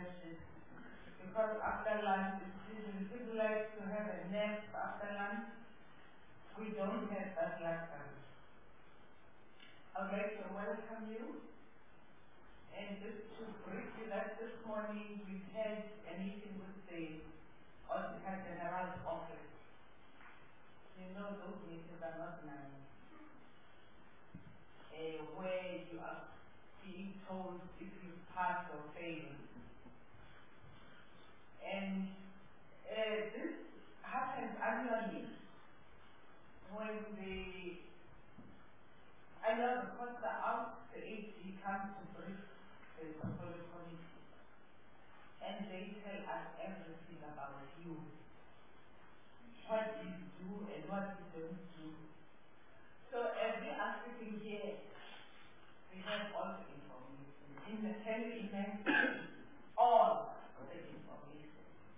question. Because after lunch, people like to have a nap after lunch. We don't have that luxury. I would like to welcome you. And just to brief you that this morning we had a meeting with the Auditor General's office. You know those meetings are not nice. Where you are being told if you pass or fail. And this happens annually when I know the costs are out, the AG comes to brief the portfolio committee. And they tell us everything about you. What you do and what you don't do. So as we are sitting here, we have all the information. In the 10 events, all the information.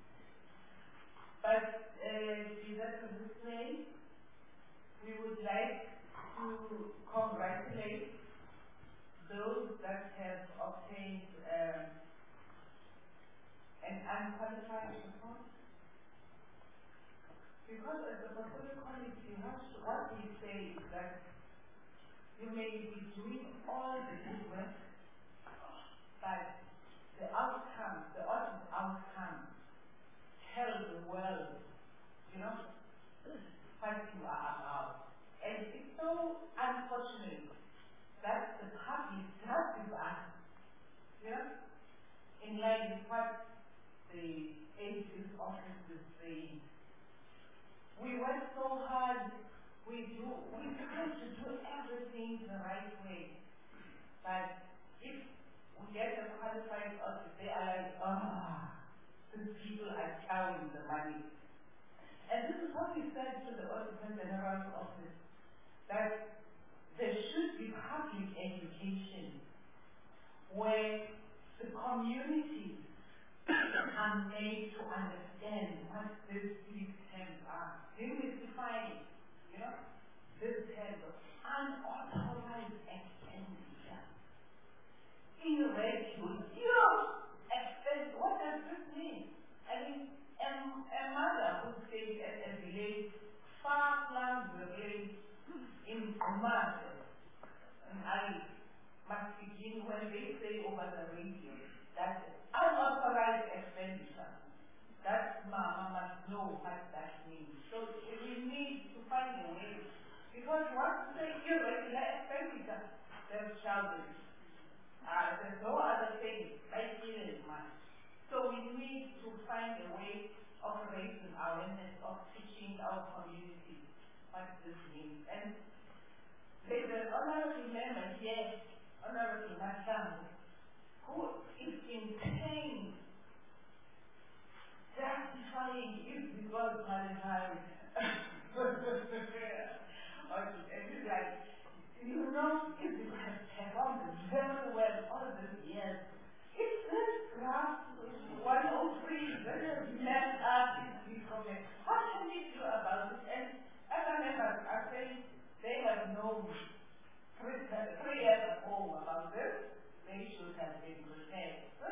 But Jesus this way, we would like to congratulate those that have obtained an unqualified report. Because as the portfolio committee, what we say is that you may be doing all the good work, but the outcome, the audit outcome, tell the world, what you are about. And it's so unfortunate that the public does us, in line with what the AG's office is saying. We work so hard, we try to do everything the right way. But if we get a qualified audit, they are like, these people are chowing the money. And this is what we said to the Auditor General's office, that there should be public education where the communities are made to understand what these big terms are. Demystifying, this term of unauthorized expenditure. Irregular expenditure. What does this mean? I mean, a mother who stays at a village, far flung village in Marshall, and I must begin when they say over the radio that unauthorized expenditure. That mama must know what that means. So we need to find a way. Because once they irregular expenditure, there's children. There's no other thing like healing money. So we need to find a way of raising awareness, of teaching our community what this means. And there's an honorable member here, Honorable Masango, who is in pain justifying if it was qualified. And it's like, if it has performed very well all these years, it's this graph 103 that has messed up this problem. What can we do about it? And other members are saying they have known 3 years ago about this. They should have been prepared. So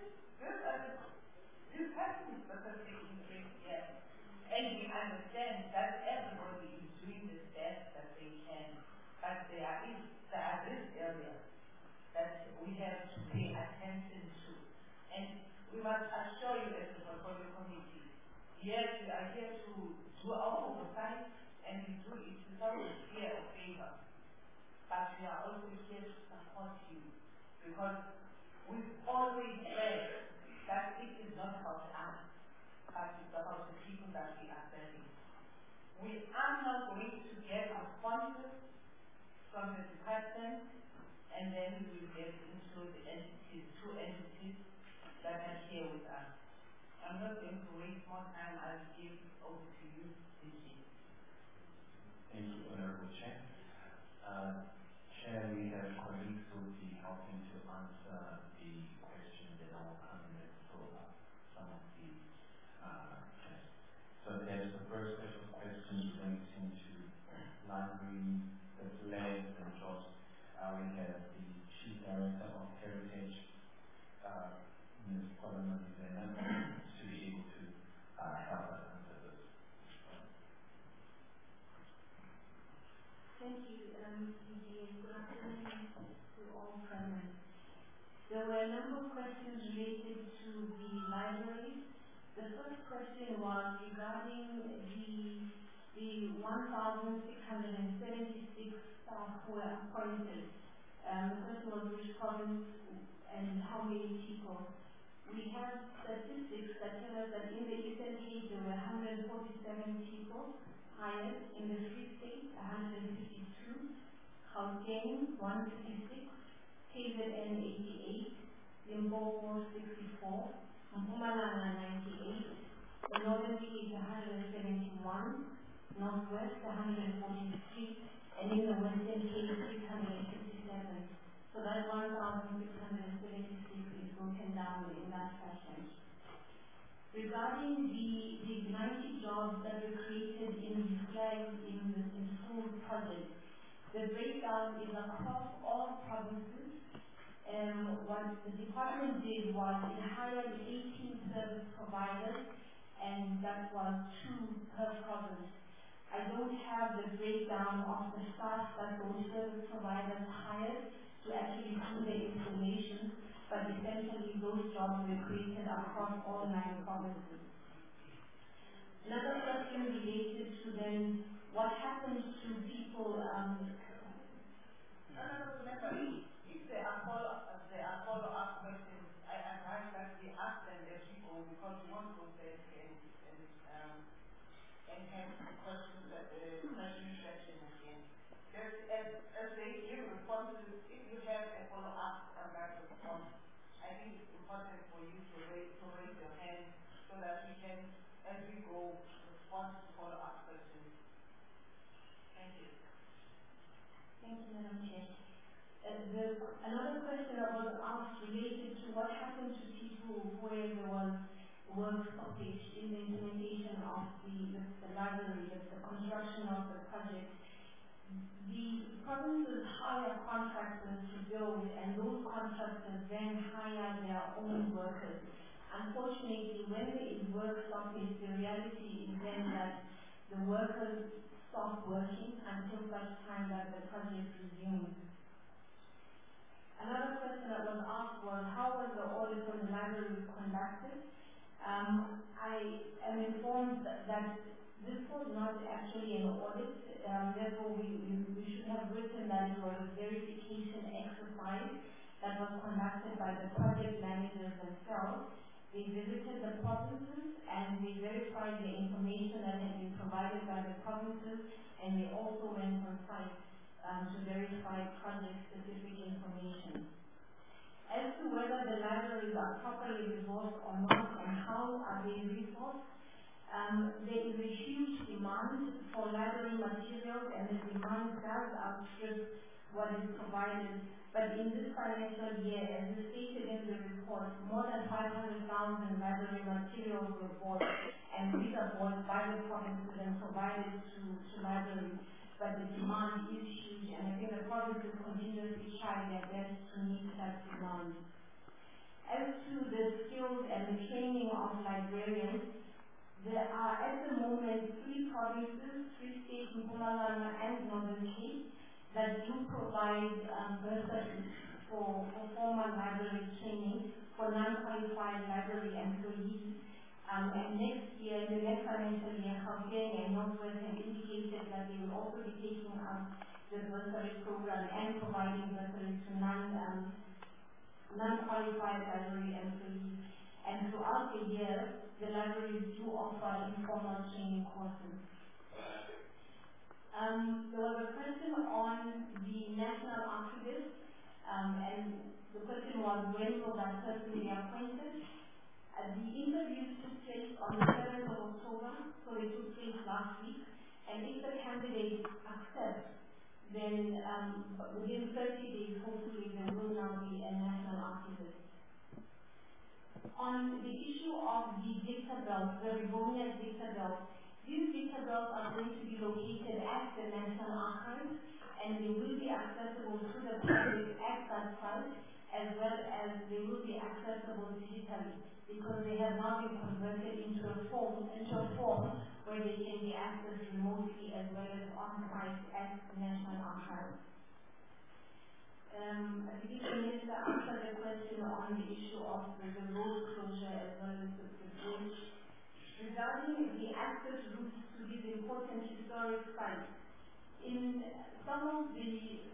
this happens that are taking place here. And we understand that everybody is doing the best that they can. But there are this area that we have to pay attention to. And we must assure you as the portfolio committee, yes, we are here to do our oversight and we do it without fear or favor. But we are also here to support you because we've always said that it is not about us, but it's about the people that we are serving. We are not going to get responses from the department and then we will get into the entities, 2 entities that are here with us. I'm not going to waste more time. I'll give over to you, DG. Thank you, Honorable Chair. Chair, we have colleagues who will be helping to answer the questions that will come in and fill up some of the tests. So there's the first set of questions relating to library, the flags and jobs. We have the Chief Director of Heritage, Ms. Colin question was regarding the 1,676 staff who were appointed. The question was which province and how many people. We have statistics that tell us that in the Eastern Cape there were 147 people hired, in the Free State 152, Gauteng 156, KZN 88, Limpopo 64, Mpumalanga 98, the Northern Cape 171, Northwest 143, and in the Western Cape 657. So that 1,676 is broken down in that fashion. Regarding the 90 jobs that were created in the flags in school project, the breakdown is across all provinces. What the department did was it hired 18 service providers, and that was to per province. I don't have the breakdown of the staff that those service providers hired to actually do the information, but essentially those jobs were created across all 9 provinces. Another question related to then what happens to people. If there are follow-up questions, I advise that we ask them as we go, because we want to go back and have questions at the question section again. Just as they give responses, if you have a follow-up on that response, I think it's important for you to raise your hand so that we can, as we go, respond to follow-up questions. Thank you. Thank you, Madam Chair. Another question that was asked related to what happened to people where there was work stoppage in the implementation of the library, the construction of the project. The provinces hire contractors to build, and those contractors then hire their own workers. Unfortunately, when there is work stoppage, the reality is then that the workers stop working until such time that the project resumes. Another question that was asked was how was the audit on the library conducted? I am informed that this was not actually an audit, therefore we should have written that it was a verification exercise that was conducted by the project managers themselves. They visited the provinces and they verified the information that had been provided by the provinces, and they also went on site to verify project-specific information. As to whether the libraries are properly resourced or not and how are they resourced, there is a huge demand for library materials, and the demand does outstrip what is provided. But in this financial year, as is stated in the report, more than 500,000 library materials were bought, and these are bought by the provinces and provided to libraries. But the demand is huge, and I think the provinces continuously try their best to meet that demand. As to the skills and the training of librarians, there are at the moment 3 provinces, Free State, Mpumalanga, and Northern Cape, that do provide bursaries for formal library training for non-qualified library employees. And next year, in the next financial year, Gauteng and Northwest have indicated that they will also be taking up the bursary program and providing bursaries to non-qualified library employees. And throughout the year, the libraries do offer informal training courses. There was a question on the national archivist, and the question was when will that person be appointed? The interviews took place on the 7th of October, so they took place last week, and if the candidate accepts, then within 30 days, hopefully, there will now be a national archivist. On the issue of the dicta belts, the Rivonia dicta belts, these dicta belts are going to be located at the National Archives, and they will be accessible to the public at that site, as well as they will be accessible digitally, because they have now been converted into a form where they can be accessed remotely as well as on-site at the National Archives. I believe the Minister answered the question on the issue of the road closure as well as the bridge sites. In some of the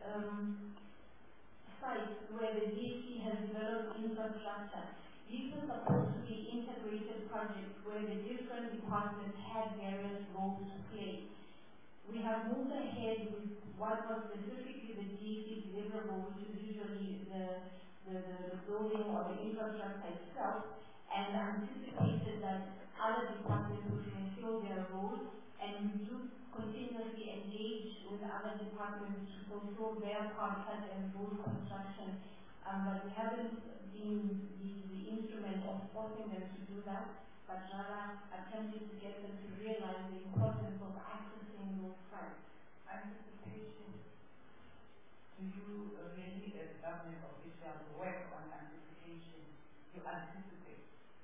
sites where the DFC has developed infrastructure, these were supposed to be integrated projects where the different departments had various roles to play. We have moved ahead with what was specifically the DFC deliverable, which is usually the building or the infrastructure itself, and anticipated that other departments would fulfill their roles, and we do continuously engage with other departments to fulfill their part, such as road construction, but we haven't been the instrument of forcing them to do that, but rather attempting to get them to realize the importance of accessing those sites. Anticipation. Do you really, as government officials, work on anticipation? You anticipate.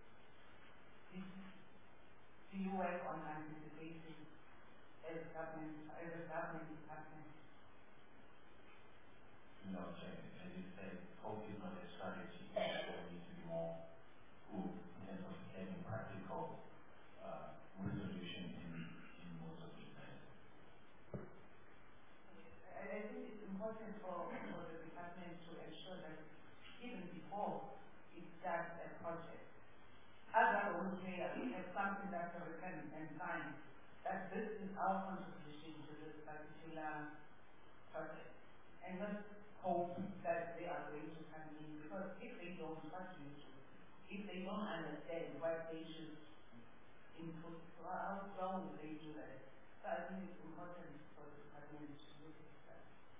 Do you work on anticipation as a government department? No, Chair. As you said, hope is not a strategy. We need to be more good in terms of having practical resolution in most of these matters. I think it's important for the department to ensure that even before it starts a project, other role players have something that's written and signed that this is our contribution to this particular project, and not hope that they are going to come in, because if they don't, what do you do? If they don't understand what they should input, how will they do that? So I think it's important for the department to look at that.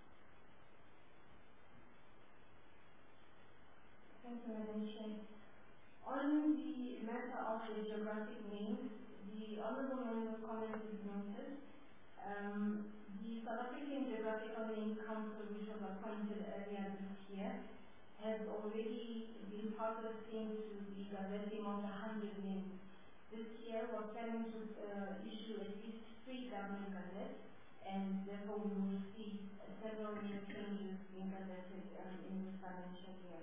Thank you, Madam Chair. On the matter of the geographic names, the Honourable Member's comment is noted. The South African Geographical Name Council, which was appointed earlier this year, has already been part of things to the gazetting of 100 names. This year, we're planning to issue at least 3 government gazettes, and therefore we will see several new changes being gazetted in this financial year.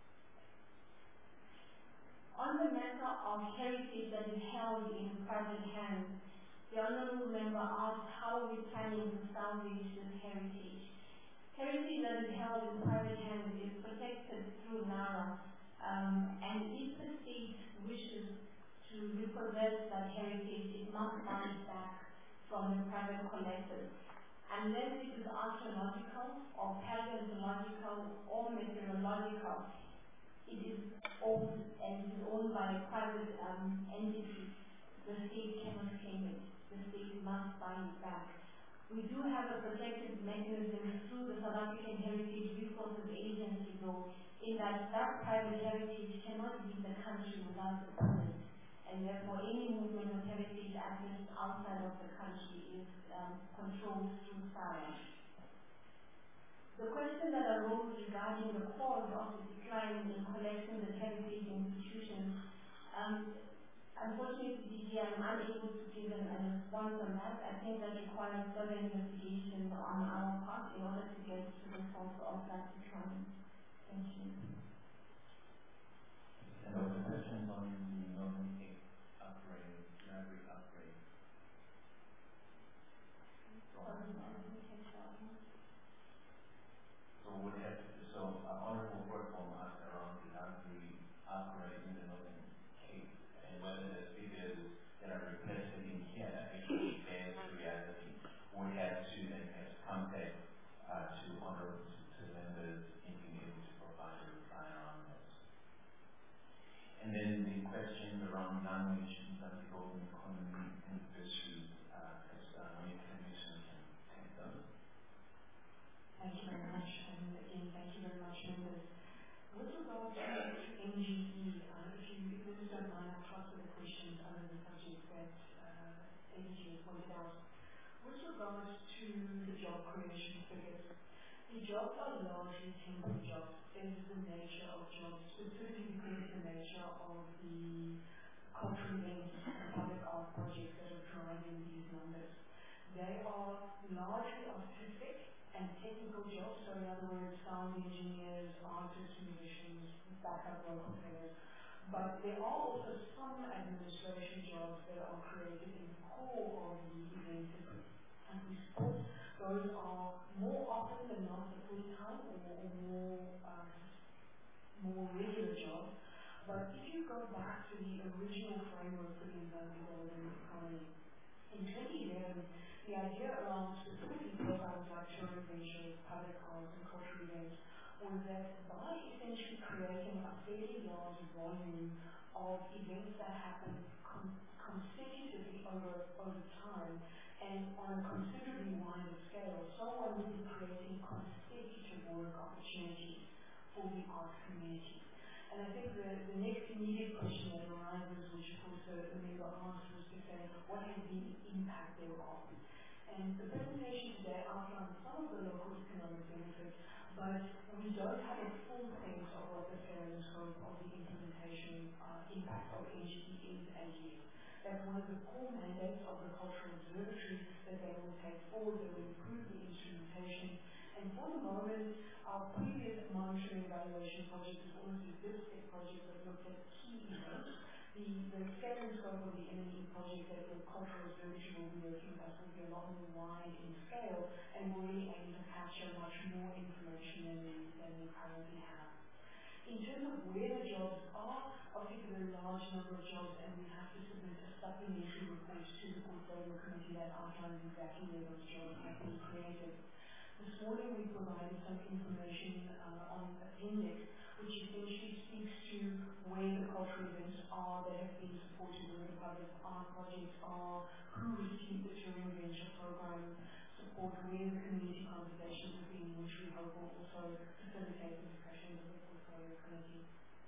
On the matter of heritage that is held in private hands, the Honourable Member asked how are we planning to salvage this heritage. Heritage that is held in private hands is protected through NARA, and if the state wishes to repossess that heritage, it must buy it back from the private collectors. Unless it is archaeological or paleontological or meteorological, it is owned and is owned by a private entity. The state cannot claim it. The state must buy it back. We do have a protective mechanism through the South African Heritage Resources Agency, though, in that private heritage cannot leave the country without the permit, and therefore any movement of heritage assets outside of the country is controlled through SARA. The question that arose regarding the cause of the decline in collections at heritage institutions, unfortunately, DG, I'm unable to give a response on that. I think that requires further investigation on our part in order to get to the source of that decline. Thank you. And also questions on the Northern Cape upgrade, library upgrade. So Honourable Workform asked around the library upgrade in the Northern Cape, and whether the figures that are reflected in here actually bear to reality. We had to then have contact to members in being able to provide a reply around that. And then the questions around language in the golden economy and issues, as Monica mentioned, can take those. Thank you very much, and again, thank you very much, members. With regard to NGE, if you don't mind, I'll try to the questions other than the subjects that ADG has pointed out. With regard to the job creation figures, the jobs are largely temporary jobs. It is the nature of jobs, specifically because of the nature of the cultural events and public art projects that are driving these numbers. They are largely artistic and technical jobs, so in other words, sound engineers, artists, musicians, backup vocal players. But there are also some administration jobs that are created in the core of the event and we support. Those are more often than not the full-time or more regular jobs. But if you go back to the original framework for the Mzansi Golden Economy, in 2011, the idea around specifically programs like touring ventures, public arts, and cultural events was that by essentially creating a fairly large volume of events that happen consecutively over time and on a considerably wider scale, someone would be creating consecutive work opportunities for the arts community. And I think the next immediate question that arises, which of course the member asked, was to say, what has been the impact thereof? And the presentation today outlines some of the local economic benefits, but we don't have a full sense of what the scale and scope of the implementation impact of NGE is as yet. That's one of the core mandates of the Cultural Observatory, that they will take forward, they will improve the instrumentation. And for the moment, our previous monitoring evaluation project, as well as the DIPSTEC project that looked at key events, the scale and scope of the NNE project that the Cultural Observatory will be working with us will be a lot more wide in scale and will really aim to capture much more information than we currently have. In terms of where the jobs are, obviously there are a large number of jobs, and we have to submit a supplementary report to the Portfolio Committee that outlines exactly where those jobs have been created. This morning we provided some information on appendix, which essentially speaks to where the cultural events are that have been supported, where the public art projects are, who received the touring venture program support, where the community conversations have been, which we hope will also facilitate the discussions of the Portfolio Committee.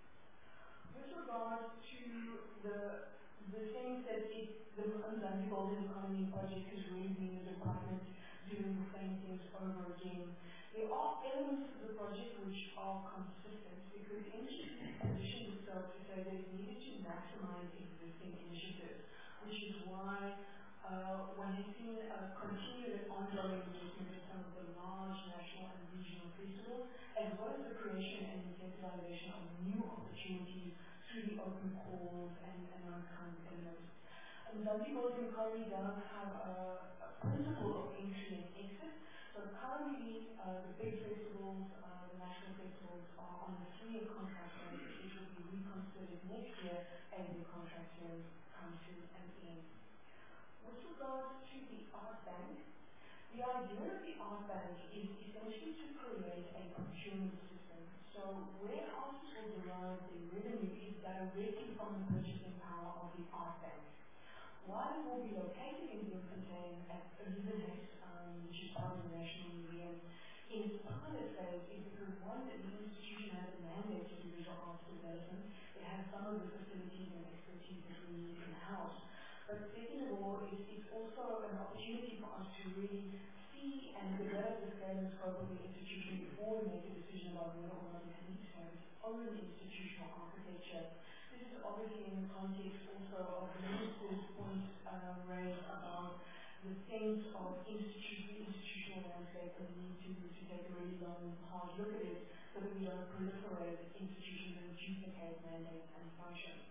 With regard to the sense that the Mzansi Golden Economy project has really been the department doing the same things over again, there are elements of the project which are consistent, because NGE positioned itself to say that it needed to maximize existing initiatives, which is why one has seen a continued and ongoing engagement with some of the large national and regional festivals, as well as the creation and incentivization of new opportunities through the open calls and those kinds of elements. Mzansi Golden Economy does have a principle of entry and exit. So currently, the big festivals, the national festivals, are on a 3-year contract basis, which will be reconsidered next year as the contract terms come to an end. With regards to the art bank, the idea of the art bank is essentially to create a procurement system. So where artists will derive their revenue is directly from the purchasing power of the art bank. While it will be located in Bloemfontein at Olivenhuis, which is part of the National Museum, in its pilot phase is because, one, the institution has a mandate to do visual arts development. It has some of the facilities and expertise that we need in-house. But second of all, it's also an opportunity for us to really see and develop the scale and scope of the institution before we make a decision about whether or not it needs to have its own institutional architecture. This is obviously in the context also of the Minister's point raised about the sense of institutional landscape and the need to take a really long, hard look at it so that we don't proliferate institutions and duplicate mandates and functions.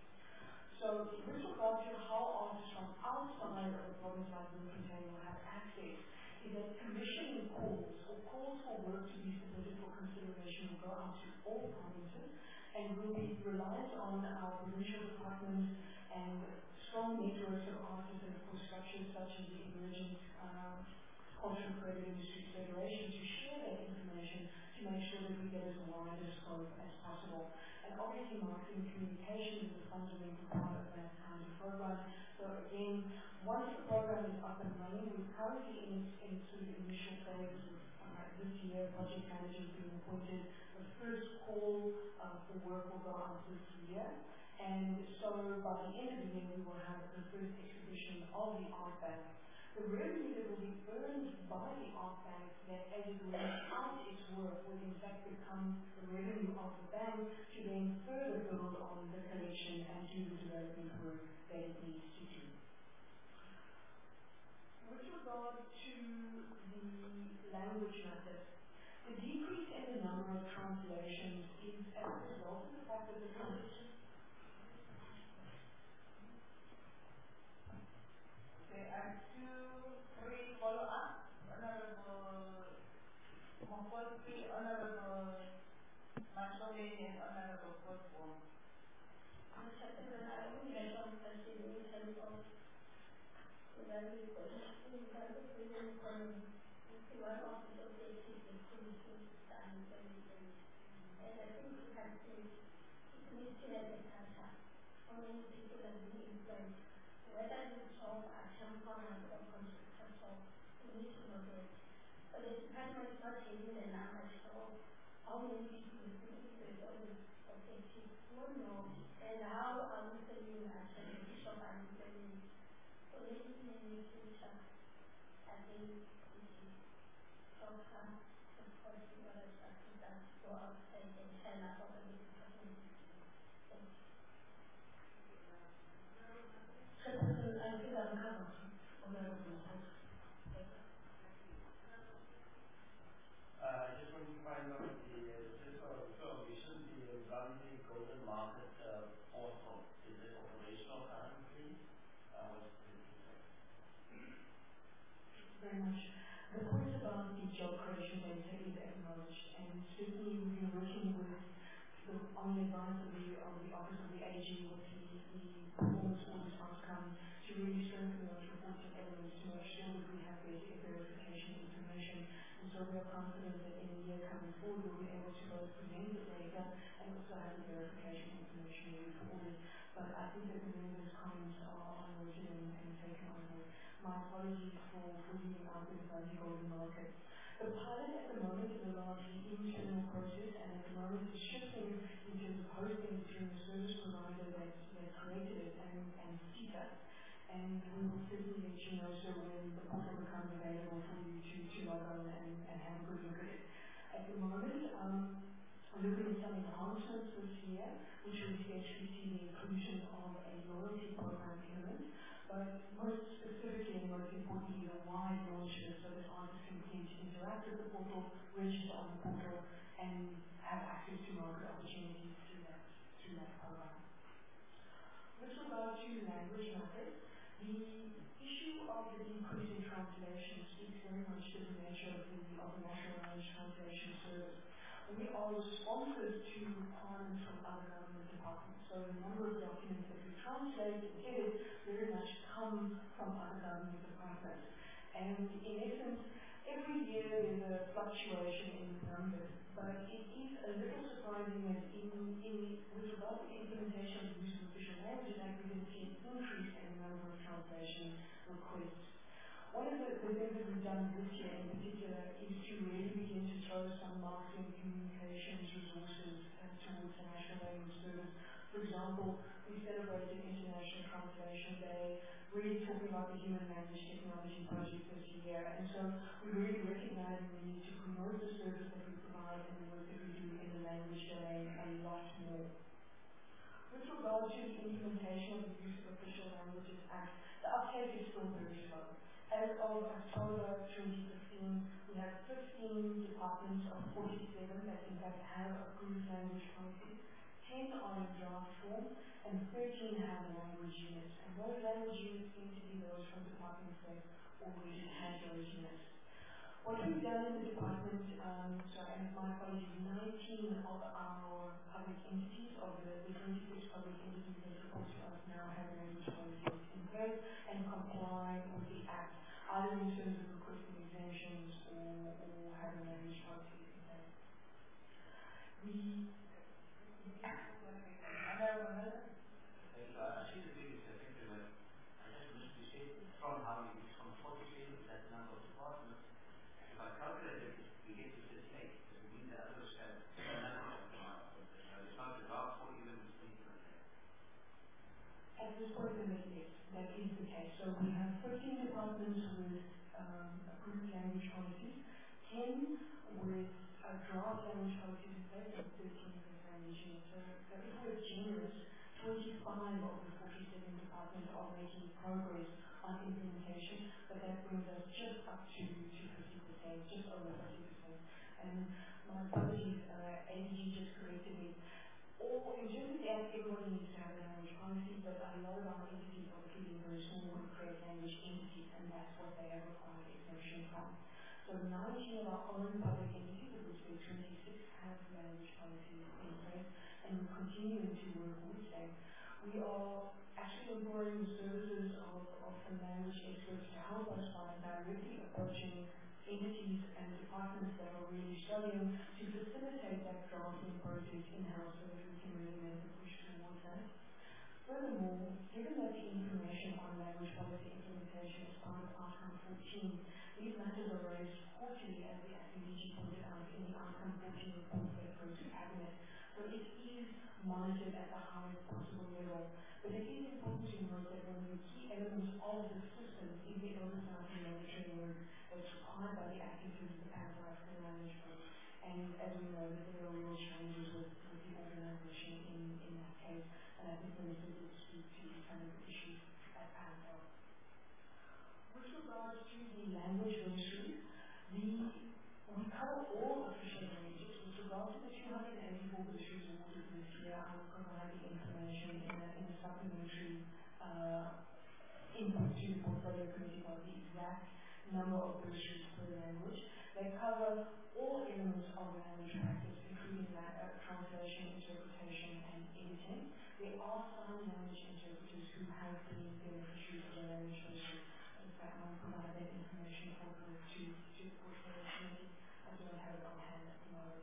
So with regard to how artists from outside of the province like Bloemfontein will have access, is that commissioning calls or calls for work to be submitted for consideration will go out to all provinces, and will be reliant on our provincial departments and strong networks of artists and of course structures such as the Emergent Cultural Creative Industries Federation to share that information to make sure that we get as wide a scope as possible. And obviously marketing communication is a fundamental part of that kind of program. So again, once the program is up and running, we're currently in sort of initial phases. This year, project managers being appointed. The first call for work will go out this year. And so by the end of the year, we will have the first exhibition of the art bank. The revenue that will be earned by the art bank, that as it rolls out its work, will in fact become the revenue of the bank to then further build on the collection and do the development work that it needs to do. With regard to the language method, the decrease in the number of translations is as a result of the fact that the translation. Okay, I have 2, 3 follow-ups. but the department is not changing the numbers, so how many people is the audit objective? No. And how are we selling actually bishop and selling? So maybe in the near future, I think we should talk some supporting other structures that go outside and tell us what the department is doing. Thank you. So I think I'm covered on the report. I just want to find out so we should be running the golden market portal. Is it operational currently? What's the effect? Very much. The point about the job creation data is acknowledged, and certainly we've been working with on the advice of the Office of the AG with the performance audit outcome to really strengthen those reporting elements to make sure that we have better verification information. And so we are confident that in the year coming forward we'll be able to both present the data and also have the verification information ready for audit. But I think that the members' comments are noted and taken on board. My apologies for leaving out the golden market. The pilot at the moment is a largely internal process, and at the moment it's shifting in terms of hosting between the service provider that created it and CETA. And we will certainly let you know so when the portal becomes available for you to log on and have a good look at it. At the moment, we're looking at some enhancements this year, which will essentially see the inclusion of a loyalty program element, but most specifically and most importantly, the wide launches so that artists can begin to interact with the portal, register on the portal, and have access to market opportunities through that program. With regard to language matters, the issue of the increase in translation speaks very much to the nature of the National Language Translation Service. We are responsive to requirements from other government departments. So the number of documents that we translate and edit very much come from other government departments. And in essence, every year there's a fluctuation in numbers, but it is a little surprising that with regard to the implementation of the use of official languages act, we did see an increase in the number of translation requests. One of the things that we've done this year in particular is to really begin to throw some marketing communications resources towards the National Language Service. For example, we celebrated International Translation Day, really talking about the Human Language Technology Project this year, and so we really recognize the need to promote the service that we provide and the work that we do in the language domain a lot more. With regard to the implementation of the Use of Official Languages Act, the uptake is still very slow. As of October 2015, we have 15 departments of 47 that in fact have approved language policies, 10 are in draft form, and 13 have language units. And those language units seem to be those from departments that already have those units. What we've done in the department, and my apologies, 19 of our public entities, of the 26 public entities that report to us now have language policies in place and comply with the Act, either in terms of requesting exemptions or having language policies in place. I see the biggest effect of it. I just missed to say from 47, that number of departments. If I calculate it, we get to 38, because it means the others have another department. It's not about 40 minutes. At this point in the yes, that is the case. So we have 15 departments with approved language policies, 10 with draft language policies in place, and 13 with language units. So if we're generous, 25 of the 47 departments are making progress on implementation, but that brings us just up to 50%, just over 50%. And my apologies, ADG just corrected me. In terms of the Act, everybody needs to have a language policy, but a lot of our entities, obviously being very small, would create language entities, and that's what they have required exemption from. So 19 of our own public entities, of which there 26 have language policies in place, and we're continuing to work with them. We are actually employing the services of some language experts to help us by directly approaching entities and departments that are really struggling to facilitate that drafting process in-house so that we can really make a push towards that. Furthermore, given that the information on language policy implementation is part of Outcome 14, these matters are raised quarterly, as the acting DG pointed out, any outcome portion reports that go to cabinet. So it is monitored at the highest possible level. But it is important to note that one of the key elements of the system is the oversight and monitoring work that's required by the acting to the Pan-African management. And as we know, there are real challenges with the organization in that case. And I think Minister did speak to some of the issues at Pan-African. With regards to the language ministries, we cover all official languages. With regard to the 284 ministries awarded this year, I will provide the information in a supplementary input to the portfolio committee about the exact number of ministries per language. They cover all elements of language practice, including translation, interpretation, and editing. There are sign language interpreters who have been beneficiaries of the language ministry. In fact, I'll provide that information for the to the portfolio committee. I don't have it on hand at the moment.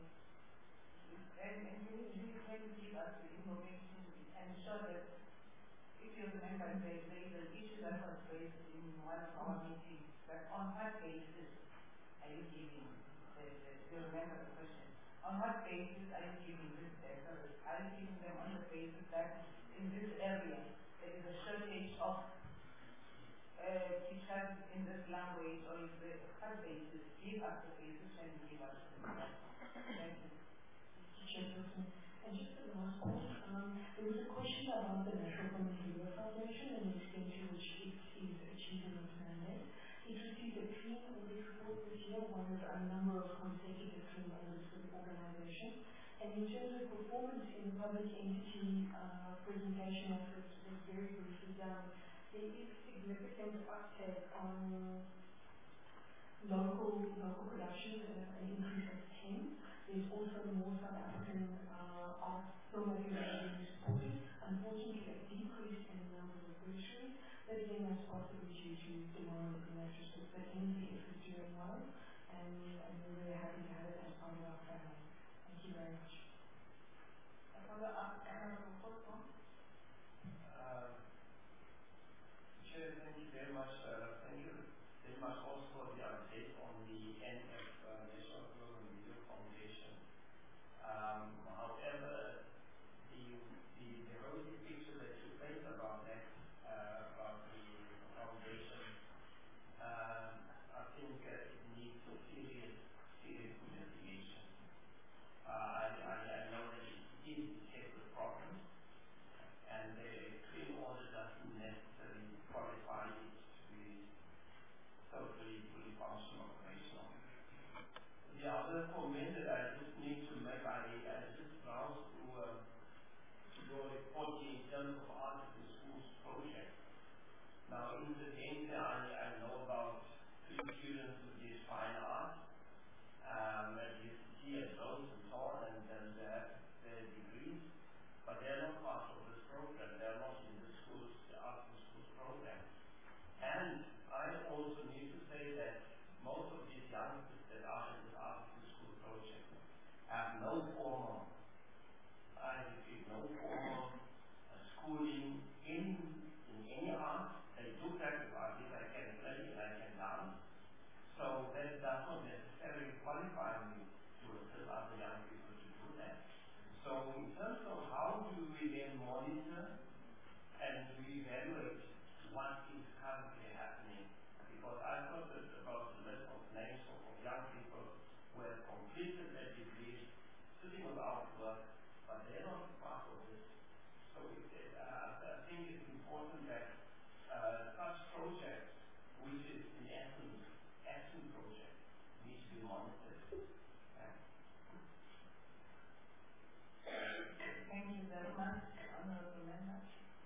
And can you give us the information and show that, if you remember, there is an issue that was raised in one of our meetings, that on what basis are you giving, you remember the question, on what basis are you giving this service? Are you giving them on the basis that in this area there is a shortage of teachers in this language, or is the what basis? Give us the basis and give us the basis. Thank you. And just the last point, there was a question about the National Community Law Foundation and the extent to which it is achieving its mandate. It received a clean audit report this year, one of a number of consecutive clean audits for the organization. And in terms of performance in the public entity presentation efforts, was very briefly done. There is significant uptake on local productions, an increase of 10. There's also more South African art filmmakers being supported. Unfortunately, a decrease in the number of bursaries, but again, that's possibly due to demand in that respect. But NCF is doing well, and we're very happy to have it as part of our family. Thank you very much. A follow-up, Chair, thank you very much. Thank you very much also for the update on the NF National Film and Video Foundation. However, the rosy picture that you paint about that, about the foundation, I think it needs serious investigation. I know that it is a separate problem, and the clean audit doesn't necessarily qualify it to be totally fully functional, operational. The other comment that I just need to make, I just browsed through your report in terms of Arts in Schools project. Now, incidentally, I know about 3 students who did fine art at UCT and those and so on, and they have their degrees, but they're not part of this program. They're not in the schools, the Arts in Schools program. And I also need to say that most of these youngsters that are in the Arts in School project have no formal, I repeat, no formal schooling in any art. They do practice art. If I can play and I can dance. So that does not necessarily qualify me to assist other young people to do that. So in terms of how do we then monitor and do we evaluate what is currently happening? Because I've got about a list of names of young people who have completed their degrees, sitting without work, but they're not part of this. So I think it's important that such projects, which is in essence action project, needs to be monitored. Thank you very much, Honorable Member.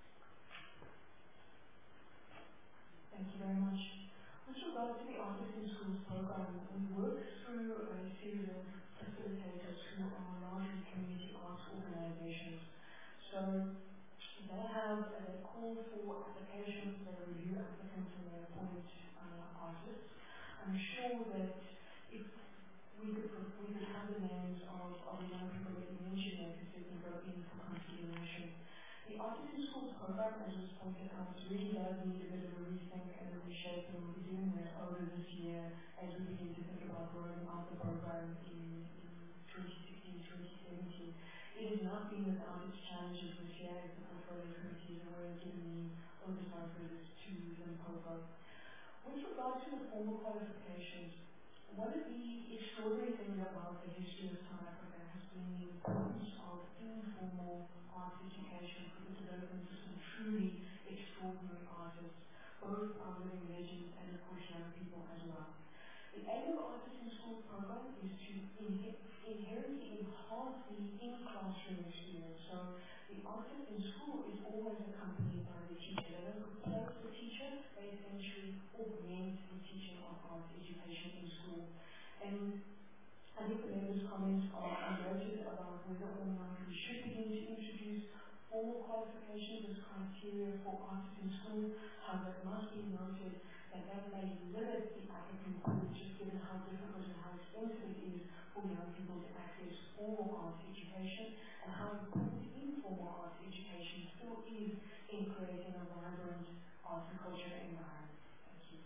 Thank you very much. With regard to the Artists in Schools program, we work through a series of facilitators who are largely community arts organizations. So they have a call for applications, they review applicants, and they appoint artists. I'm sure that if we could have the names of the young people that you mentioned, they could certainly go in for consideration. The Artists in Schools program program, as was pointed out, really does need a bit of a rethink and a reshaping. We'll be doing that over this year as we begin to think about rolling out the program in 2016, 2017. It has not been without its challenges this year, as the portfolio committees are aware, given the oversight visits to Limpopo. With regard to the formal qualifications, one of the extraordinary things about the history of South Africa has been the importance of informal arts education for the development of some truly extraordinary artists, both our living legends and of course young people as well. The aim of the Artists in School program is to inherently enhance the in-classroom experience. So the artist in school is always accompanied by the teacher. They don't replace the teacher, they essentially augment the teaching of art education in school. And I think the members' comments are noted about whether or not we should begin to introduce formal qualifications as criteria for artists in school. However, it must be noted that that may limit the applicant pool, just given how difficult and how expensive it is for young people to access formal arts education, and how important informal arts education still is in creating a vibrant arts and culture environment. Thank you.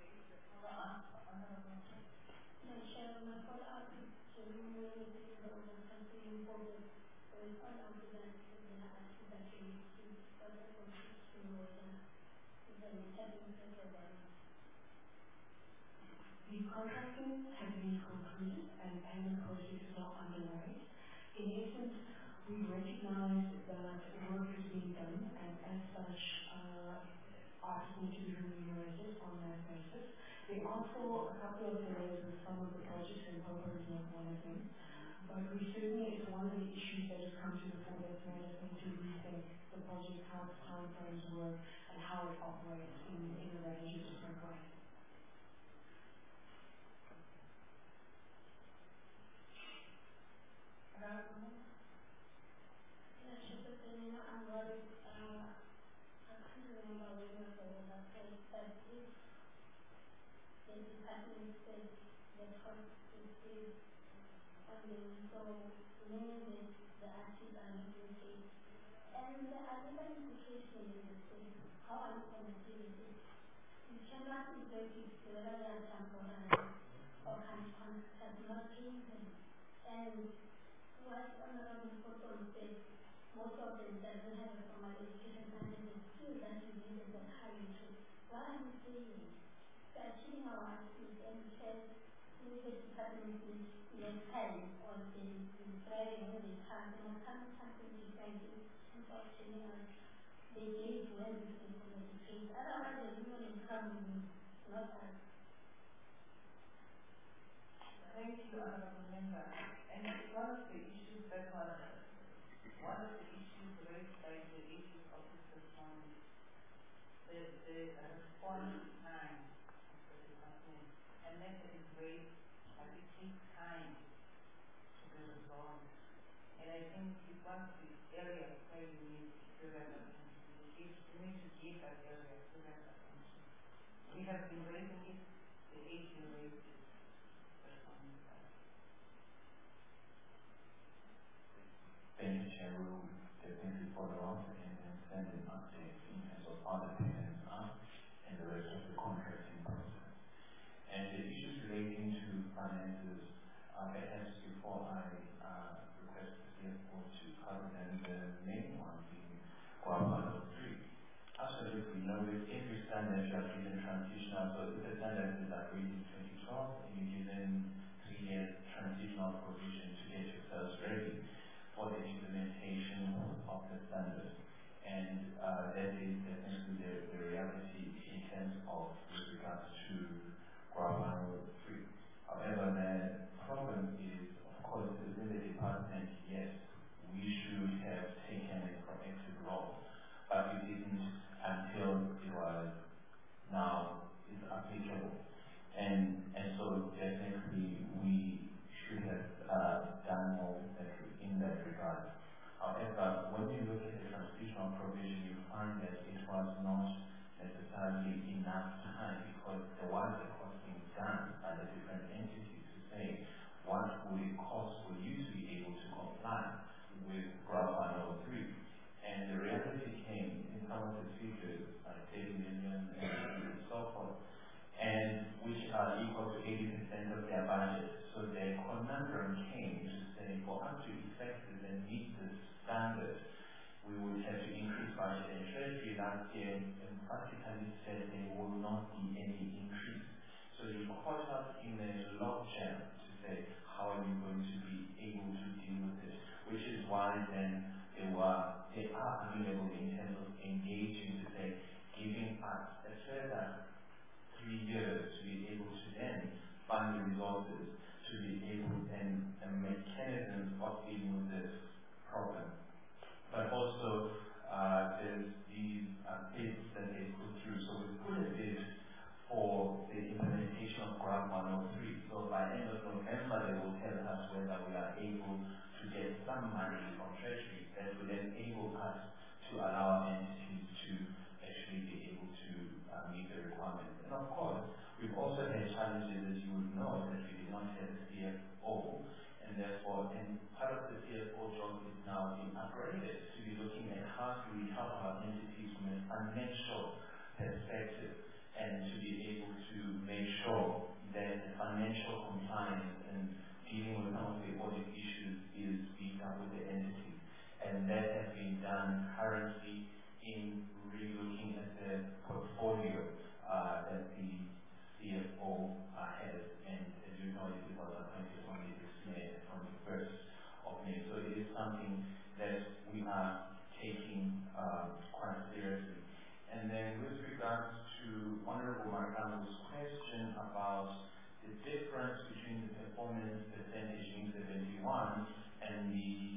My follow-up is to remove something important. So it's not up to that actually to further contribute to the setting program. The contracting has been concluded and payment processes are underway. In essence, we recognize that work is being done, and as such, artists need to be remunerated on that basis. There are still a couple of delays with some of the projects, and Limpopo is not one of them. But we certainly, it's one of the issues that has come to the fore that's made us need to rethink the project, how its timeframes work, and how it operates in a range of different ways. I'm worried, I can't remember when there was a case that if the department said the cost is still funding, so meaning that the artists are not being paid. And the other implication is the same. How are you connecting it? You cannot equate it to whether they are temporary or has not paid them. And what Honorable Cotton said, most of them doesn't have a formal education and the skills that you need is that how you do. What are you saying? We are achieving our artists and said the department needs less time or the driving the time and something different in of telling us they gave when this is going to be paid. Otherwise the women will come with not us. Thank you, Honorable Member. And one of the issues that was one of the issues raised by the issues officers on the response time of the department, and that is raised, but it takes time to be resolved. And I think it's one of the areas where you need serious attention. You need to give that area serious attention. We have been raising it, the AG raised it. Thank you, Chair. We will definitely follow up and send an update in terms of how the payments are and the rest of the contracting process. And the issues relating to finances, perhaps before I request the CFO to cover them, the main one being Guava 3. Absolutely, with every standard you are given transitional, so if the standard is agreed in 2012, and you're given 3 years transitional provision to get yourselves ready for the implementation of the standard. And that is definitely the reality in terms of with regards to Guava 3. However, the problem is, of course, within the department, yes, we should have taken a proactive role, but we didn't until it was now is applicable. And so definitely we should have done more in that regard. However, when you look at the transitional provision, you find that it was not necessarily enough time because there was a costing done by the different entities to say what would it cost for you to be able to comply with Graph 103. And the reality came in some of figures like 30 million and so forth, and which are equal to 80% of their budget. So the conundrum came to say, for us to effective and meet this standard, we would have to increase budget. And Treasury last year emphatically said there will not be any increase. So you caught us in a logjam to say, how are you going to be able to deal with it? Which is why then they are available in terms of engaging to say, giving us a further 3 years to be able to then fund the resources to be able then a mechanism of dealing with this problem. But also there's these bids that they put through. So we put a bid for the implementation of Grant 103. So by end of November they will tell us whether we are able to get some money from Treasury that will enable us to allow our entities to actually be able to meet the requirements. And of course, we've also had challenges, as you would know, that we did not have a CFO, and therefore, and part of the CFO job is now being upgraded to be looking at how do we help our entities from a financial perspective, and to be able to make sure that the financial compliance and dealing with some of the audit issues is beefed up with the entity. And that has been done currently in re-looking at the portfolio that the CFO has. And as you know, it was appointed only this May, from the 1st of May. So it is something that we are taking quite seriously. And then with regards to Honorable Marcano's question about the difference between the performance percentage in 71 and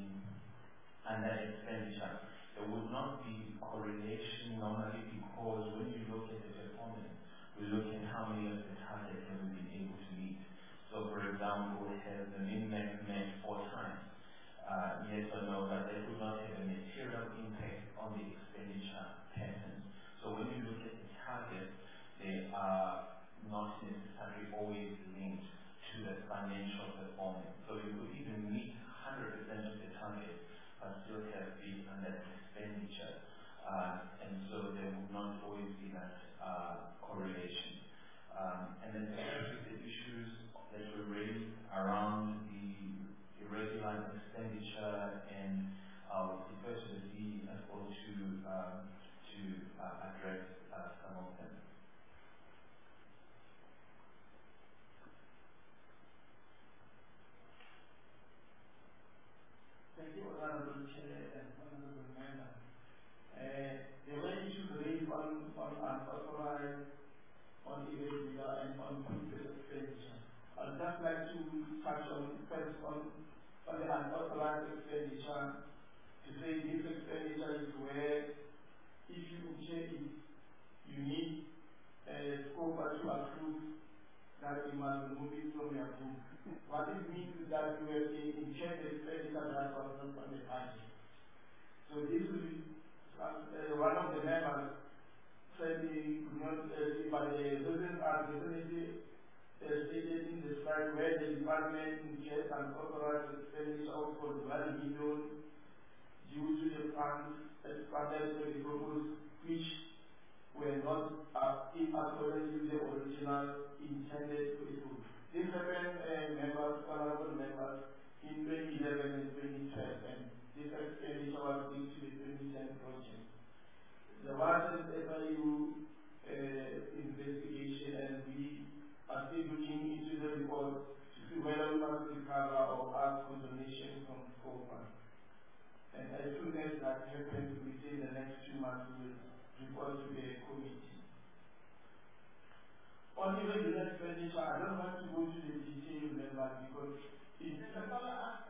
that expenditure, there would not be correlation normally, because when you look at the performance, we look at how many of the targets have we been able to meet. So for example, has the min-max met 4 times? Yes or no, but that would not have a material impact on the expenditure patterns. So when you look at the targets, they are not necessarily always linked to the financial performance. So you could even meet 100% of the target, but still have been under expenditure. And so there would not always be that correlation. And then the issues that were raised around the irregular expenditure, and I'll defer to the CFO to address some of them. Thank you, Honorable Chair and Honorable Member. There were issues raised on unauthorized, on irregular, and on previous expenditure. I'd just like to touch on first on the unauthorized expenditure, to say this expenditure is where if you incur it, you need a scope to approve that you must remove it from your book. What it means is that you have incurred the expenditure that was not on the budget. So this will be, one of the members said he could not see, but the reasons are definitely stated in the slide, where the department incurred an authorized expenditure of 1 million due to the funds expanded to the purpose, which were not in accordance with the original intended purpose. This happened, honorable members, in 2011 and 2012, and this expenditure was linked to the 2010 project. There was an FIU investigation, and we are still looking into the report to see whether we must recover or ask condonation from COPA. And as soon as that happens, within the next 2 months, we will report to the committee. On irregular expenditure, I don't want to go to the detail level because it's a follow-up.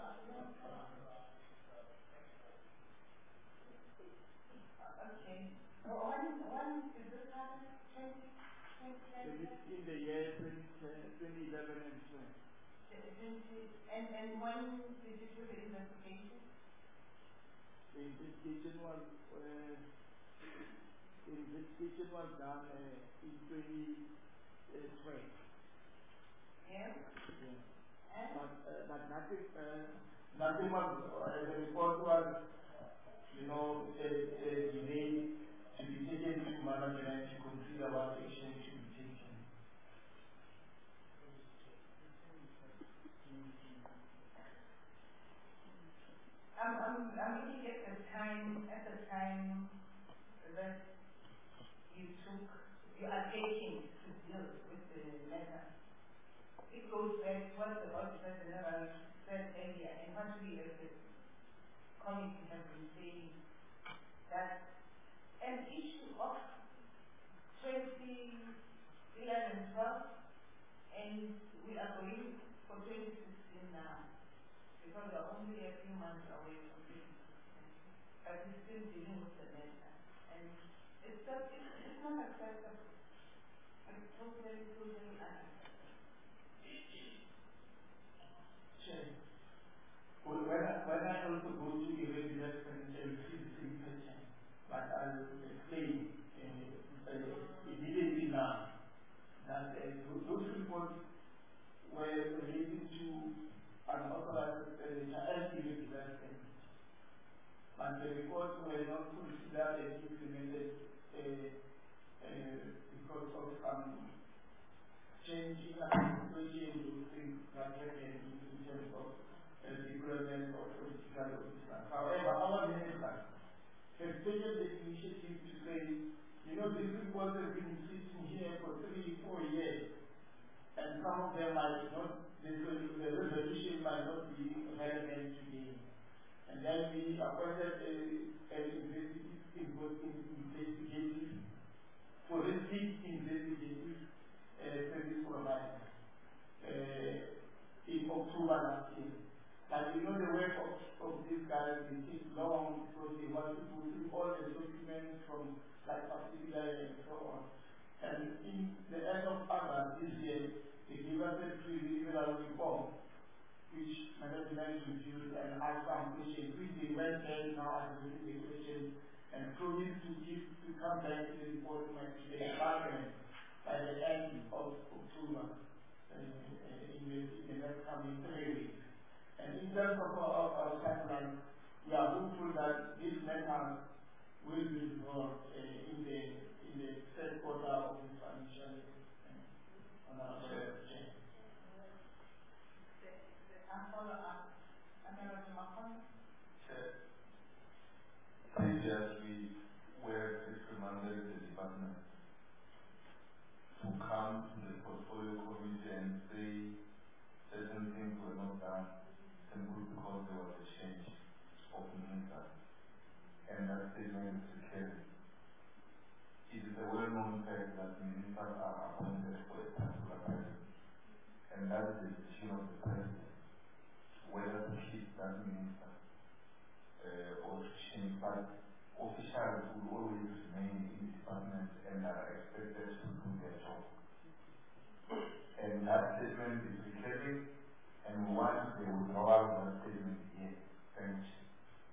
Okay. When did this happen? 2010? In the year 2011 and 12. And when did you do the investigation? The investigation was done in 2012. Yes. Yeah. But nothing was, the report was, delayed to be taken to management to consider what action should be taken. I'm looking at the time that you are taking to deal with the matter. It goes back to what the Auditor General said earlier, and what we as a committee have been saying, that an issue of 2011-12, and we are going for 2016 now, because we are only a few months away from 2016, but we're still dealing with the matter, and it's not acceptable. It's totally unacceptable. When I also go to irregular expenditure, you see the same pattern. But I'll explain immediately now that those reports were related to unauthorized expenditure and irregular expenditure. But the reports were not considered and implemented because of changing administration, those things that happened in terms of deployment of political officers. However, our minister has taken the initiative to say, these reports have been sitting here for 3-4 years, and some of them might not, the resolution might not be relevant today. And then we appointed an investigative, forensic investigative service provider in October last year. But the work of these guys, it takes long because they want to go through all the documents from particular and so on. And in the end of August this year, they gave us a preliminary report which management reviewed and asked some questions, which they went there now addressing the questions and promised to come back to the report to the department by the end of October in the next coming 3 weeks. And in terms of our timeline, we are hopeful that this matter will be resolved in the third quarter of this financial year. Previously, where it commanded the department to come to the portfolio committee and say certain things were not done simply because there was a change of minister. And that statement is recurring. It is a well-known fact that ministers are appointed for a particular purpose. And that is the decision of the president, whether to keep that minister or to change. But officials will always remain in the department and are expected to do their job. And that statement is recurring, and we want the withdrawal of that statement here. Thank you.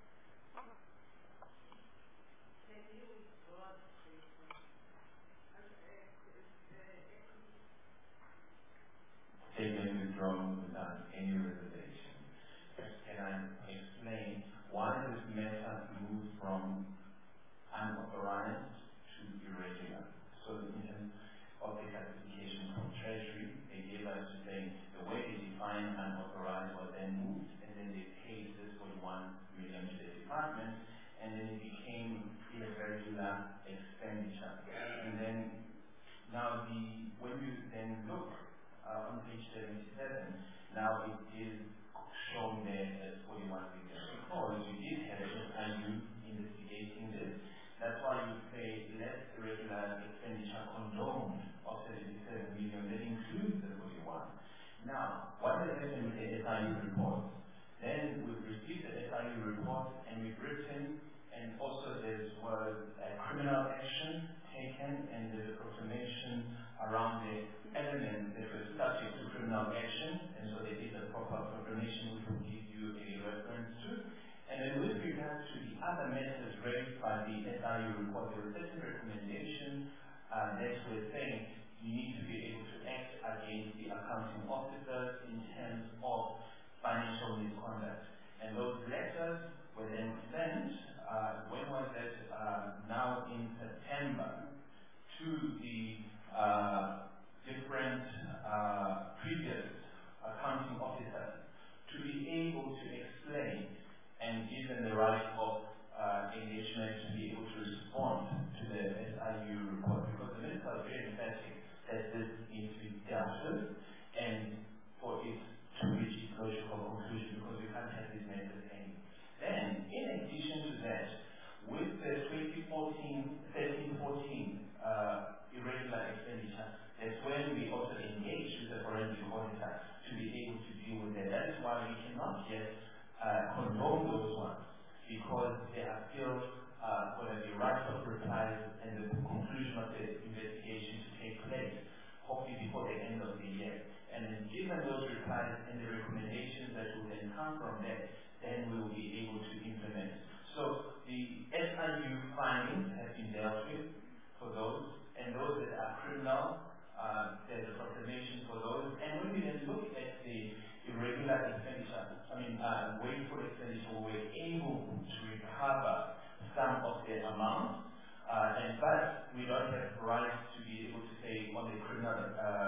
Statement withdrawn without any reservation. Can I explain why this matter moved from unauthorized to irregular? So in terms of the classification from Treasury, they gave us to say the way they define unauthorized was then moved, and then they paid this 41 million to the department, and then it became irregular expenditure. And then now when you then look on page 77, now it is shown there as 41 million because you did have SIU investigating this. That's why you say less irregular expenditure condoned of 77 million that includes the 41. Now, what has happened with the SIU report? Then we've received the SIU report and we've written, and also there was a criminal action taken, and there's a proclamation around the elements that were subject to criminal action, and so they did a proper proclamation which will give you a reference to. And then with regard to the other matters raised by the SIU report, there were certain recommendations that were saying you need to be able to act against the accounting officers in terms of financial misconduct. And those letters were then sent when was that? Now in September, to the different previous accounting officers to be able to explain and give them the right of engagement to be able to respond to the SIU report, because the minister was very emphatic that this needs to be dealt with and for it to reach its logical conclusion, because we can't have these methods hanging. Then, in addition to that, with the 13-14 irregular expenditure, that's when we also engage with the forensic auditor to be able to deal with that. That is why we cannot yet condone those ones, because they are still going to be right of replies and the conclusion of the investigation to take place, hopefully before the end of the year. And then given those replies and the recommendations that will then come from that, then we will be able to implement. So the SIU findings have been dealt with for those, and those that are criminal, there's a proclamation for those. And when we then look at the irregular expenditure, wasteful expenditure, we're able to recover some of the amounts, but we don't have rights to be able to say on the criminal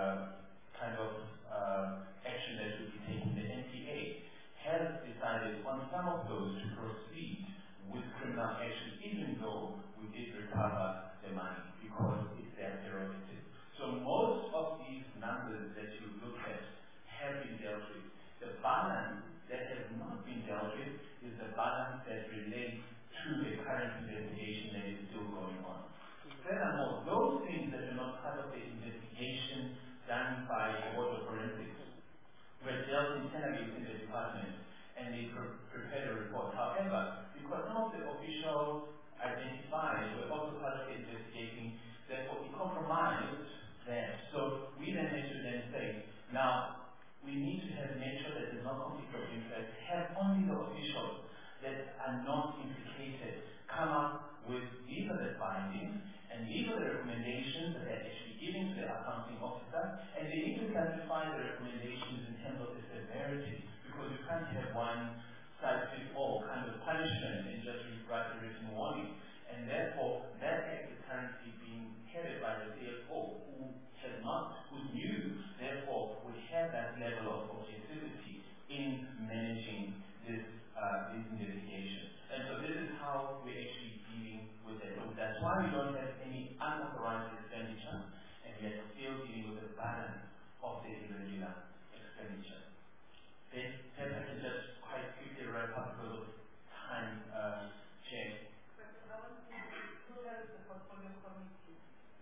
action that should be taken. The NPA has decided on some of those to proceed with criminal action, even though we did recover the money, because it's their prerogative. So most of these numbers that you look at have been dealt with. The balance that has not been dealt with is the balance that relates to the current investigation that is still going on. Furthermore, those things that are not part of the investigation done by the Board of Forensics were dealt internally within the department, and they prepared a report. However, because some of the officials identified were also part of the investigating, therefore it compromised that. So we then had to then say, now we need to make sure that there's no conflict of interest, have only the officials that are not implicated come up with these are the findings, and these are the recommendations that they're actually giving to the accounting officer, and they need to classify the recommendations in terms of the severity, because you can't have one size fits all kind of punishment and just write a written warning. And therefore, that act is currently being headed by the CFO, who's new, therefore would have that level of objectivity in managing this investigation. And so this is how we're actually dealing with it. So that's why we don't have any unauthorized expenditure, and we are still dealing with the balance of the irregular expenditure. Then I can just quite quickly wrap up because of time, Chair. But I want to tell the portfolio committee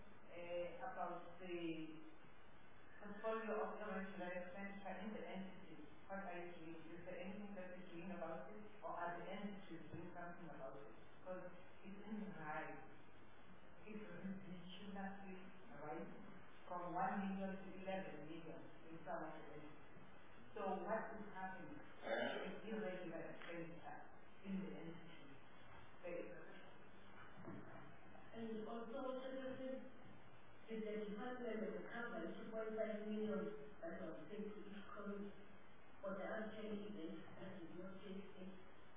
about the portfolio of irregular expenditure in the entity. What are you doing? Is there anything that you're doing about it, or are the entities doing something about it? Because it's in rise. It's ridiculously rising from 1 million to 11 million in some of the entities. So what is happening with irregular expenditure in the entity? And also, is the department recover 2.5 million that was paid to each committee for the actual events that did not take place?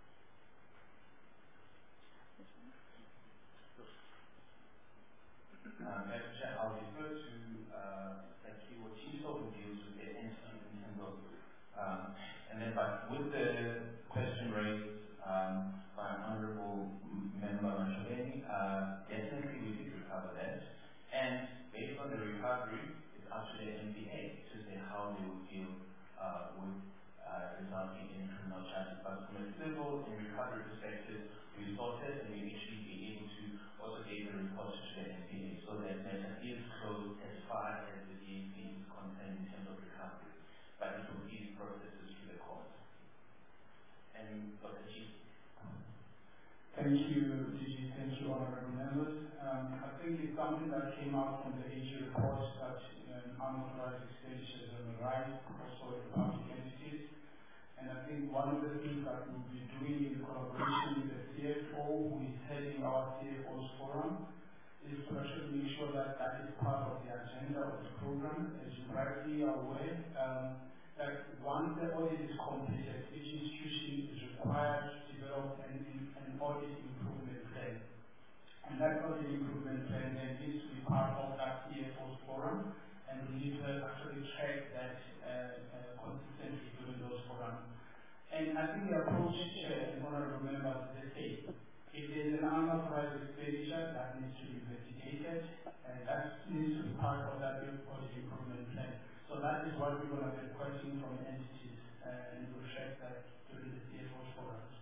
Madam Chair, I'll refer to Sakiwa Chiso, who deals with the entity in terms of, and then but with the question raised by Honourable Member Mashabeni, definitely we did recover that, and based on the recovery, it's up to the NPA to say how they will deal with resulting in criminal charges. But from a civil and recovery perspective, we sorted and we actually be able to also give the report to the NPA so that matter is closed as far as the DAC is concerned in terms of recovery. But it will ease processes to the court. And Dr. Chief. Thank you, DG. Thank you, honorable members. I think it's something that came out from the AG report that unauthorized expenditures on the rise, also in public entities. And I think one of the things that we'll be doing in collaboration with the CFO, who is heading our CFO's forum, is to actually make sure that that is part of the agenda of the program. As you rightly are aware, that once the audit is completed, each institution is required to developed an audit improvement plan. And that audit improvement plan then needs to be part of that CFO's forum, and we need to actually track that consistently during those forums. And I think the approach here, and honorable members, is the same. If there is an unauthorized expenditure, that needs to be investigated, and that needs to be part of that audit improvement plan. So that is what we're going to be requesting from entities, and we'll track that during the CFO's forums.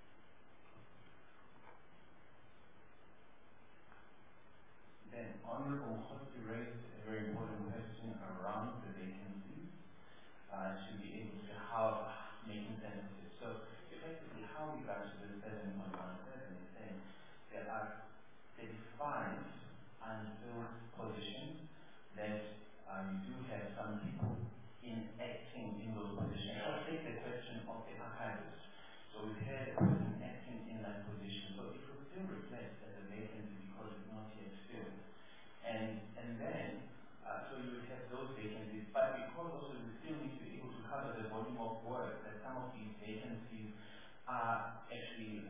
Then, Honorable Host, you raised a very important question around the vacancies to be able to have making sense of it. So, effectively, how we got to the 7.17 is saying there are 35 unfilled positions that you do have some people acting in those positions. Let's take the question of the archivist. So we've had a person acting in that position. So it will still reflect as a vacancy because it's not yet filled. And then, so you would have those vacancies, but because also we still need to be able to cover the volume of work that some of these vacancies are actually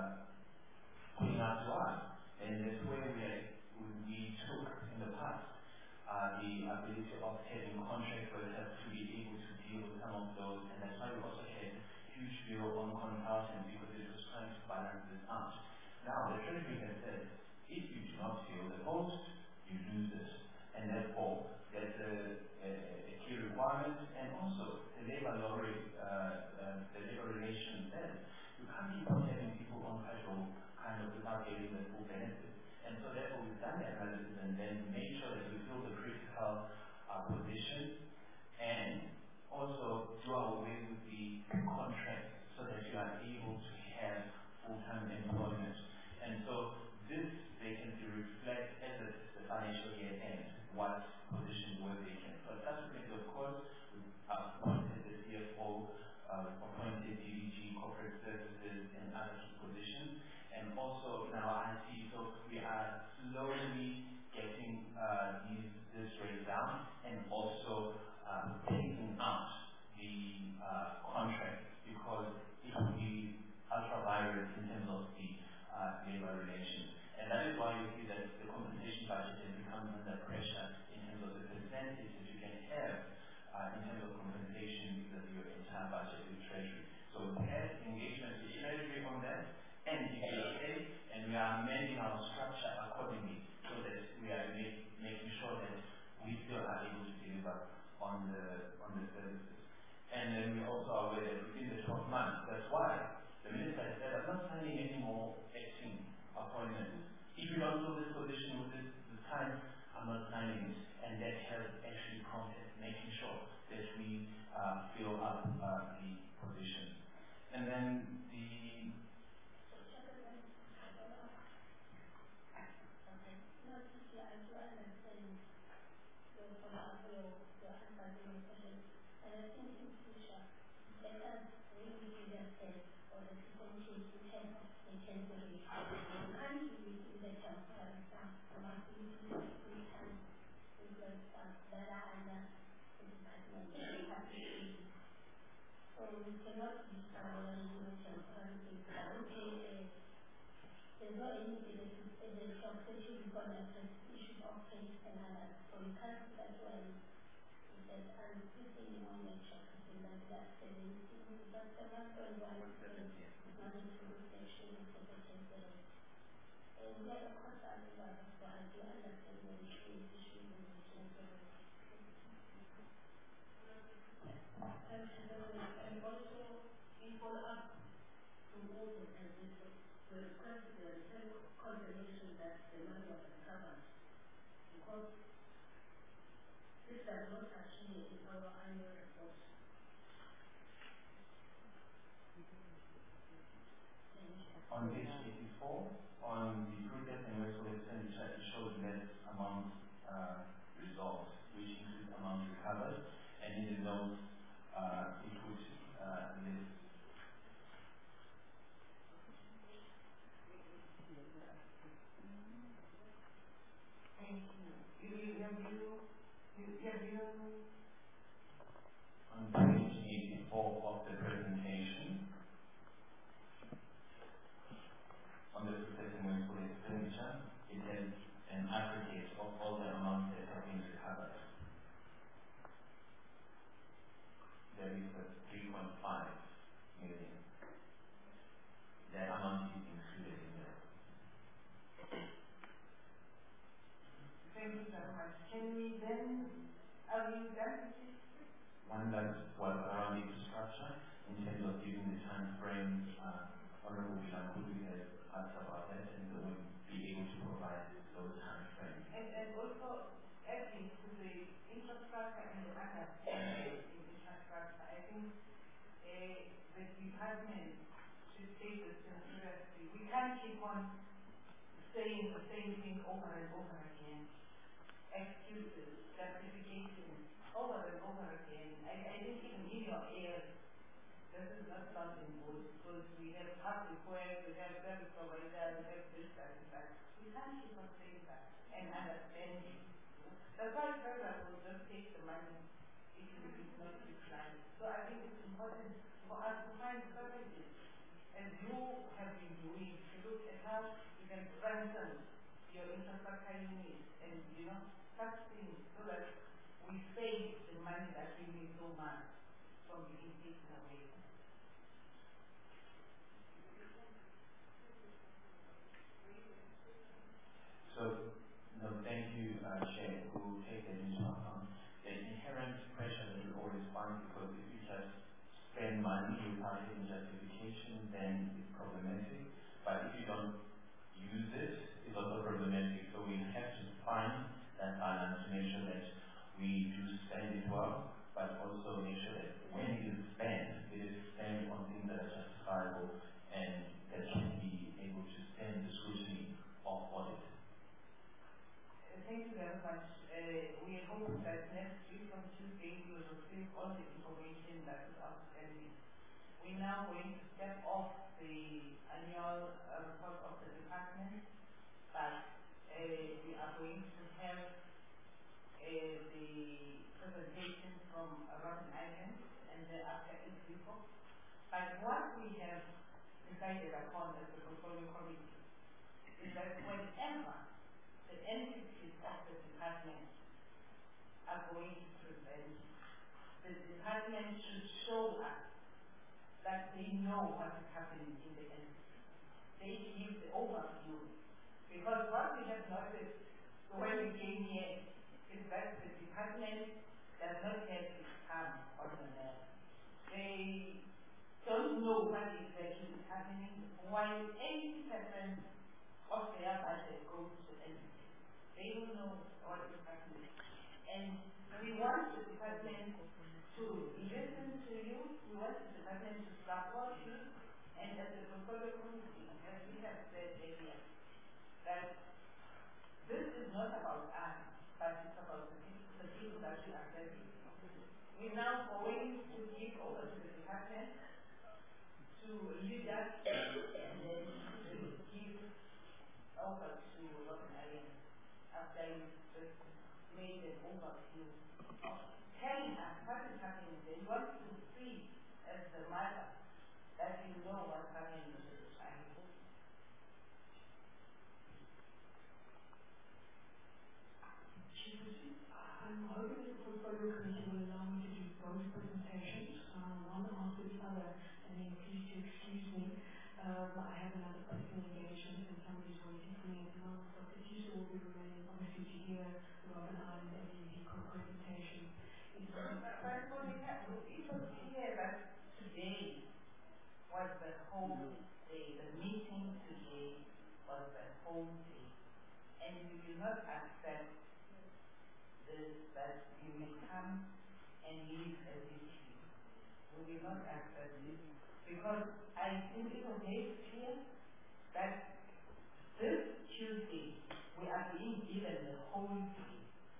putting up to us. And that's where we took in the past the ability of having contract workers to be able to deal with some of those, and that's why we also had huge bill on consultants because it was trying to balance this out. Now, the Treasury has said, if you do not fill the post, you lose this, and therefore that's a key requirement. And also the labor law, the labor relation says you can't keep on having people on casual kind of without getting the full benefit. And so therefore we've done the analysis and then made sure that we fill the critical positions and also do away with the contract so that you are able to have full-time employment. And so this vacancy reflects as the financial year ends what positions were vacant. So subsequently, of course, we appointed the CFO, appointed DDG, corporate services, and other key positions, and also in our IT. So we are slowly getting this rate down and also taking out the contract because it will be ultra-virus in terms of the labor relations. And that is why you see that the compensation budget has become under pressure in terms of the percentage that you can have in terms of compensation because of your entire budget with Treasury. So we had engagement with Treasury on that and EPA, and we are amending our structure accordingly so that we are making sure that we still are able to deliver on the services. And then we also are aware that within the 12 months, that's why the Minister has said, I'm not signing any more acting appointments. If you don't fill this position with this time, I'm not signing it. And that has actually prompted making sure that we fill up the positions. And then the... On page 84, on the group debt and wasteful expenditure, it shows net amount resolved, which includes amount recovered, and in the notes, it would list. On page 84 of the presentation, aggregate of all the amounts that have been recovered. There is the 3.5 million. The amount is included in there. Thank you very much. Can we then, are you done? One that was around infrastructure in terms of giving the time frames. Honorable Bilamudi has asked about that, and they will be able to provide those time frames. And also, adding to the infrastructure and the understanding in infrastructure, I think the department should take this seriously. We can't keep on saying the same thing over and over again. Excuses, justifications, over and over again. I think even in your area, this is not something good because we have public work, we have service providers, we have this, that, and that. We can't keep on saying that and understanding. That's why federal will just take the money if it is not utilized. So I think it's important for us to find strategies, as you have been doing, to look at how you can strengthen your infrastructure units and, such things so that we save the money that we need so much from being taken away. So, no, thank you, Chair. We will take that into account. The inherent pressure that we always find, because if you just spend money without any justification, then it's problematic. But if you don't use it, it's also problematic. So we have to find that balance to make sure that we do spend it well, but also make sure that when it is spent on things that are justifiable and that can be able to stand the scrutiny of audit. Thank you very much. We hope that next week on Tuesday we will receive all the information that is outstanding. We're now going to step off the annual report of the department, but we are going to have the presentation from Robben Island and thereafter each report. But what we have decided upon as the portfolio committee is that whenever the entities of the department are going to present, the department should show us that they know what is happening in the entity. They give the overview. Because what we have noticed when we came here is that the department does not have its thumb on the map. They don't know what exactly is happening, while 80% of their budget goes to entities. They don't know what is happening. And we want the department to listen to you, we want the department to support you, and as the portfolio committee, as we have said earlier, that this is not about us, but it's about the people that we are serving. We're now going to give over to the department to lead us and then to give over to Robben Island after you just made an overview of telling us what is happening. They want to see as the mother that you know what's happening to the child. I'm hoping that the portfolio committee will allow me to do both presentations, one after the other, and then please do excuse me. I have another personal engagement and somebody's waiting for me at the moment. Dr. Tisa will be remaining obviously to hear Robben Island and the EPCO presentation. But Monica, it was clear that today was the whole day. The meeting today was the whole day. And we will not accept this, that you may come and leave as if you. We will not accept this. Because I think it was made clear that this Tuesday we are being given the whole day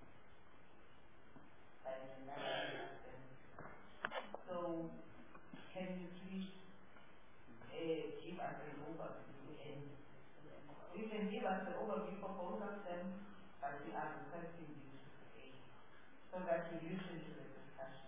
by the national assembly. So can you please give us an overview? And we can give us the overview for both of them, but we are requesting you to stay so that we listen to the discussion.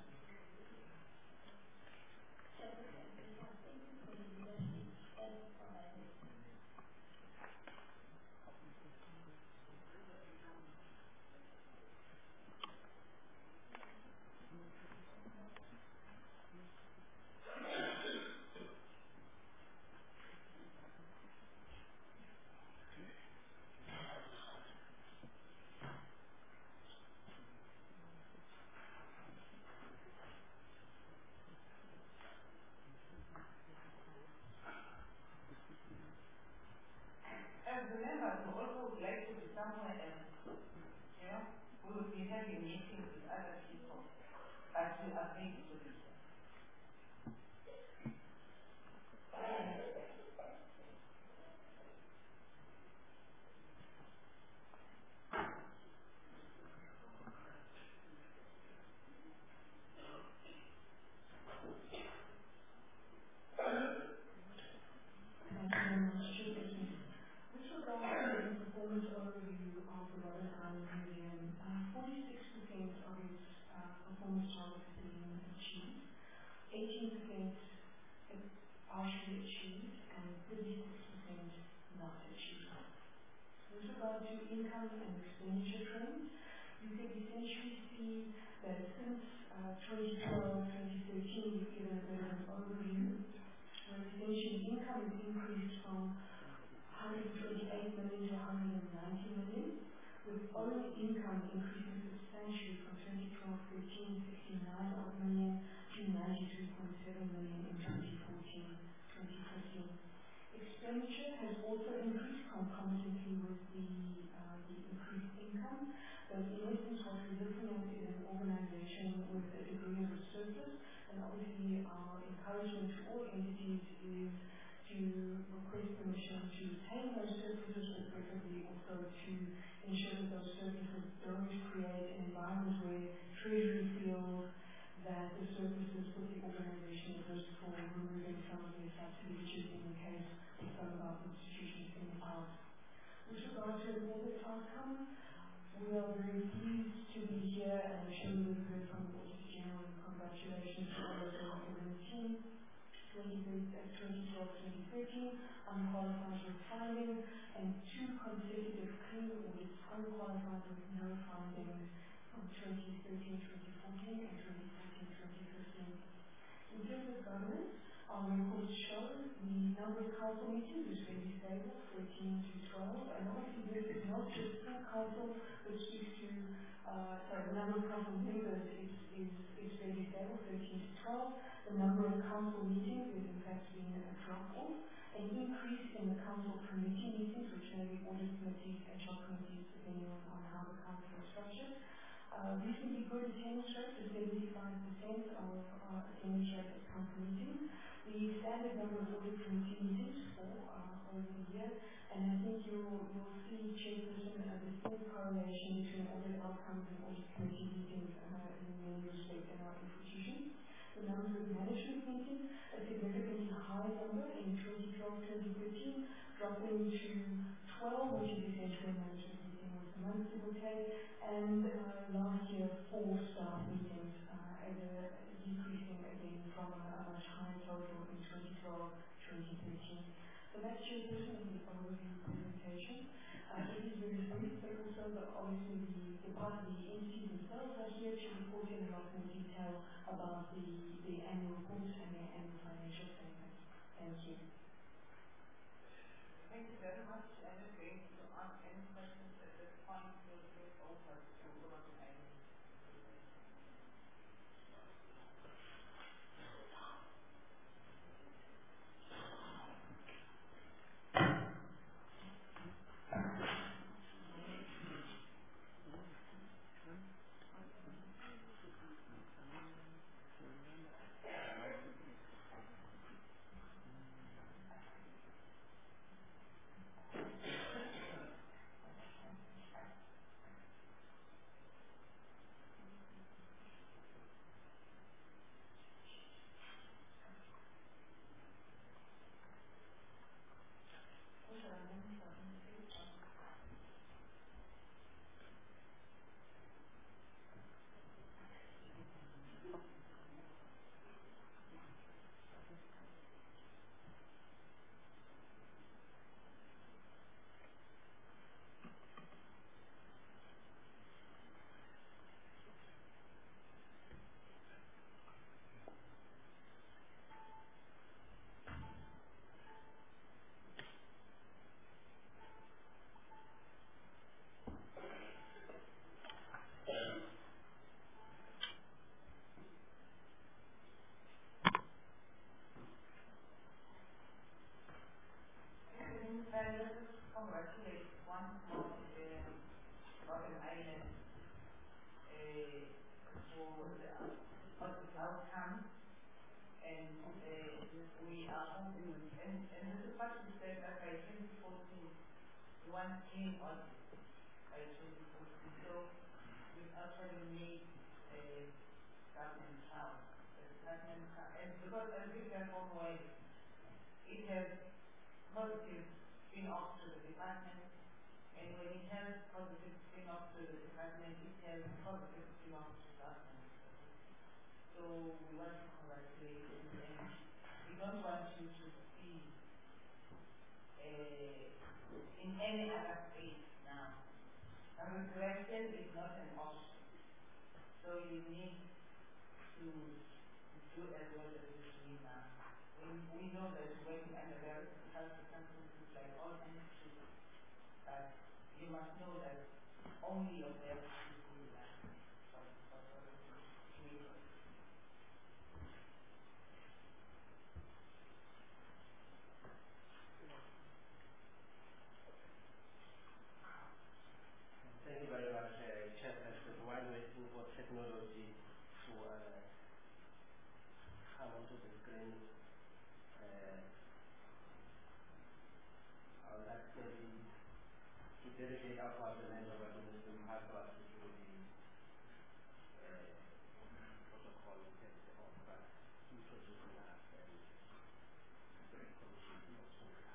You know, we would be having meetings with other people, but we are paid to be here. Partially achieved and 36% not achieved. With regard to income and expenditure trends, you can essentially see that since 2012, 2013, we've given a bit of an overview, where essentially income has increased from 128 million to 190 million, with own income increasing substantially from 2012-13, 69 odd million to 93.7 million in 2014-2015. Expenditure has also increased concomitantly with the increased income, but in essence what we're looking at is an organization with a degree of a surplus, and obviously our encouragement to all entities is to request permission to retain those surpluses, or preferably also to ensure that those surpluses don't create an environment where Treasury feels that the surpluses put the organization at risk for removing some of their subsidies in the case of some of our institutions in the past. With regard to an audit outcome, we are very pleased to be here, and I'm sure you would have heard from the Auditor General. Congratulations to all of them in the team. 2012-2013, unqualified with findings, and 2 consecutive clean audits, unqualified with no findings from 2013-2014 and 2014-2015. In terms of governance, our records show the number of council meetings is fairly stable, 13 to 12, and obviously this is not just full council, but speaks to, the number of council members is fairly stable, 13 to 12. The number of council meetings is in fact being a drop-off, an increase in the council committee meetings, which may be audit committees and shop committees, depending on how the council is structured. Recently good attendance rate is 75% of attendance rate at council meetings. The standard number of audit committee meetings for over the year, and I think you'll see, Chairperson, a distinct correlation between audit outcomes and audit committee meetings in many respects in our institution. The number of management meetings, a significantly higher number in 2012-2013, dropping to 12, which is essentially a management meeting once a month, give or take, and last year 4 staff meetings, decreasing again from a much higher total in 2012-2013. So that's Chairperson of the overview presentation. It is very brief, but also obviously the part of the entities themselves are here to report in a lot more detail about the annual reports and their annual financial statements. Thank you. Thank you very much. I'm going to ask any questions at this point. We'll look over to Robert and Amy. want clean audit by 2040. So we've actually made a government house. And because as we perform well, it has positive spin-off to the department, and when it has positive spin-off to the department, it has positive spin-off to government. So we want to congratulate you, and we don't want you to see in any other space now. Regression is not an option. So you need to do as well as you do now. We know that working under very difficult circumstances like all entities, but you must know that only your best is good enough for the situation. Thank you very much, Chairperson. While waiting for technology to come onto the screen, I would like to dedicate our part of the name of Mr. Mahatma to the protocol in terms of introducing us and the commission of Soka.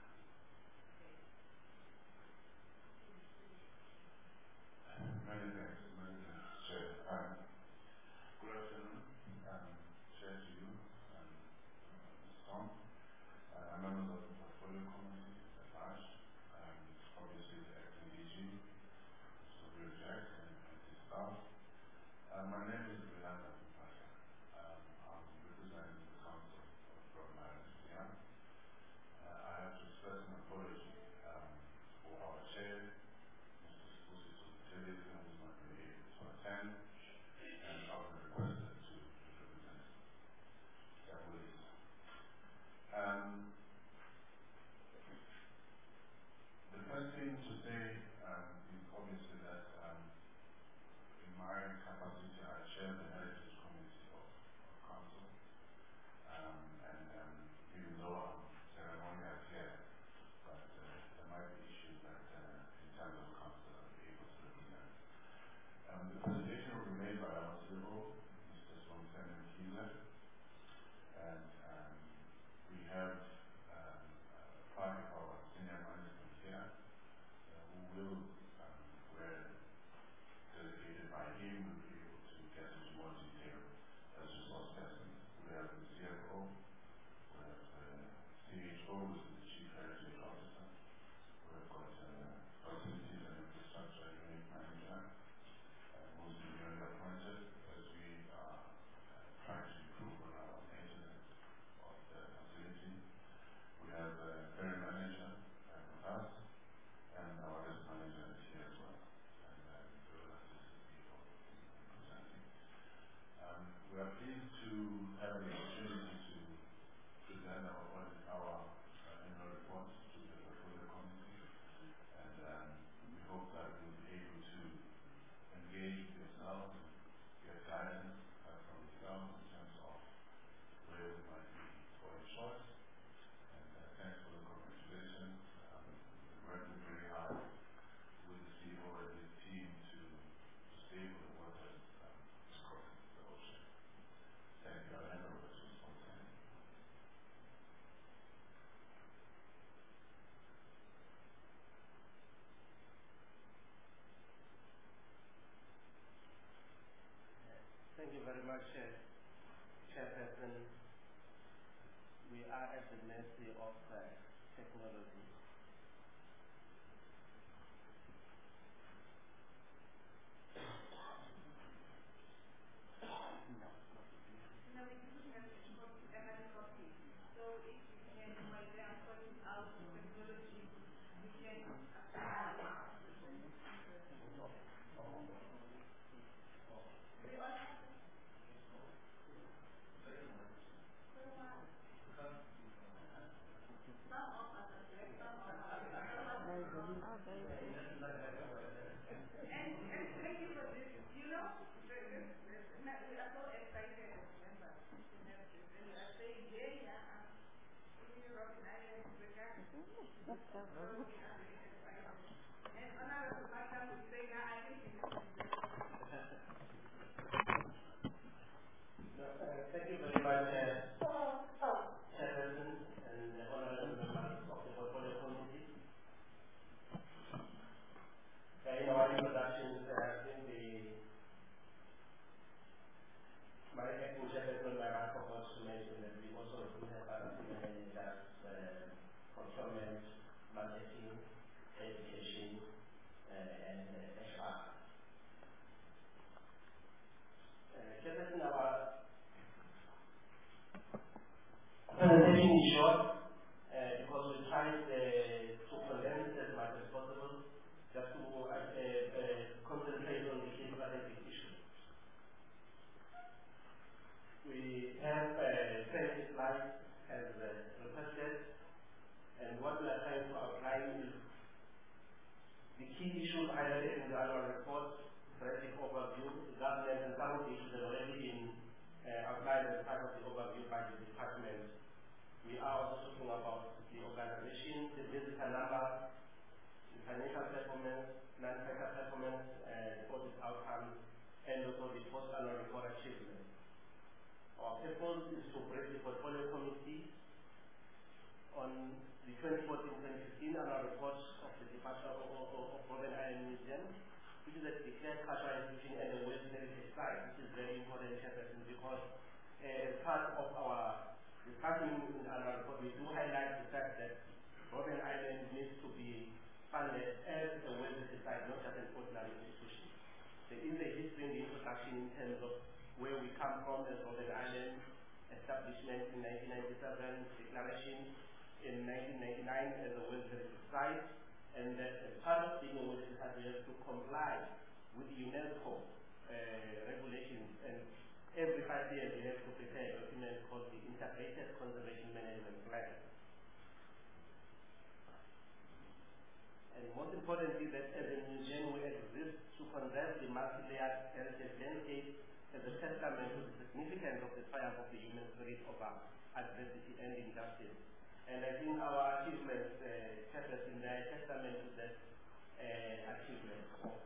Many thanks, Chair. Good afternoon, Chair to you, Mr. Tom, members of the Portfolio Committee at large, obviously the acting DG, Mr. Bill Jackson, and his staff. My name is Vilanda Mpasa. I'm representing the Council of Robben Island here. I have to express an apology for our Chair, Mr. Spusi Tsotelezi, who was not really able to attend, and I was requested to represent Japanese. The first thing to say is obviously that in my capacity I chair the Heritage Committee of Council, and even though I'm ceremonial chair, but there might be issues that in terms of Council I'll be able to represent. The presentation will be made by our CEO, Mr. Swamsene Mkhize, and we have part of our senior management here who will, where delegated by him, will be able to get into more detail as resource persons. We have the CFO, we have the CHO, which is the Chief Heritage Officer, we have got Facilities and Infrastructure Unit Manager, who's been newly appointed as we are trying to improve on our maintenance of the facility. We have a ferry manager with us, and our risk manager is here as well, and we will assist the people in presenting. We are pleased to have the opportunity to present our annual report to the Portfolio Committee, and we hope that we'll be able to engage with yourselves and get guidance from yourselves in terms of where we might be falling short. And thanks for the congratulations. We're working very hard with the CEO and his team to stable the waters across the ocean. Thank you. I'll hand over to Swamsene. Thank you very much, Chairperson. We are at the mercy of technology. No, we didn't have a copy. So if you can, while they are sorting out the technology, we can some of us are key issues highlighted in the annual report, basic overview, the governance, and some of the issues have already been outlined as part of the overview by the department. We are also talking about the organization, the visitor number, the financial performance, non-financial performance, audit outcomes, and also the post-annual report achievements. Our purpose is to brief the portfolio committee on the 2014-2015 annual report of the Department of Robben Island Museum, which is a declared cultural institution and a World Heritage Site, which is very important because as part of our discussion in our report, we do highlight the fact that Robben Island needs to be funded as a World Heritage Site, not just an ordinary institution. There is a history in the introduction in terms of where we come from as Robben Island, establishment in 1997, declaration in 1999 as a World Heritage Site, and that as part of being a World Heritage Site, we have to comply with UNESCO regulations, and every 5 years we have to prepare a document called the Integrated Conservation Management Plan. And most importantly, that as a museum we exist to conserve the multi-layered heritage landscape as a testament to the significance of the triumph of the human spirit over adversity and injustice. And I think our achievements purpose in their testament to that achievement of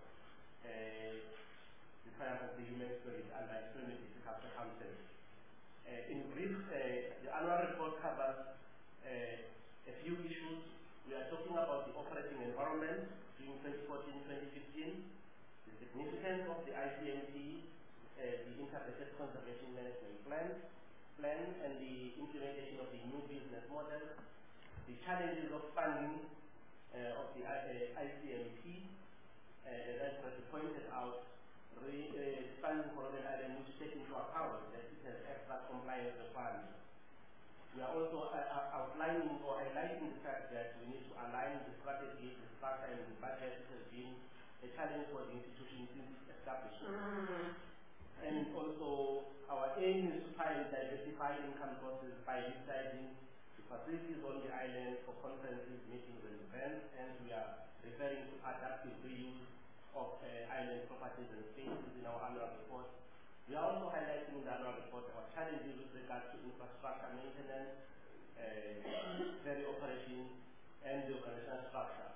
the triumph of the human spirit under extremely difficult circumstances. In brief, the annual report covers a few issues. We are talking about the operating environment during 2014-2015, the significance of the ICMP, the Integrated Conservation Management Plan, and the implementation of the new business model, the challenges of funding of the ICMP, as was pointed out, funding for Robben Island needs to take into account that it has extra compliance requirements. We are also outlining or highlighting the fact that we need to align the strategy, the structure, and the budget. It has been a challenge for the institution since its establishment. And also, our aim is to try and diversify income sources by utilizing the facilities on the island for conferences, meetings, and events, and we are referring to adaptive reuse of island properties and spaces in our annual report. We are also highlighting in the annual report our challenges with regard to infrastructure maintenance, ferry operation, and the organizational structure.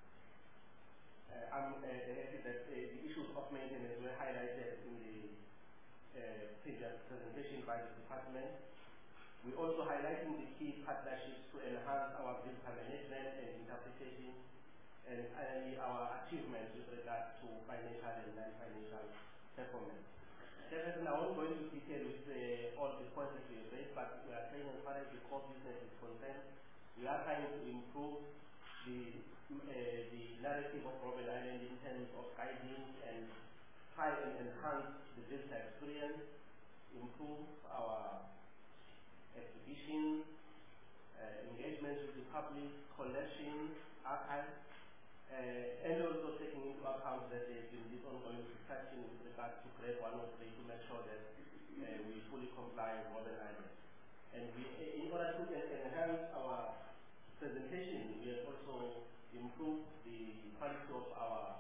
I'm happy that the issues of maintenance were highlighted in the previous presentation by the department. We're also highlighting the key partnerships to enhance our visitor management and interpretation, and finally our achievements with regard to financial and non-financial performance. Secondly, I won't go into detail with all the points that we have raised, but we are saying as far as the core business is concerned, we are trying to improve the narrative of Robben Island in terms of guiding and try and enhance the visitor experience, improve our exhibition, engagement with the public, collection, archives, and also taking into account that there has been this ongoing discussion with regard to grade 103 to make sure that we fully comply with Robben Island. And in order to enhance our presentation, we have also improved the quality of our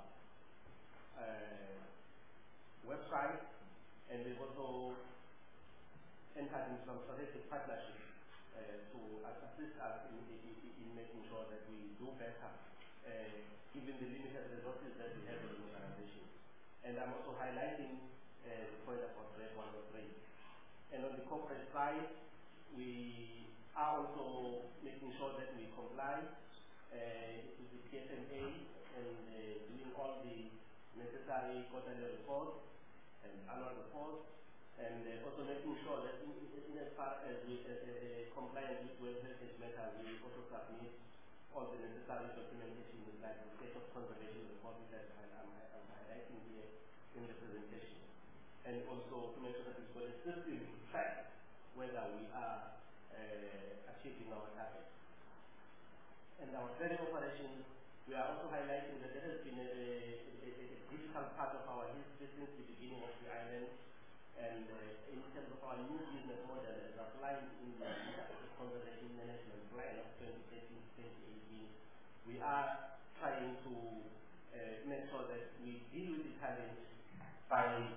website, and we've also entered into some strategic partnerships to assist us in making sure that we do better, given the limited resources that we have as an organization. And I'm also highlighting the point about grade 103. And on the corporate side, we are also making sure that we comply with the PSMA and doing all the necessary quarterly reports and annual reports, and also making sure that in as far as we compliance with World Heritage matters, we also submit all the necessary documentation, like the state of conservation report that I'm highlighting here in the presentation, and also to make sure that we've got a system to track whether we are achieving our targets. And our ferry operations, we are also highlighting that there has been a difficult part of our history since the beginning of the island, and in terms of our new business model as outlined in the Conservation Management Plan of 2013-2018, we are trying to make sure that we deal with the challenge by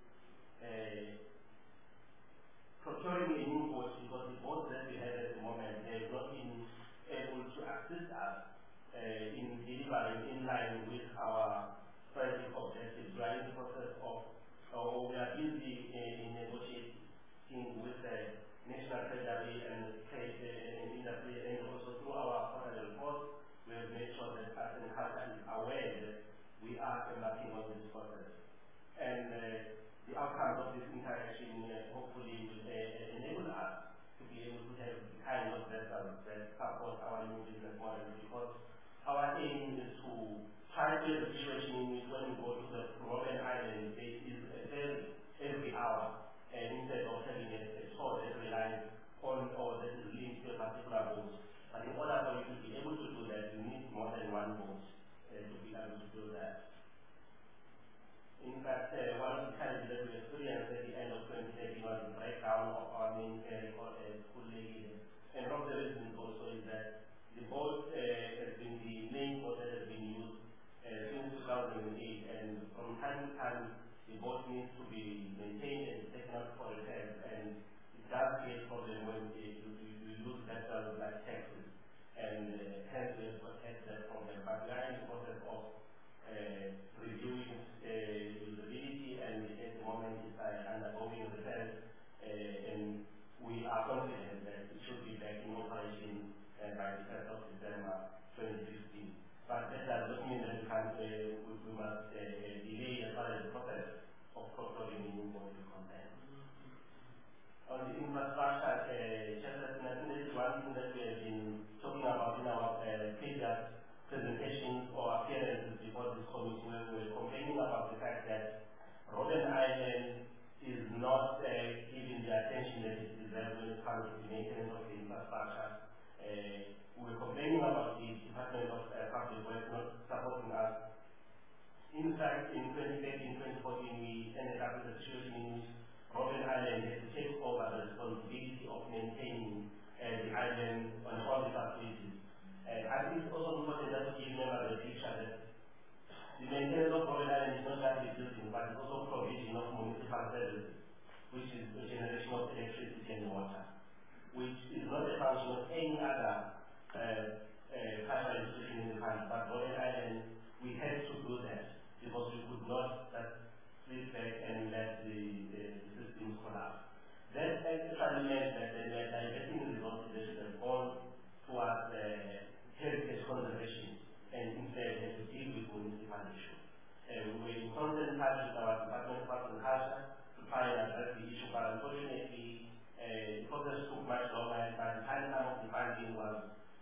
procuring a new boat, because the boats that we have at the moment, they have not been able to assist us in delivering in line with our strategic objectives. We are in the process of, or we are busy in negotiating with the National Treasury and Trade and Industry, and also through our quarterly report, we have made sure that Arts and Culture is aware that we are embarking on this process. And the outcomes of this interaction hopefully will enable us to be able to have the kind of vessels that support our new business model, because our aim is to try to get a situation in which when we go to the Robben Island, there is a ferry every hour, instead of having a tour that relies on or that is linked to a particular boat. But in order for you to be able to do that, you need more than one boat to be able to do that. In fact, one of the challenges that we experienced at the end of 2013 was the breakdown of our main ferry called Kulegi. And one of the reasons also is that the boat has been the main boat that has been used since 2008, and from time to time the boat needs to be maintained and taken out for repairs, and it does create problem when you lose vessels like Texas, and hence we have had that problem. But we are in the process of reviewing usability, and at the moment it's undergoing repairs, and we are confident that it should be back in operation by the 1st of December 2015. But that does not mean that we must delay as far as the process of procuring the new boat is concerned. On the infrastructure, Chairperson, I think this is one thing that we have been talking about in our previous presentations or appearances before this committee, where we were complaining about the fact that Robben Island is not given the attention that it deserves when it comes to the maintenance of the infrastructure. We were complaining about the Department of Public Works not supporting us. In fact, in 2013-2014, we ended up with a situation in which Robben Island had to take over the responsibility of maintaining the island on all the facilities. I think it's also important that we remember the picture that the maintenance of Robben Island is not just reducing, but it's also provision of municipal services, which is the generation of electricity and water, which is not a function of any other cultural institution in the country. But Robben Island, we had to do that because we could not just sit back and let the systems collapse. That actually meant that we are diverting resources that should have gone towards heritage conservation, and instead had to deal with municipal issues. We were in constant touch with our Department of Arts and Culture to try and address the issue, but unfortunately the process took much longer, and by the time some of the funding was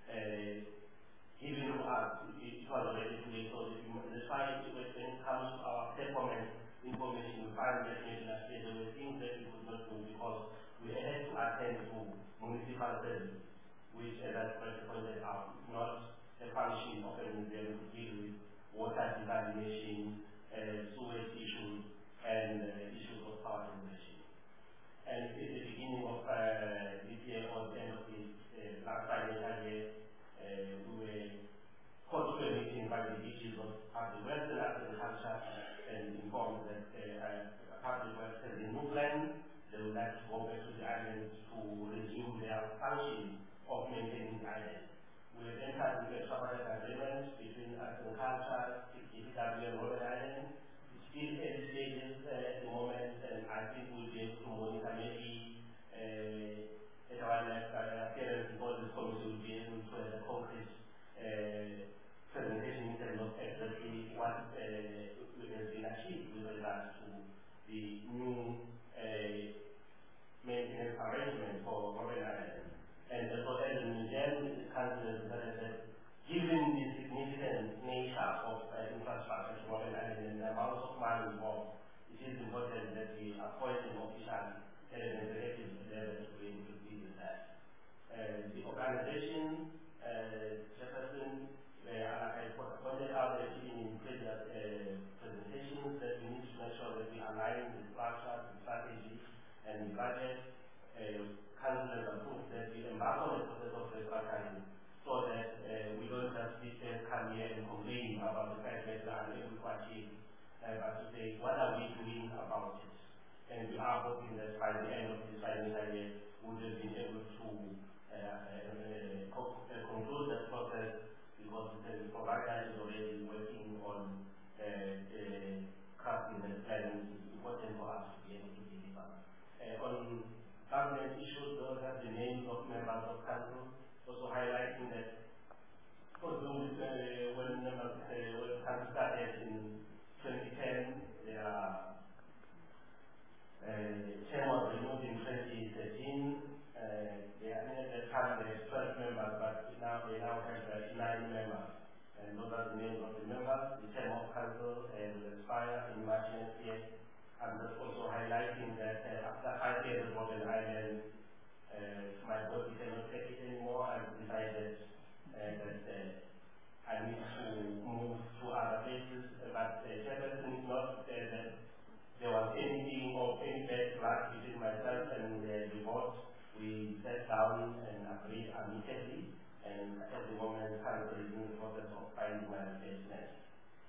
given to us, it was already too late. So that's why when it comes to our settlement information, we find that maybe last year there were things that we could not do because we had to attend to municipal services, which, as I pointed out, is not a function of a museum to deal with water desalination, sewage issues, and issues of power generation. And at the beginning of this year, or the end of the last financial year, we were called to a meeting by the issues of Public Works and Agriculture, and informed that Public Works has a new plan. They would like to go back to the island to resume their function of maintaining the island. We have entered into a tripartite agreement between Arts and Culture, DPW, and Robben Island. It's still early stages at the moment, and I think we'll be able to monitor maybe at our next appearance before this committee will be able to have a concrete presentation in terms of exactly what has been achieved with regards to the new maintenance arrangement for Robben Island. And also as a museum, the council has decided that given the significant nature of infrastructure to Robben Island and the amount of money involved, it is important that we appoint an official at an executive level to be able to deal with that. The organization, Jefferson, I pointed out in previous presentations that we need to make sure that we align the structure, the strategy, and the budget. Council has approved that we embark on a process of restructuring so so that we don't just sit there, come here and complain about the fact that we are unable to achieve, but to say, what are we doing about it? And we are hoping that by the end of this financial year, we will be able to conclude that process, because the provider is already working on crafting the plan. It's important for us to be able to deliver. On government issues, those are the names of members of council, also highlighting that although when council started in 2010, their term was renewed in 2013. At that time they had 12 members, but now they have 9 members. And those are the names of the members. The term of council will expire in March next year. I'm just also highlighting that after 5 years of Robben Island, my body cannot take it anymore. I've decided that I need to move to other places. But Jefferson is not that there was anything of any bad blood between myself and the board. We sat down and agreed amicably, and at the moment, council is in the process of finding my replacement.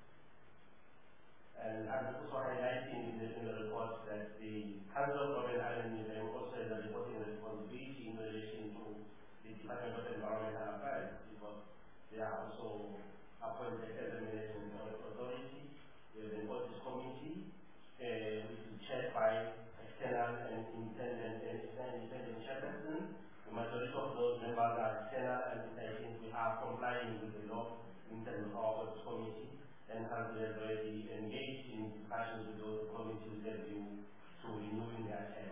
And I'm also highlighting in the report that the Council of Robben Island Museum also has a reporting responsibility in relation to the Department of Environmental Affairs, because they are also appointed as a management authority. We have an audit committee, which is chaired by external and independent chairperson. The majority of those members are external, and I think we are complying with the law in terms of our audit committee. And council has already engaged in discussions with those committees that view to renewing their term.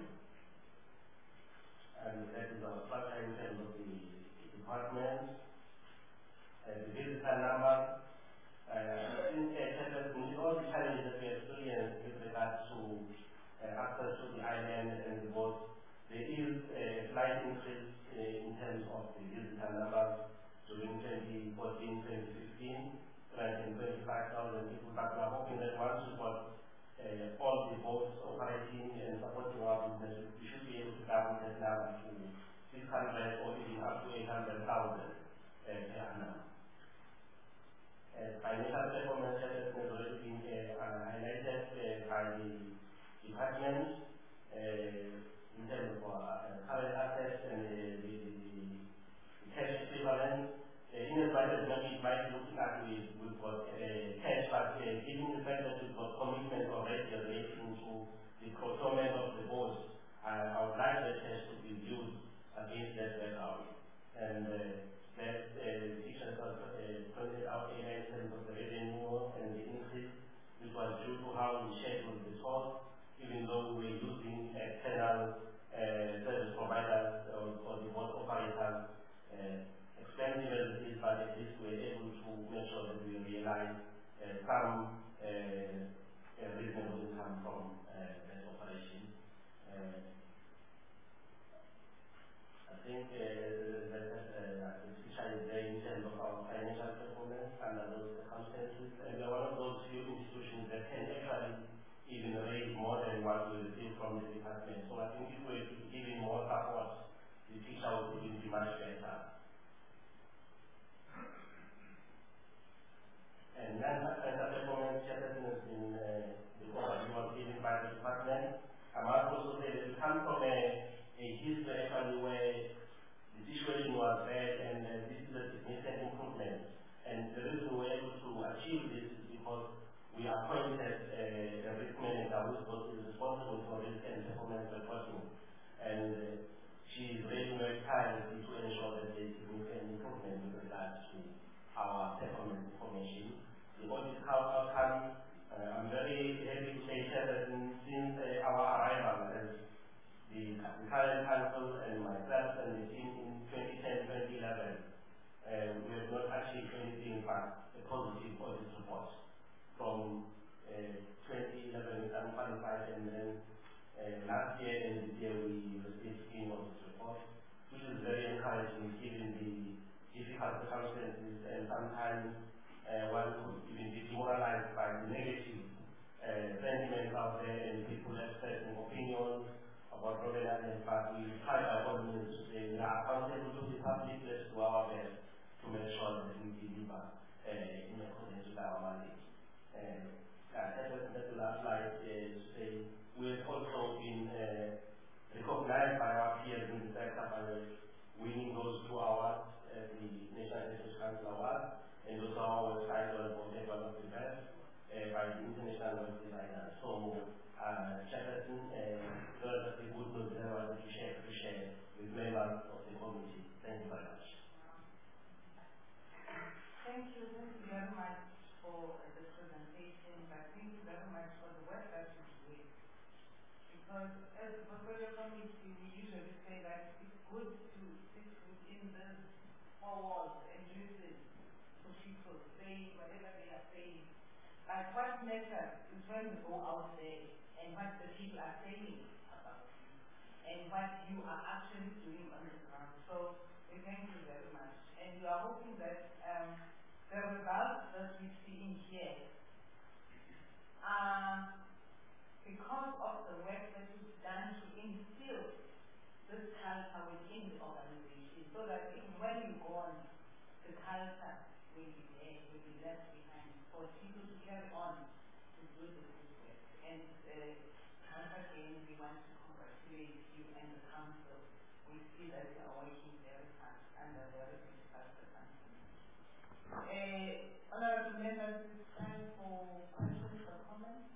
And that is our structure in terms of the department. The visitor number, I think with all the challenges that we experience with regards to access to the island and the boat, there is a slight increase in terms of the visitor numbers during 2014-2015. 25,000 people, but we are hoping that once we've got all the boats operating and supporting our business, we should be able to double that number to 600 or even up to 800,000 per annum. Financial performance has already been highlighted by the department in terms of current assets and the cash equivalent. In as much as it might look like we've got cash, but given the fact that we've got commitment already relating to the procurement of the boats, I would like the cash to be used against that warehouse. And that teachers have pointed out in terms of the revenue and the increase, which was due to how we scheduled the tours, even though we were using external service providers or the boat operators. Expensive as it is, but at least we were able to make sure that we realize some reasonable income from that operation. I think the picture is there in terms of our financial performance under those circumstances, and we are one of those few institutions that can actually even raise more than what we receive from the department. So I think if we were to give in more support, the picture would even be much better. And non-financial performance has been the overview was given by the department. I must also say that we come from a history actually where the situation was bad, and this is a significant improvement. And the reason we were able to achieve this is because we appointed a risk manager who is responsible for risk and performance reporting. And she is very, very tirelessly to ensure that there is significant improvement with regards to our performance information. The audit outcome, I'm very happy to say that since our arrival as the current council and myself and the team in 2010-2011, we have not achieved anything but a positive audit report. From 2011 we unqualified, and then last year and this year we received clean audit report, which is very encouraging given the difficult circumstances, and sometimes one could even be demoralized by the negative sentiments out there and people expressing opinions about Robben Island. But we try by all means to say we are accountable to the public. Let's do our best to make sure that we deliver in accordance with our mandate. As the last slide say, we have also been recognized by our peers in the sector by winning those 2 awards at the National Heritage Council Awards, and also our website was voted one of the best by the International Web Designer. So, Jefferson, that's a good news that I wanted to share with members of the committee. Thank you very much. Thank you very much for the presentation, but thank you very much for the work that you did. Because as a portfolio committee, we usually say that it's good to sit within the 4 walls and listen to people say whatever they are saying. But what matters is when you go out there and what the people are saying about you and what you are actually doing on the ground. So we thank you very much. And we are hoping that the results that we see in here are because of the work that you've done to instill this culture within the organization, so that even when you go on, the culture will be there, will be left behind for people to carry on to do the good work. And once again, we want to congratulate you and the council. We see that you are working very hard under very difficult circumstances. Honorable members, it's time for questions or comments.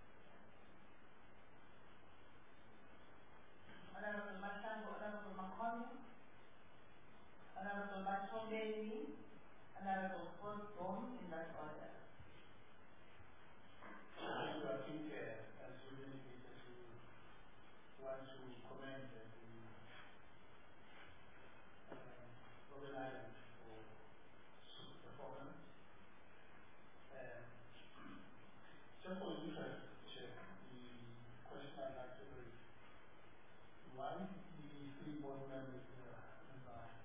Honorable Mashango, Honorable Makoni, Honorable Machomeni, Honorable Fosdom, in that order. I think as you indicated, we want to commend the Robben Island for super performance. Just for interest, Chair, the question I'd like to raise. Why the 3 board members resigned?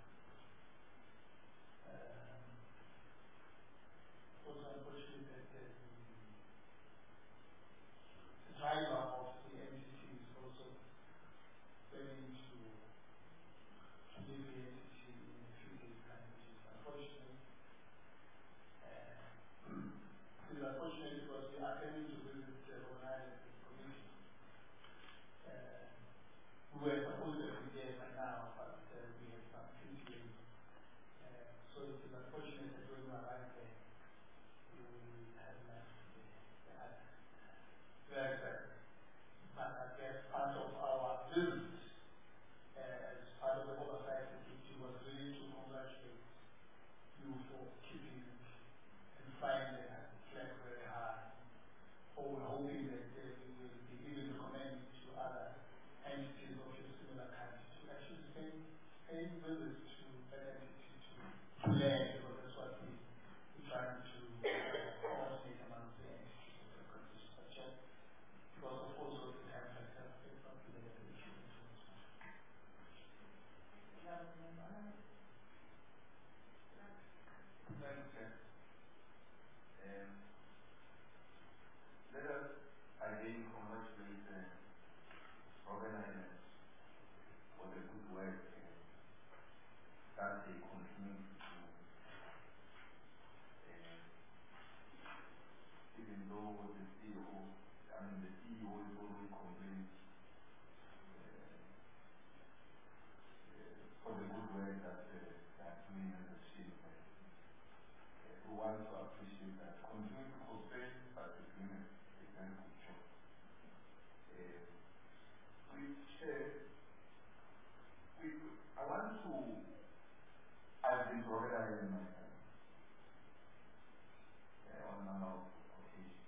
Also unfortunate that the driver of the entity is also planning to leave the entity in a few days' time, which is unfortunate. It is unfortunate because we are planning to visit Robben Island as a committee. We were supposed to be there by now, but we had some PTA. So it is unfortunate that when we arrived there, we had left the island. Very sad. But I guess part of our visit as part of the oversight committee was really to congratulate you for keeping it and flying the flag very high. Or we're hoping that we will be even recommended to other entities of a similar kind to actually pay visits to that entity to learn, because that's what we're trying to coordinate amongst the entities of the country. Because of also the time factor, it's not really an issue. Thanks, Chair. Let us again congratulate Robben Island for the good work that they continue to do. Even though the CEO is always complaining for the good work that they are doing as a team. We want to appreciate that. Continue to cooperate, but they're doing a very good job. I want to, I've been to Robben Island myself on a number of occasions.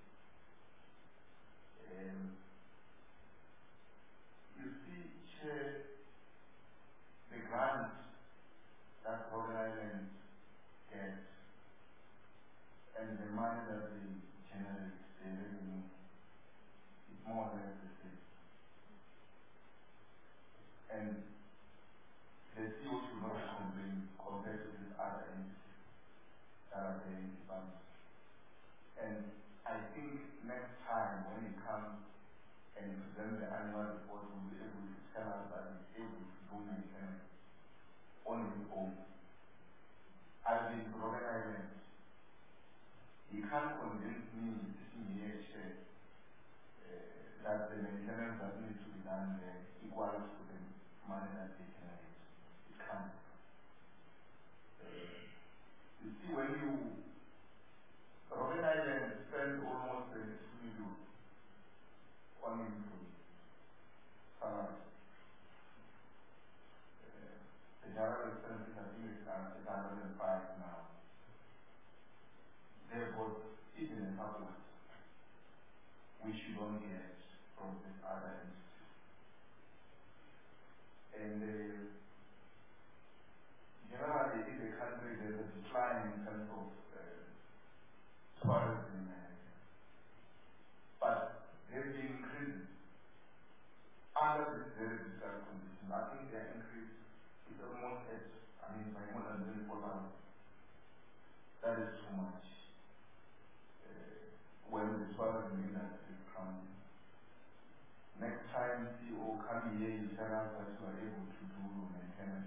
You see, Chair, the grant that Robben Island gets and the money that they generate, the revenue, is more or less the same. And the CEO should not complain compared to these other entities that are paying funds. And I think next time when he comes and presents the annual report, we'll be able to tell us that he's able to do maintenance on his own. I've been to Robben Island. You can't convince me, sitting here, that the maintenance that needs to be done there equals to the money that they can raise. It can't. You see, when Robben Island spent almost 2 million on employees. Salary. The general expenses, I think, is 105 now. Therefore, even in surplus, which you don't get from this other institute. And generally, in the country, there's a decline in terms of tourism, but they've been increasing under this very difficult conditions. I think their increase is almost at, by more than 24,000. That is too much. When the tourism industry is coming. Next time CEO come here, you tell us that you are able to do maintenance.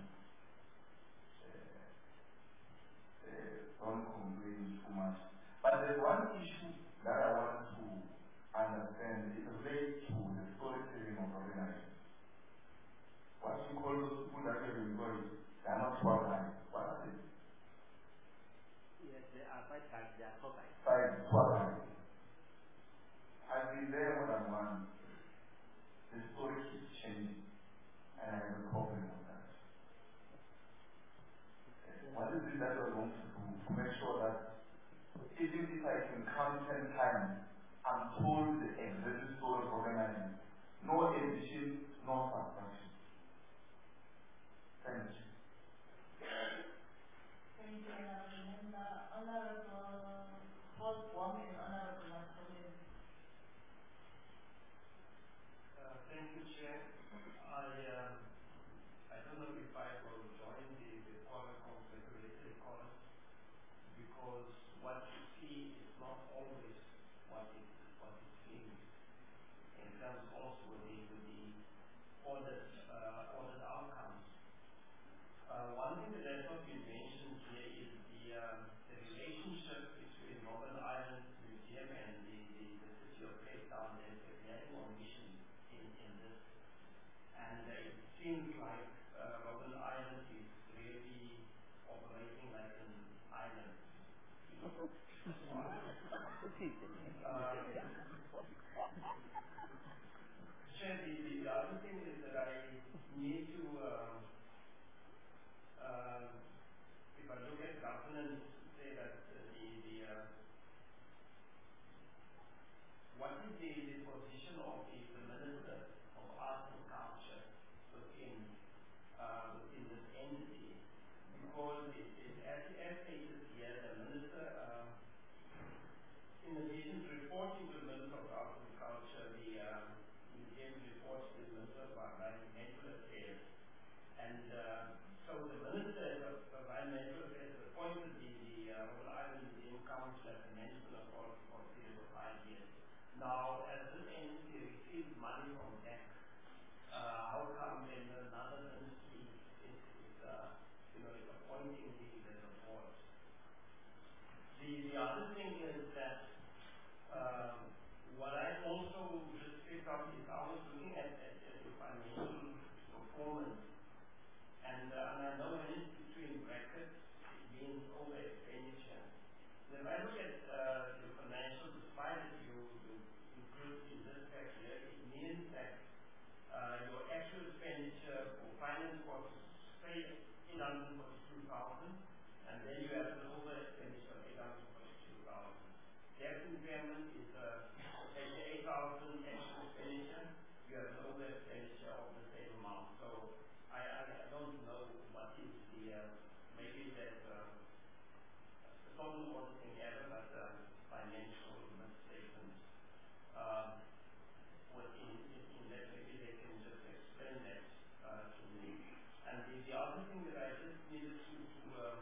Don't complain too much. But there's one issue that I want to understand. It relates to the storytelling of organizations. What you call those people that have employed, they are not tour guides. What are they? Yes, they are side guides, they are tour guides. Tour guides. I've been there more than once. The story keeps changing, and I have a problem with that. What is it that we're going to do to make sure that even if I can come 10 times, I'm told the exact story of organizing. No addition, no subtraction. Thank you. Thank you, Honorable Paul Wong and Honorable Masomin. Thank you, Chair. I don't know if I will join the call of regulatory column, because what you see is not always what it seems in terms also with the audit outcomes. One thing that has not been mentioned here is the relationship between Robben Island Museum and the city of Cape Town and the planning mission in this. And it seems like Robben Island is really operating like an island. Chair, the other thing is that I need to, if I look at governance, say that what is the position of the Minister of Arts and Culture within this entity? Because as stated here, the Minister, in addition to reporting to the Minister of Arts and Culture, the museum reports to the Minister of Environmental Affairs. And so the Minister of Environmental Affairs appointed the Robben Island Museum Council as the management authority for a period of 5 years. Now, as this entity receives money from DEC, how come then another ministry is appointing the board? The other thing is that what I also just picked up is I was looking at the financial performance, and I know when it's between brackets, it means over expenditure. If I look at the financial slide that you include in this pack here, it means that your actual expenditure for finance was, say, 842,000, and then you have an over expenditure of 842,000. Debt impairment is 88,000 actual expenditure. You have an over expenditure of the same amount. So I don't know what is the maybe there's not an auditing error, but financial misstatements in that. Maybe they can just explain that to me. And the other thing that I just needed to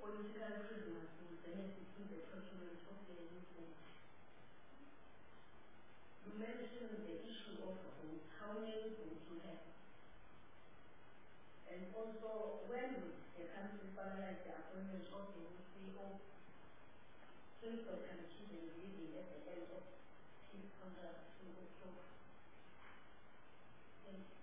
political prisoners who benefit in the procurement of their uniform. You mentioned the issue of votes, how many votes you have. And also, when will the country finalize the appointment of the new CEO, Principal Committee will be leaving at the end of his contract in October. Thank you.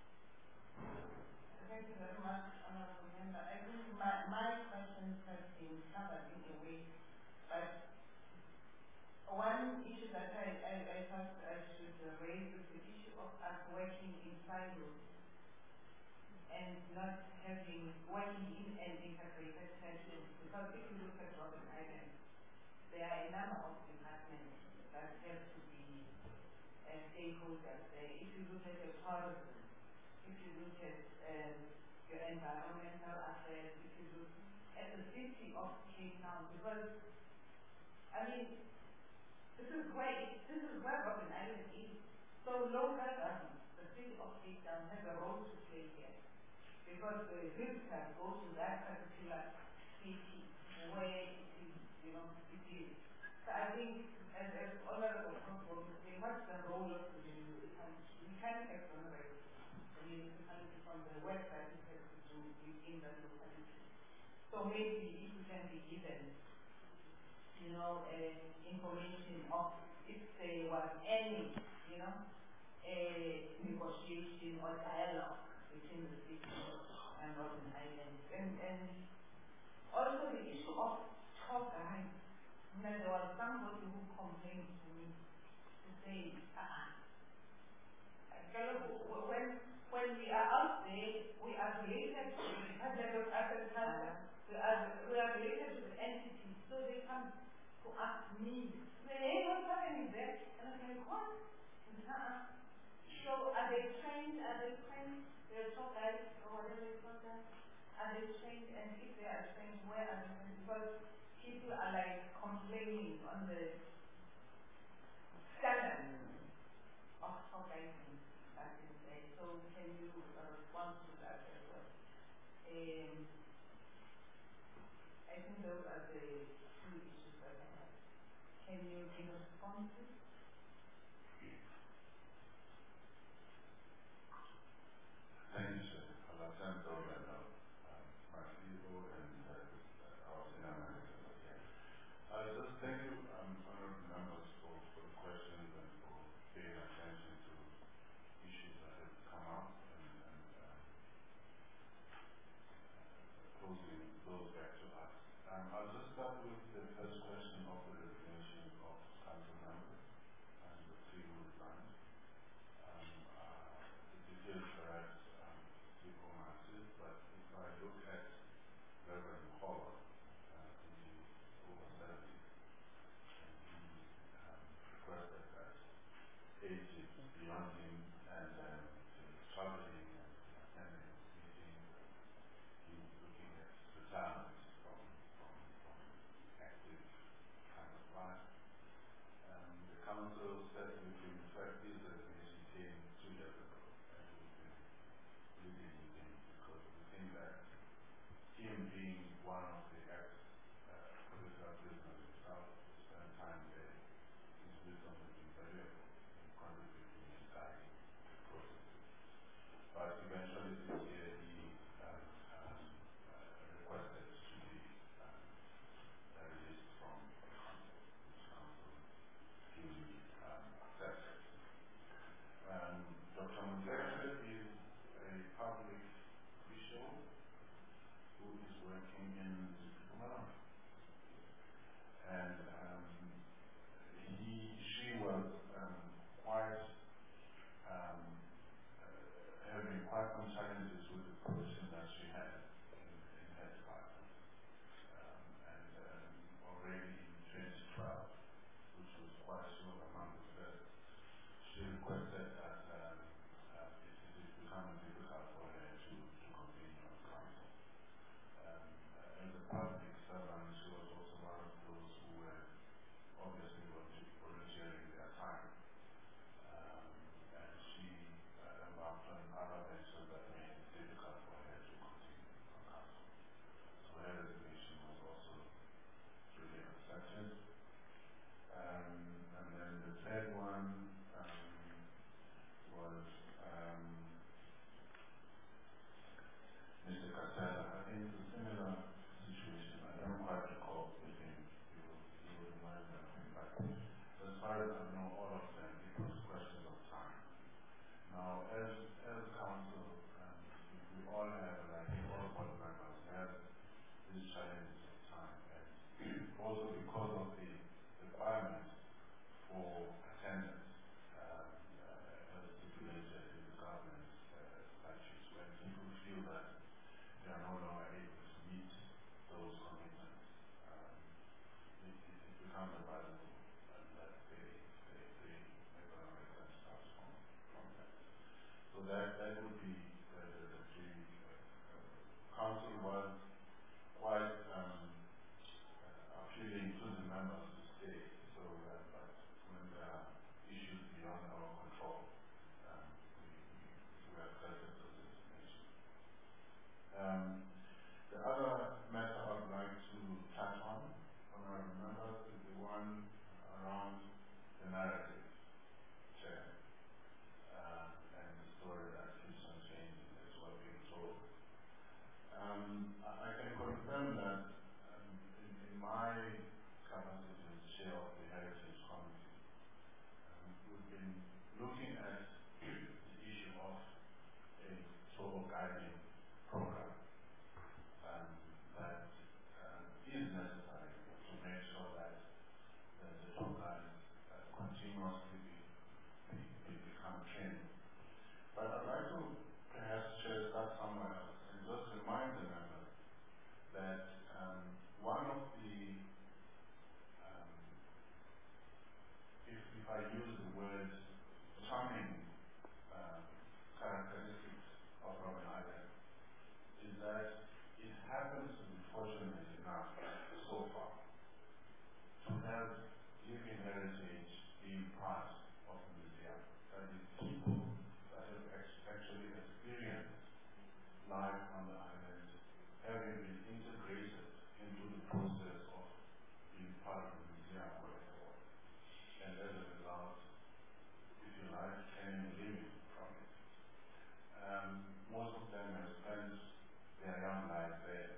Thank you very much, Honorable Member. I think my questions have been covered in a way, but one issue that I thought I should raise is the issue of us working in silos and not working in an integrated fashion. Because if you look at Robben Island, there are a number of departments that have to be stakeholders there. If you look at your tourism, if you look at your environmental affairs, if you look at the city of Cape Town, because I mean, this is where Robben Island is. So local government, the city of Cape Town, has a role to play here, because the visitors go to that particular city where it is, it is. So I think, as Honorable Council was saying, what's the role of the municipality? We can't exonerate the municipality from the work that it has to do within the locality. So maybe if we can be given, information of if there was any, negotiation or dialogue between the city and Robben Island. And also the issue of tour guides. There was somebody who complained to me to say, when we are out there, we are related to the Department of Agriculture, we are related to the entities, so they come to ask me, say, hey, what's happening there? And I'm like, what? So are they trained? They're tour guides or whatever it's called that? Are they trained? And if they are trained, where are they trained? Because people are like complaining on the standard of tour guiding back in the day. So can you respond to that as well? I think those are the two issues that I have. Can you give a response to? Thank you, sir. I'll attend to that now. My people and our senior managers are here. Just thank you, honorable members, for the questions and for paying attention to issues that have come up and posing those back to us. I'll just start with the first question of the resignation of council members. also because of the requirement for attendance as stipulated in the government statutes, when people feel that they are no longer able to meet those commitments, it becomes available and that they make an return starts from that. So that would be the three. Council was quite appealing to the members to stay, so that but when there are issues beyond our control, we accepted those information. The other matter I would like to touch on, honorable members, is the one around the narrative, Chair, and the story that keeps on changing as well being told. I can confirm that in my capacity as chair of the Heritage Committee, we've been looking at the issue of a tour guiding program that is necessary to make sure that the tour guides continuously become trained. But I'd like to perhaps start somewhere else and just remind the members that one of the, if I use the word charming characteristics of Robben Island, is that it happens to be fortunate enough so far to have living heritage being part of the museum. That is, people that have actually experienced life on the island having been integrated into the process of being part of the museum going forward. And as a result, if you like, earning a living from it. Most of them have spent their young life there.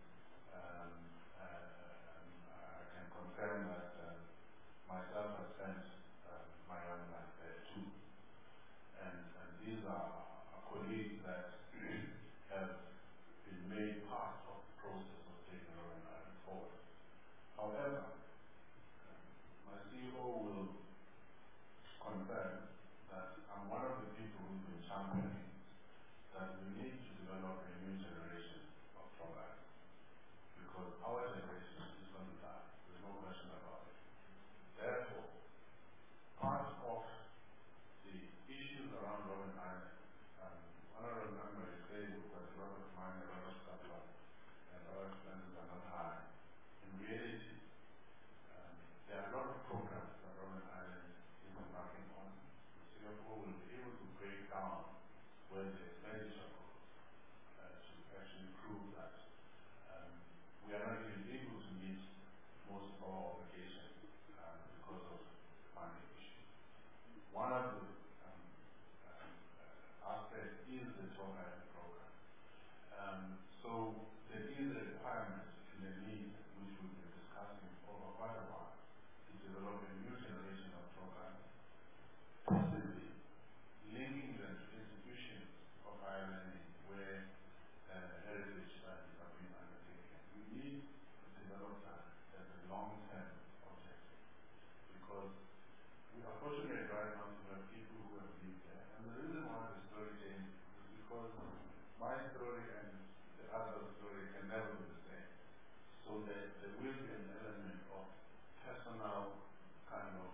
I can confirm that myself have spent my young life there too. And these are colleagues that have been made part of the process of taking Robben Island forward. However, my CEO will confirm that I'm one of the people who've been championing that we need to develop a new generation of tour guides, because our generation is going to die. There's no question about it. Therefore, part of the issues around Robben Island, honorable member is saying we've got a lot of money, a lot of stuff, and our expenses are not high. In reality, there are a lot of programs that Robben Island is embarking on. Singapore will be able to break down where the expenditure goes to actually prove that we are not even able to meet most of our obligations because of money issues. One of the aspects is the tour guiding program. So there is a requirement and a need, which we've been discussing over quite a while, to develop a new generation of tour guides, possibly linking them to institutions of higher learning where heritage studies are being undertaken. We need to develop that as a long-term objective, because we are fortunate right now to have people who have lived there. And the reason why the story changes is because my story and the other story can never be the same. So there will be an element of personal kind of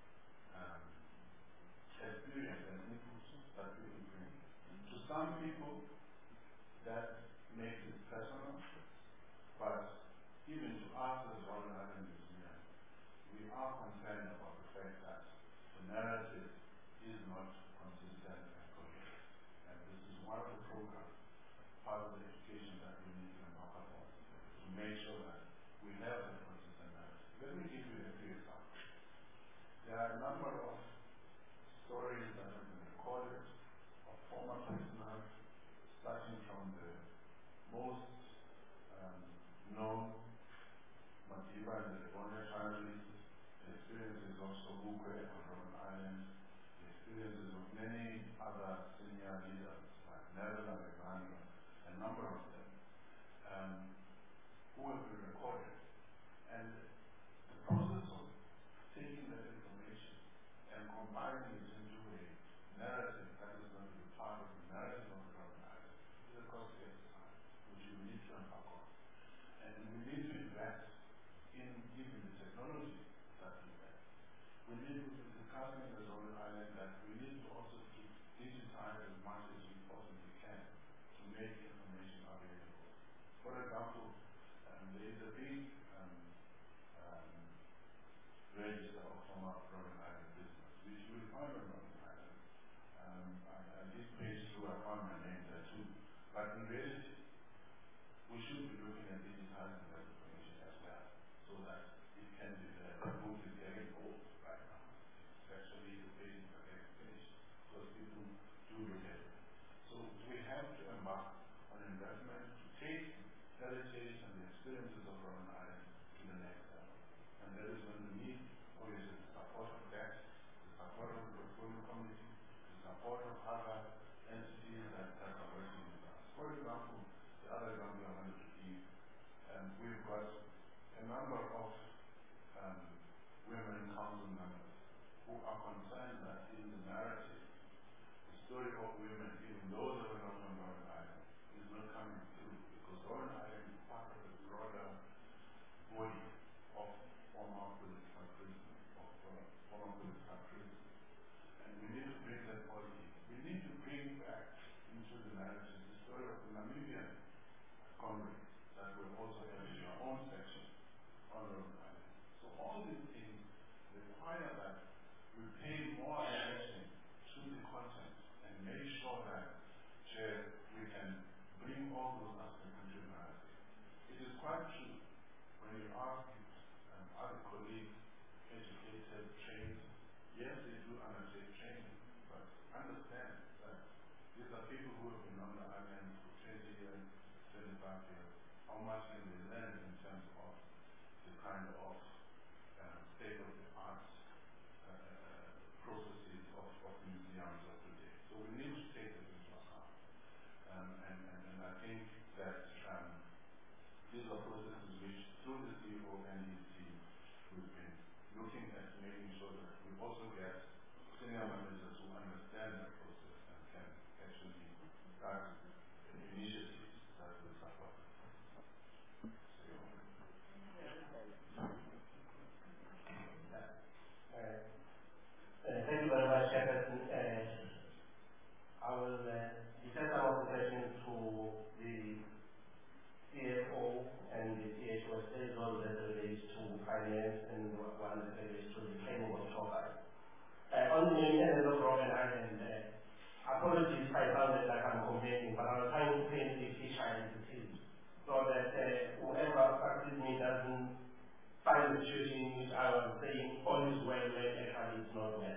experience and input that people bring. To some people, that makes it personal, but even to us as Robben Island Museum, we are concerned about the fact that the narrative is not consistent and coherent. And this is one of the programs, part of the education that we need to embark upon, to make sure that we have a consistent narrative. Let me give you a few examples. There are a number of stories that have been recorded of former prisoners, starting from the most known Madiba and the Lebone families, the experiences of Sobukwe on Robben Island, the experiences of many other senior leaders like Neville Alexander, a number of them, who have been recorded. And For example, there is a big register of former Robben Island business, which you will find on Robben Island. I did page 2, I found my name there too. But in reality, we should be looking at digitizing that information as well, so that it can be there. The book is getting old right now. It's actually the pages are getting finished, because people do look at it. So we have to embark on investment to take heritage and the experiences of Robben Island to the next level. And that is when we need, obviously, the support of DEX, the support of the portfolio committee, the support of other entities that are working with us. For example, the other example I wanted to give, we've got a number of women council members who are concerned that in the narrative, the story of women, even those that are not on Robben Island, is not coming through, because Robben Island is part of a broader body of former political prisoners, and we need to bring that body in. We need to bring back into the narrative the story of the Namibian comrades that will also have their own section on Robben Island. So all these things require that we pay more attention to the content and make sure that we can bring all those aspects into the narrative. It is quite true when you ask other colleagues, educated, trained, yes, they do undertake training, but understand that these are people who have been on the island for 20 years, 25 years. How much can they learn in terms of the kind of state-of-the-art processes of museums of today? So we need to take this into account. And I think that these are processes which, through the CEO and his team, we've been looking at making sure that we also get senior managers who understand the process and can actually start initiatives that will support it. Thank you very much, Chairperson. I will present some of the questions to the CFO and the CHO state all that relates to finance and one that relates to the training of tour guides. On the maintenance of Robben Island, apologies if I sounded like I'm complaining, but I was trying to paint the picture in the field so that whoever practices me doesn't find the situation in which I was saying all is well when actually it's not well.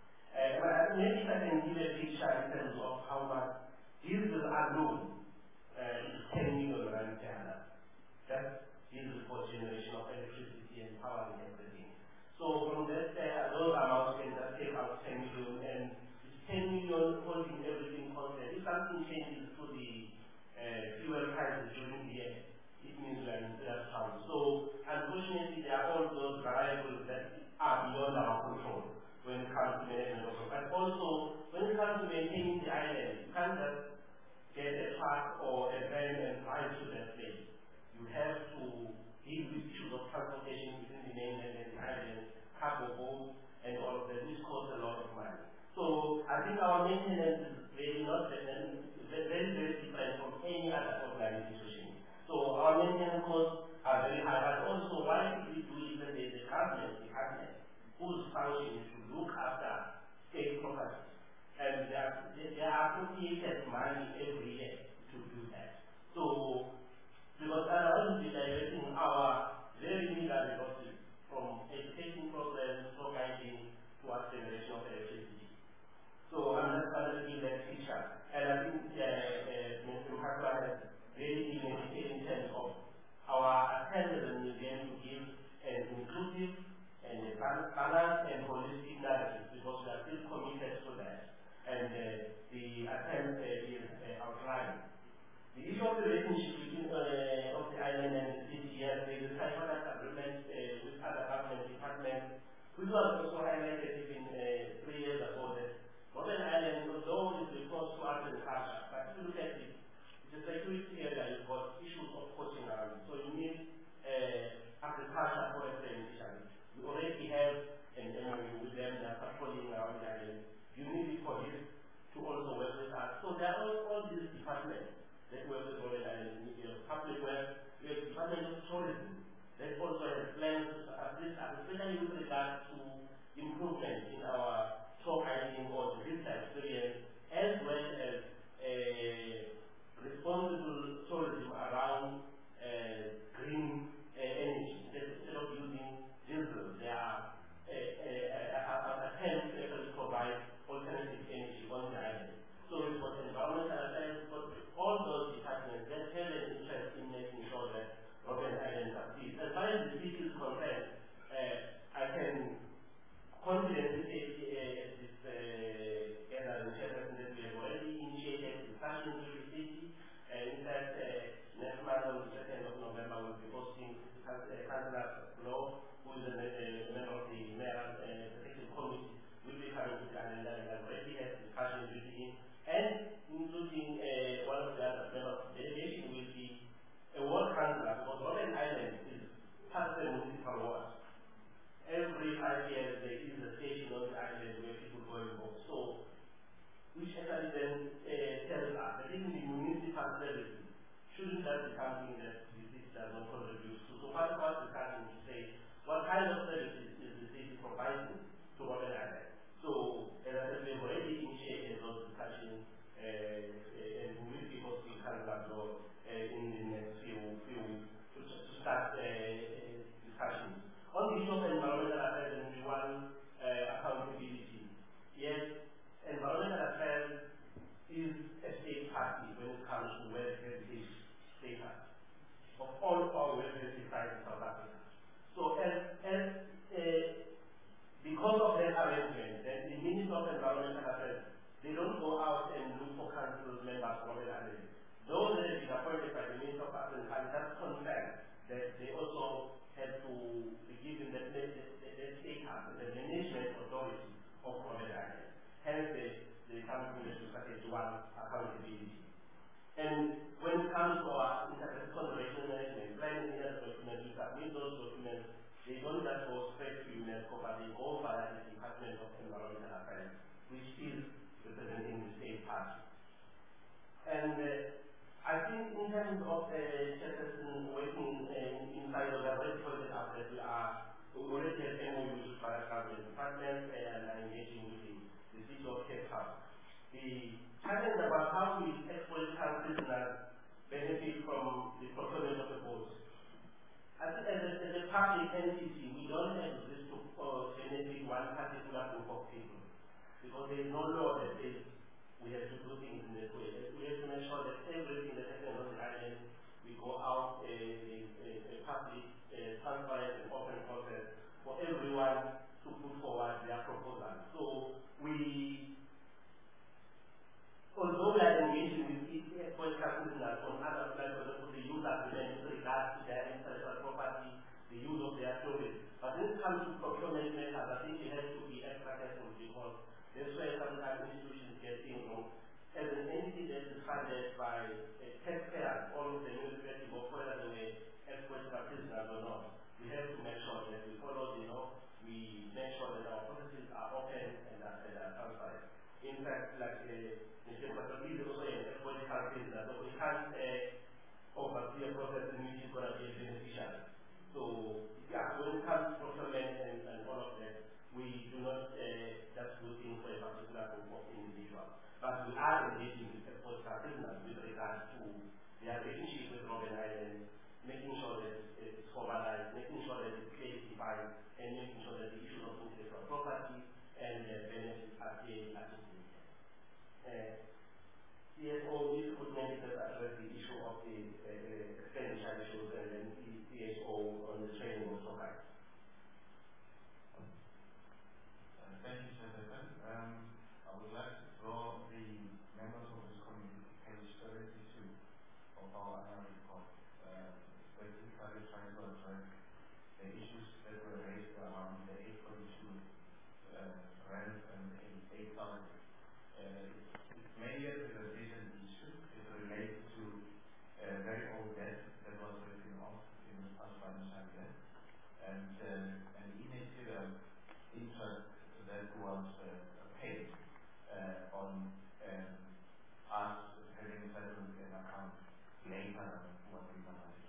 But maybe I can give a picture in terms of how much diesel alone is 10 million rand per annum. That's diesel for generation of electricity and powering everything. So from that, those amounts can just take out 10 million, and it's 10 million holding everything constant. If something changes to the fuel prices during the year, it means we are in serious trouble. So unfortunately, there are all those variables that are beyond our control when it comes to management of it. But also, when it comes to maintaining the island, you can't just get a truck or a van and drive to that place. You have to deal with issues of transportation between the mainland and the island, cargo boats, and all of that, which costs a lot of money. So I think our maintenance is very different from any other organized institution. So our maintenance costs are very high, but also why did we do it when there is a government department whose function is to look after state property, and they are appropriated money every year to do that. So, because otherwise we'll be diverting our very meager resources from education programs, tour guiding, towards generation of electricity. So I'm just going to give that picture. And I think Mr. Mkhatwa has really given a detail in terms of our attempt as a museum to give an inclusive and a balanced and holistic narrative, because we are still committed to that. And the attempt is outlined. The issue of the relationship between of the island and the city, yes, there is a tripartite agreement with other government departments, which was also highlighted even 3 years ago, that Robben Island, although it's reports to art and culture, but if you look at it, it's a security area, you've got issues of poaching around. So you need agriculture for initially. We already have an MOU with them that are patrolling around the island. You need it for this to also work with us. So there are all these departments that work with Robben Island, public works, Councillor Law, who is a member of the Mayor Executive Committee, will be coming to the island and already had discussions with him, and including one of the other members of the delegation will be a ward councillor, because Robben Island is part of the municipal ward. Every 5 years there is a station on the island where people go and vote. So, which actually then tells us that even the municipal services shouldn't that be something that the city does not contribute to. So part of our discussion to say what kind of services is the city providing to Robben Island. So, as I said, we have already initiated those discussions and we will be hosting Councillor Law in the next few weeks to start discussions. On the issue of environmental affairs and one accountability, yes, environmental affairs is a state party when it comes to World Heritage status of all our World Heritage sites in South Africa. So because of that arrangement, then the Minister of Environmental Affairs, they don't go out and look for council members from the island. Those that have been appointed by the Minister of Affairs are just concerned that they also have to be given the status, the management authority of Robben Island. Hence, the council has to start a dual accountability. And when it comes to our integrated conservation management, planning and documents, we submit those documents. They don't just go straight to UNESCO, but they go via the Department of Environmental Affairs, which is representing the state party. And I think in terms of Chesterton working inside of the already pointed out that we already have MOUs by the government department and are engaging with the city of Cape Town. The challenge about how we exploit prisoners benefit from the procurement of the boats. I think as a public entity, we don't exist to benefit one particular group of people, because there is no law that says we have to do things in that way. We have to make sure that everything that happens on the island, we go out a public, transparent and open process for everyone to put forward their proposals. So although we are engaging with exploit prisoners on other plans, for example, the use agreement with regards to their intellectual property, the use of their stories. But when it comes to procurement matters, I think it has to be extra careful, because that's where sometimes institutions get things wrong. As an entity that is funded by taxpayers, all of the irrespective of whether they were exploited prisoners or not, we have to make sure that we follow the law, we make sure that our processes are open and are transparent. In fact, like Mr. Pataki is also an exploited prisoner, so we can't oversee a process in which is going to be a beneficiary. So, yeah, when it comes to procurement and all of that, we do not just do things for a particular group of individuals. But we are engaging with exploited prisoners with regards to their relationship with Robben Island, making sure that it's formalized, making sure that it's clearly defined, and making sure that the issue of intellectual property and benefits are clearly articulated. CSO needs to maybe just address the issue of the expenditure issues, and then CSO on the training of SOCAI. Thank you, Chesterton. I would like to draw the members of this committee to page 32 of our annual report, specifically trying to address the issues that were raised around the 842 rent and 8,000. It's mainly a presentation issue. It relates to a very old debt that was written off in the past financial year, and an initial interest that was paid on us having settled an account later than what we wanted.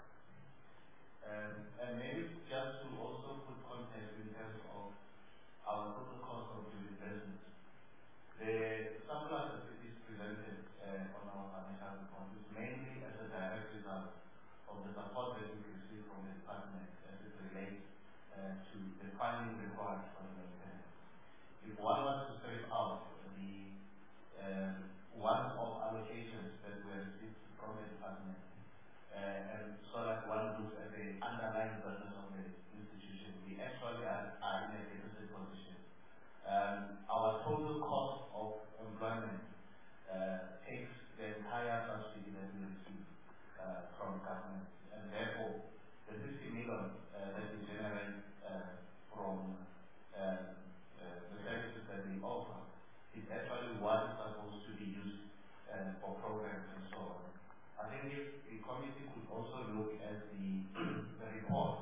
And maybe just to also put context in terms of our total cost of doing business. The surplus that is presented on our financial report is mainly as a direct result of the support that we receive from the department as it relates to the funding required for the maintenance. If one was to strip out the one-off allocations that were received from the department, and so that one looks at the underlying business of the institution, we actually are in a deficit position. Our total cost of employment takes the entire subsidy that we receive from government, and therefore the 60 million return that we generate from the services that we offer is actually what is supposed to be used for programs and so on. I think if the committee could also look at the report,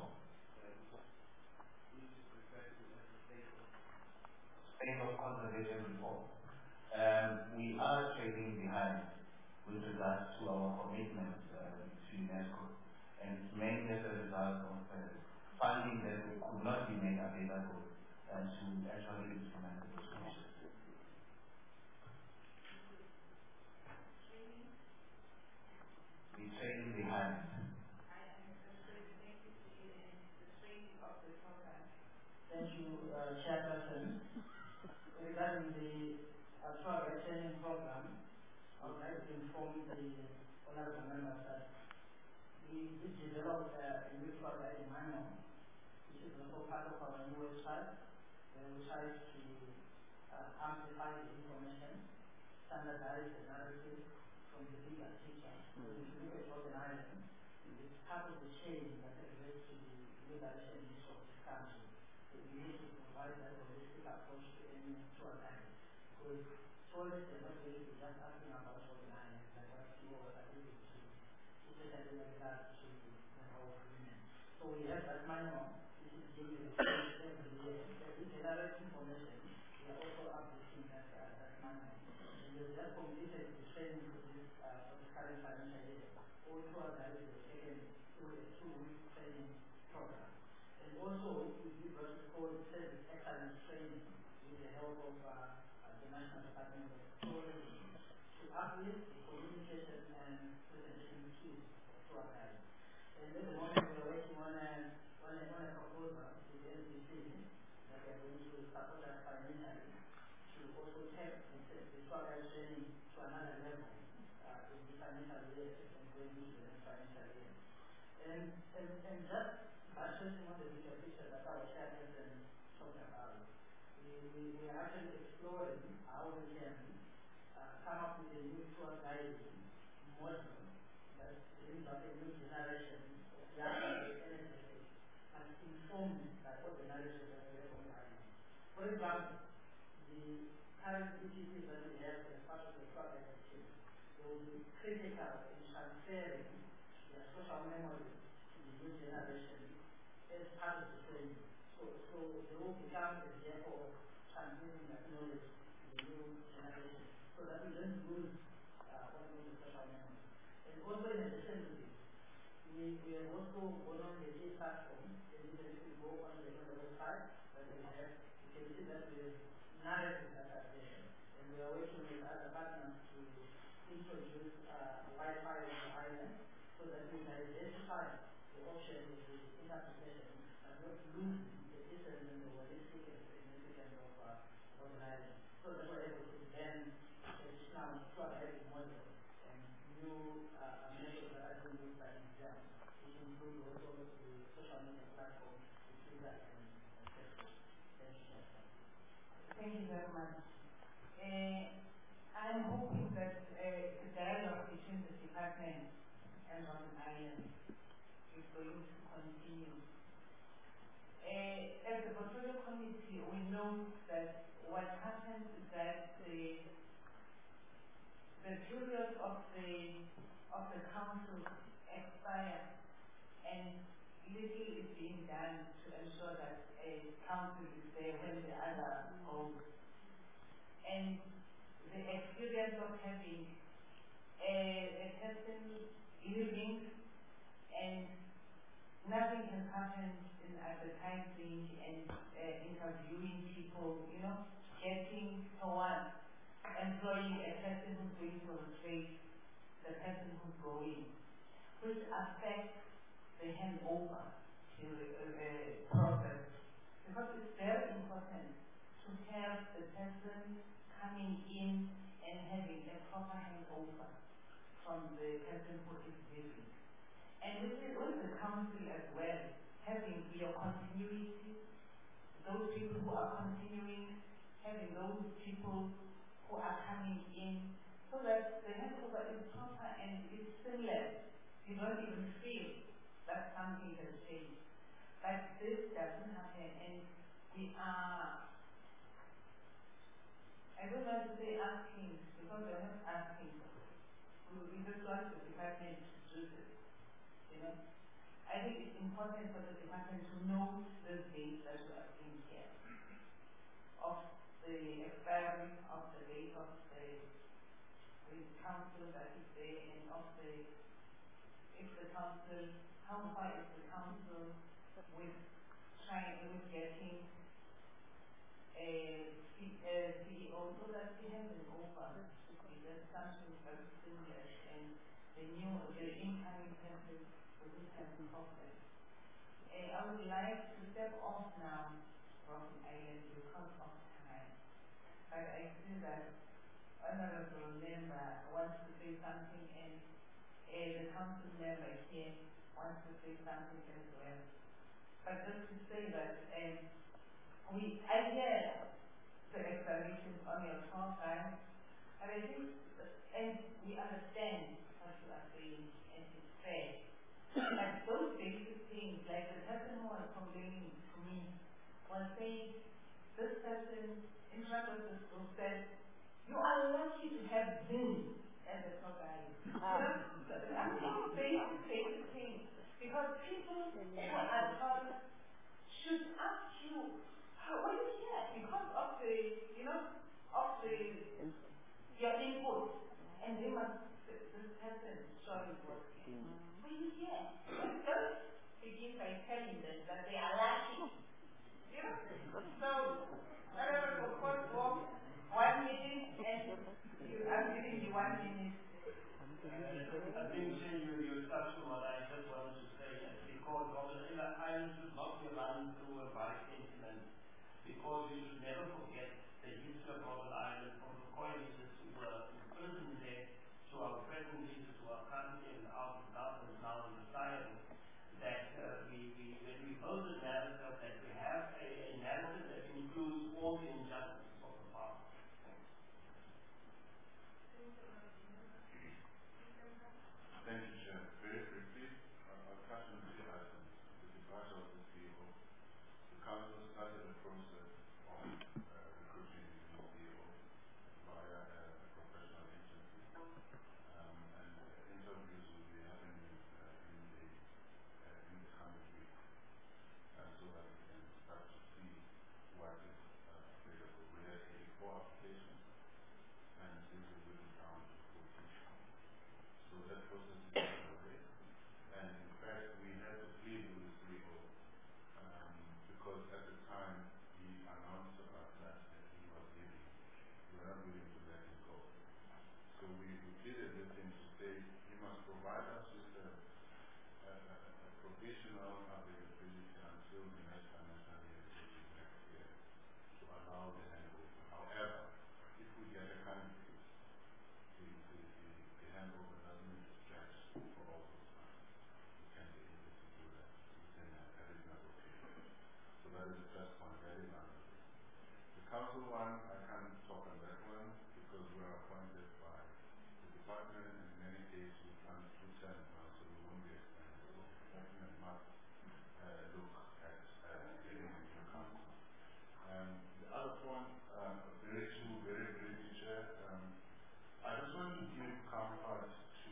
State of Conservation report. We are trailing behind with regards to our commitments to UNESCO, and it's mainly as a result of funding that could not be made available to actually implement those measures. We're trailing behind. Thank you, Chairperson. Regarding the Tour Guide training program, I would like to inform the honorable members that we did develop a new tour guide manual, which is also part of our new website, where we try to amplify the information, standardize the narrative from the bigger picture. So if you look at Robben Island, it's part of the chain that relates to the new direction of this country. So we need to provide that holistic approach to any tour guide. Because tourists are not really just asking about Robben Island, like what people are alluding to, especially with regard to the whole agreement. So we have that manual, which is given every year. Every general information, we are also updating that manual. And we have completed the training for this current financial year. All tour guides were taken through a 2-week training program. And also, we did what is called service excellence training with the help of the National Department of Tourism to uplift the communication and presentation skills of tour guides. And at the moment, we are working on a proposal with the NCC that we are going to support us financially to also take the tour guide training to another level in the financial year and going into the next financial year. And just buttressing on the bigger picture that our chairperson talked about, we are actually exploring how we can come up with a new tour guide model that brings up a new generation of young NSFs and informed by all the narratives that we have on the island. For example, the current ETCs that we have as part of the tour guide team, they will be critical in transferring their social memories to the new generation as part of the training. So they will become a vehicle of transmitting that knowledge to the new generation so that we don't lose all the social memories. And also in addition to this, we have also gone on the e-platform, and even if we go on the website that we have, you can see that we have narratives that are there. And we are working with other partners to introduce Wi-Fi on the island so that we can identify the options of the interpretation and not lose the essence and the holistic and significance of Robben Island. So that we're able to blend traditional tour guiding model and new methods that are being used by exam, which include also the social media platform, Twitter and Facebook. Thank you. Thank you very much. I'm hoping that the dialogue between the department and Robben Island is going to continue. As the portfolio committee, we know that what happens is that the periods of the council expire, and little is being done to ensure that a council is there when the other goes. And the experience of having a person leaving and nothing has happened in advertising and interviewing people, getting someone, employing a person who's going to replace the person who's going, which affects the handover process. Because it's very important to have the person coming in and having a proper handover from the person who is leaving. And with the council as well, having your continuity, those people who are continuing, having those people who are coming in, so that the handover is proper and it's seamless. You don't even feel that something has changed. that this doesn't happen, and we are, I don't want to say asking, because we're not asking. We just want the department to do this, you know. I think it's important for the department to know the dates that we are doing here, of the expiry of the date of the council that is there, and of the, if the council, how far is the council with getting a CEO, so that we have an over. There's something very similar, and the incoming person wouldn't have a problem. I would like to step off now from Ireland because of time, but I see that honorable member wants to say something, and the council member here wants to say something as well. But just to say that I hear the explanations on your talk time, and I think, and we understand what you are saying, and it's fair. But those basic things, like the person who was complaining to me, was saying, this person in front of this group said, you are lucky to have Zin as a top guy. I'm not saying basic things, because people who are taught should ask you, how are you here? Because of the, your input. And they must, this person surely was here. Why are you here? Don't begin by telling them that they are lucky. You know? So, of course, for 1 minute, and I'm giving you 1 minute. I think you touched on what I just wanted to say, because obviously I should not be running through a bike incident, because you should never forget the history of Robben Island, from the coinages who were imprisoned there, to our present leaders who are currently out of government now in society, that when we pose a narrative, that we have a narrative that includes all the injustices of the past. Thank you, Chair. Very briefly, I'll touch on 3 items. The departure of the CEO. The Council started the process of recruiting a new CEO via a professional agency, and interviews will be happening in the coming week, so that we can start to see what is available. We had 84 applications, and this is really down to 14. So that process is underway. And in fact, we had to plead with the CEO because at the time he announced to us that he was leaving. We were not willing to let him go. So we pleaded with him to say he must provide us with a provisional availability until the next financial year, which is next year, to allow the handover. However, if we get a candidate, the handover doesn't need to stretch for all those months. We can be able to do that within a reasonable period. So that is the first one, very valuable. The council one, I can't talk on that one because we are appointed by the department, and in any case we plan 2 terms now, so we won't be extended. So the department must look at getting a new council. The other point, very briefly, Chair, I just want to give comfort to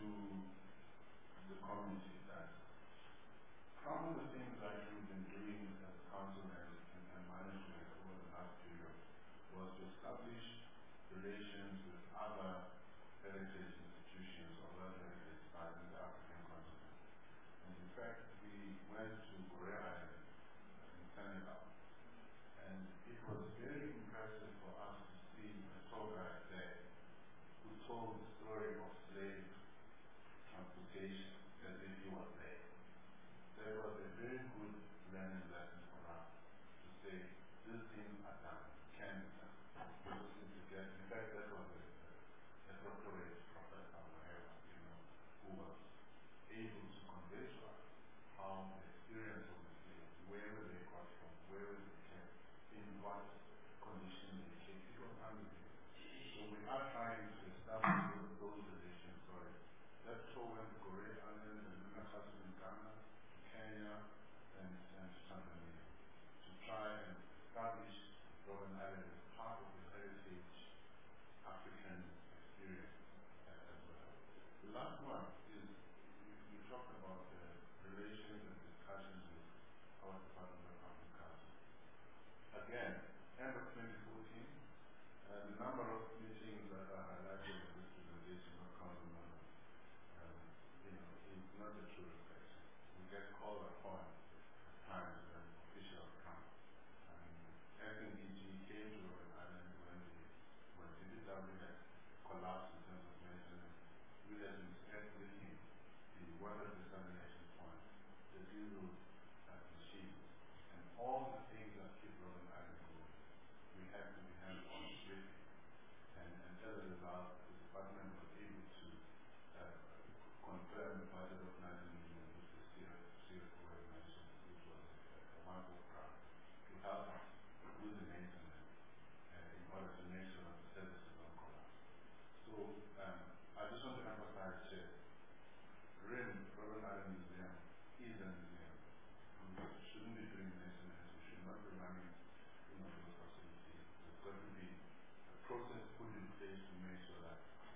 the community that some of the things that we've been doing as council and management over the last period was to establish relations with other heritage institutions or other heritage sites in the African continent. And in fact, we went to Korea Island in Senegal, and it was very impressive for us to see a tour guide there who told the story of slave transportation as if he was there. That was a very good learning lesson for us to say, these things are done, can be done. We just need to get, in fact, that was a doctorate professor, whatever, who was able to convey to us how the experience of the slaves, where they got from, where they kept, in what condition they came. It was unbelievable. So we are trying to establish those relations. That tour went to Korea Island and Burkina Faso in Ghana, Kenya, and Tanzania.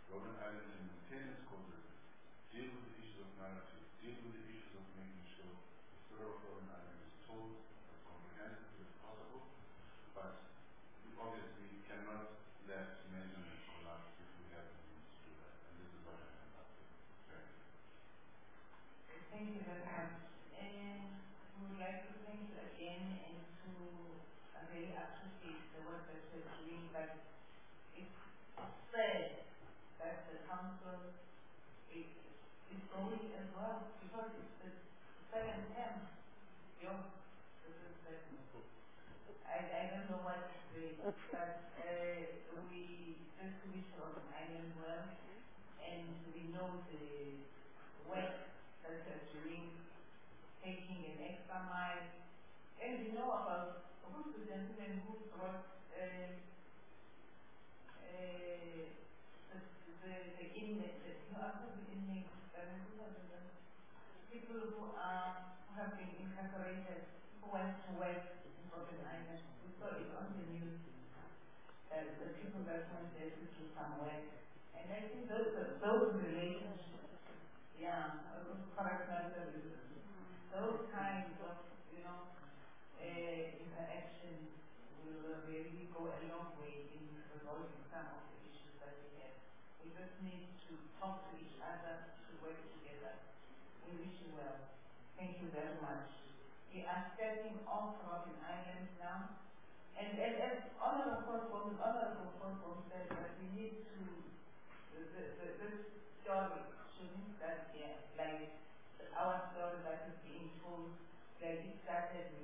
Robben Island can maintain its causes, deal with the issues of narrative, deal with the issues of making sure the story of Robben Island is told as comprehensively as possible, but we obviously cannot let measurement collapse if we have the means to do that, and this is what I end up with. Thank you very much. And we would like to thank you again and to really appreciate the work that you're doing, but it's sad that the council is going as well, because it's the second term. I don't know what to say, but we just wish Robben Island well, and we know the work that you're doing, taking an extra mile, and we know about who's the gentleman who brought the inmates, people who have been incarcerated, who went to work in Robben Island. We saw it on the news, the people that went there to do some work. And I think those relationships, those kinds of, interactions will really go a long way in resolving some of the issues that we have. We just need to talk to each other, to work together. We wish you well. Thank you very much. We are stepping off Robben Island now. And as Honorable Kosbom said, that we need to, this story shouldn't start here, like our story that is being told, like it started with,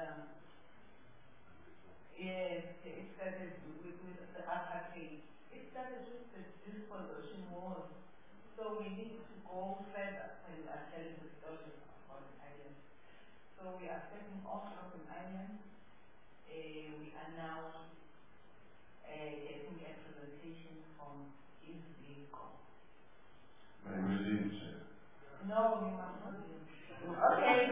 it started with the apartheid. It started with the disposition wars. So we need to go further when we are telling the story of Robben Island. So we are stepping off Robben Island. We are now getting a presentation from his vehicle. May we see it, sir? No, you must not see it. Okay,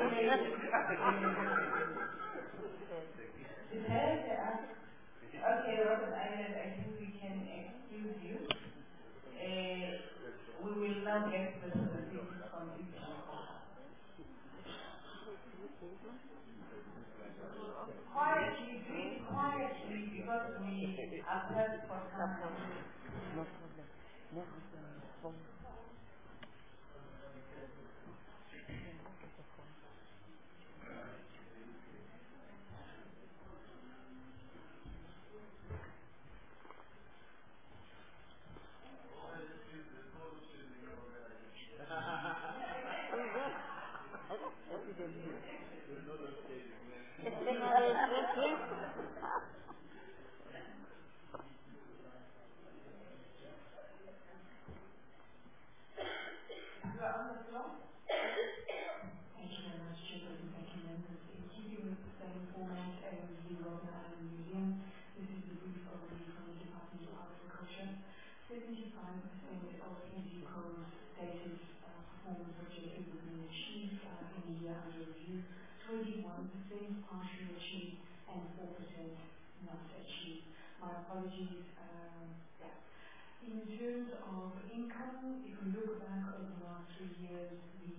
okay, Robben Island, I think we can excuse you. We will now get the presentation from his vehicle. Quietly, please, quietly, because we are pressed for time. No problem. No problem. In terms of income, if we look back over the last 3 years, the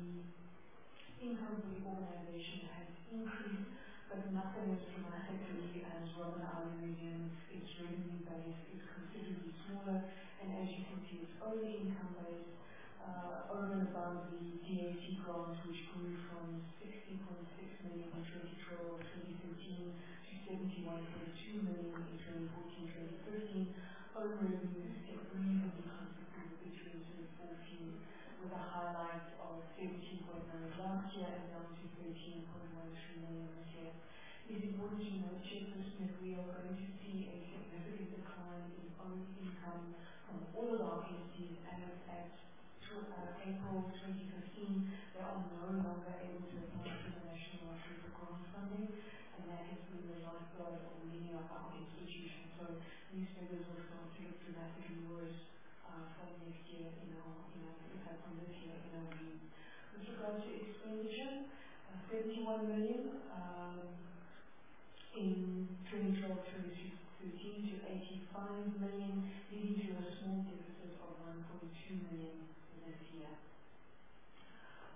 income for the organization has increased, but nothing as dramatically as Robben Island Museum. Its revenue base is considerably smaller, and as you can see, its own income base over and above the DAT grant, which grew from 16.6 million in 2012-2013 to 71.2 million in 2014-2015. Own revenues stayed reasonably consistent between 2014, with a highlight of 17.9 last year and down to 13.13 million this year. It is important to note, Chairperson, that we are going to see a significant decline in own income from all of our entities as at April 2015. They are no longer able to apply for the National Lottery for grant funding, and that has been the lifeblood of many of our institutions. So these figures will start to get dramatically worse from next year from this year in our view. With regard to expenditure, 71 million in 2012-2013 to 85 million, leading to a small deficit of 1.9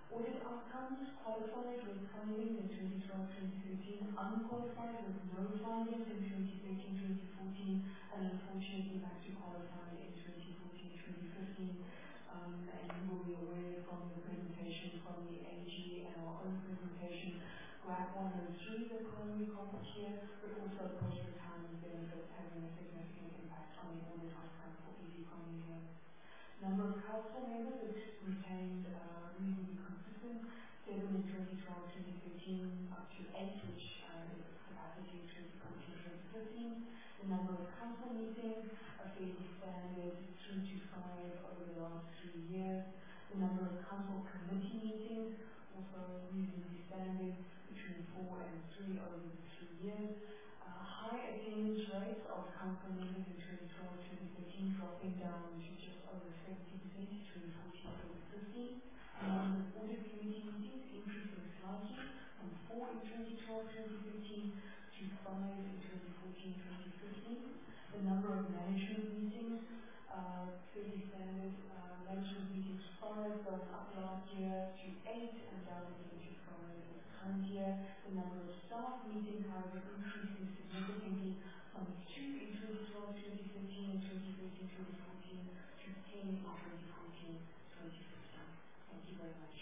Audit outcomes: qualified with findings in 2012-2013, unqualified with no findings in 2013-2014, and unfortunately back to qualified in 2014-2015. And you will be aware from the presentation from the AG and our own presentation, GRAP 103, the primary culprit here, but also post-retirement benefits having a significant impact on the audit outcome for EasyCom India. Number of council members is retained reasonably consistent, 7 in 2012-2013, up to 8, which is capacity 2014-2015. The number of council meetings are fairly standard, 3 to 5 over the last 3 years. The number of council committee meetings also reasonably standard, between 4 and 3 over the 3 years. High attendance rates of council members in 2012-2013 dropping down to just over 70% in 2014-2015. The number of audit committee meetings increasing slightly from 4 in 2012-2013 to 5 in 2014-2015. The number of management meetings, fairly standard. Management meetings 5 going up last year to 8 and down again to 5 this current year. The number of staff meetings, however, increasing significantly from 2 in 2012-2013 and 2013-2014 to 10 in 2014-2015. Thank you very much.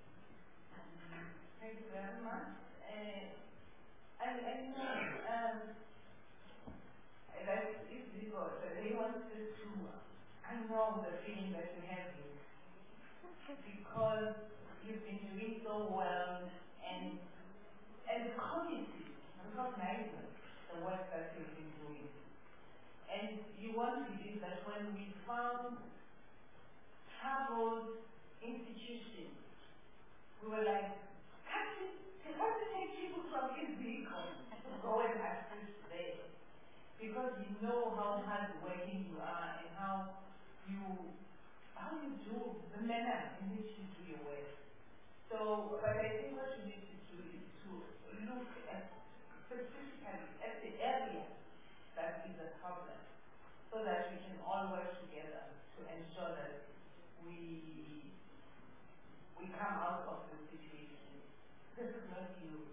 Thank you very much. Like if we go, they want us to, I know the feeling that you have here, because you've been doing so well and committed, recognizing the work that you've been doing. And you won't believe that when we found troubled institutions, we were like, can't we take people from EasyCom to go and assist there? Because you know how hard working you are and how you do, the manner in which you do your work. So, but I think what you need to do is to look at specifically at the area that is a problem, so that we can all work together to ensure that we come out of the situation. This is not you.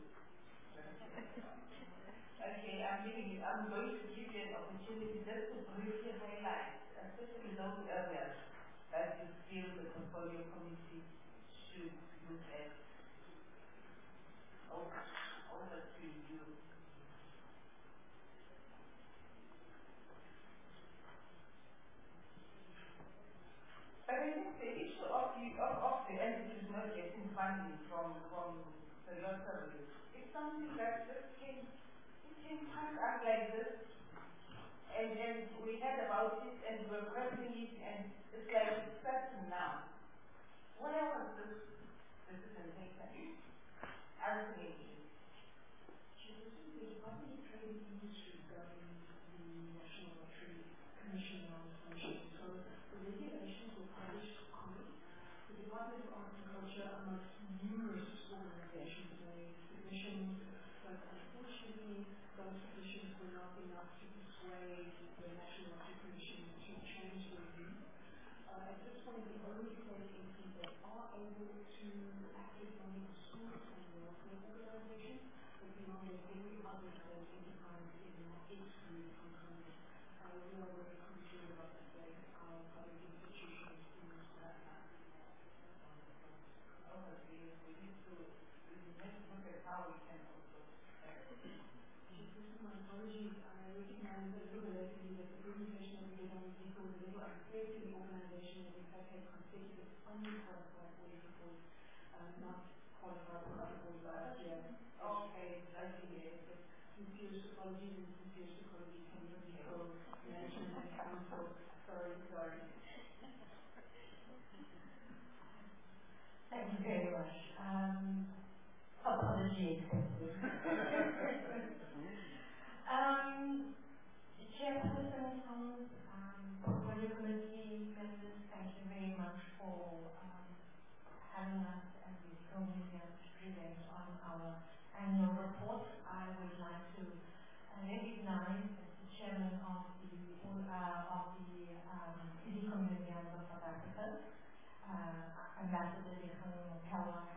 Okay, I'm going to give you an opportunity just to briefly highlight, especially those areas that you feel the portfolio committee should look at. Over to you. But I think the issue of the entities not getting funding from the lottery is something that just came up like this, and we heard about it and we were questioning it, and it's like it's certain now. Where was this decision taken? Answer me. The Department of Trade and Industry governs the National Lottery Commission on functions. So the regulations were published to comment. The Department of Arts and Culture, amongst numerous organizations, made submissions, but unfortunately those submissions were not enough to persuade the National Lottery Commission to change their view. At this point, the only state entities that are able to access money for schools and welfare organizations, but beyond that, every other state enterprise is excluded from funding. We are very concerned about the state of our public institutions in this matter. Obviously, we need to look at how we can also. My apologies. I recognize a little relatively that the presentation that we did on the equal was a little unfair to the organization that we have had consecutive unqualified audit reports, not qualified audit reports last year. Okay, I see it. Sincerest apologies and sincerest apologies from the legal management and council. Sorry. Thank you very much. Apology accepted. Chairperson, portfolio committee members, thank you very much for having us as the committee to present on our annual report. I would like to recognize as the chairman of the EasyCom Museums of South Africa, Ambassador Leon Pelwa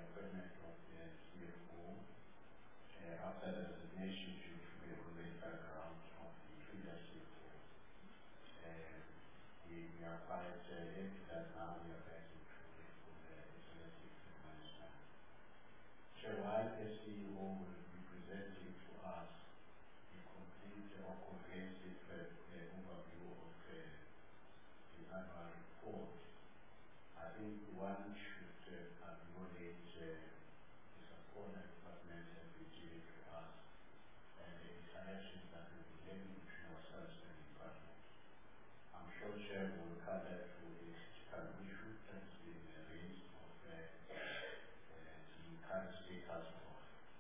appointment of the CFO. After the resignation, due to the already background of the previous CFO, we are quite happy that now we are back into the executive management. So while the CEO will be presenting to us a complete or comprehensive overview of the annual report, I think one should acknowledge the support that department has been giving to us and the interactions that we've been having between ourselves and the department. I'm sure Chair will cover to a critical issue that's been raised of the current status of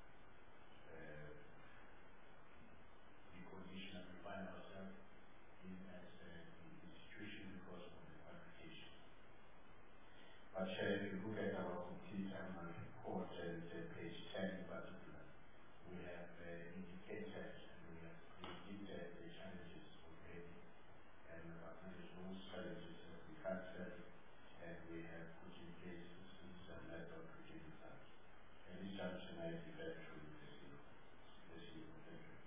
the condition that we find ourselves in as the institution because of the application. But Chair, if you look at our complete annual report and page 10 in particular, we have indicated and we have predicted the challenges already and we have acknowledged those challenges as we cancelled and we have put in place systems and method to deal with that. And this junction I defer to the CEO. Thank you.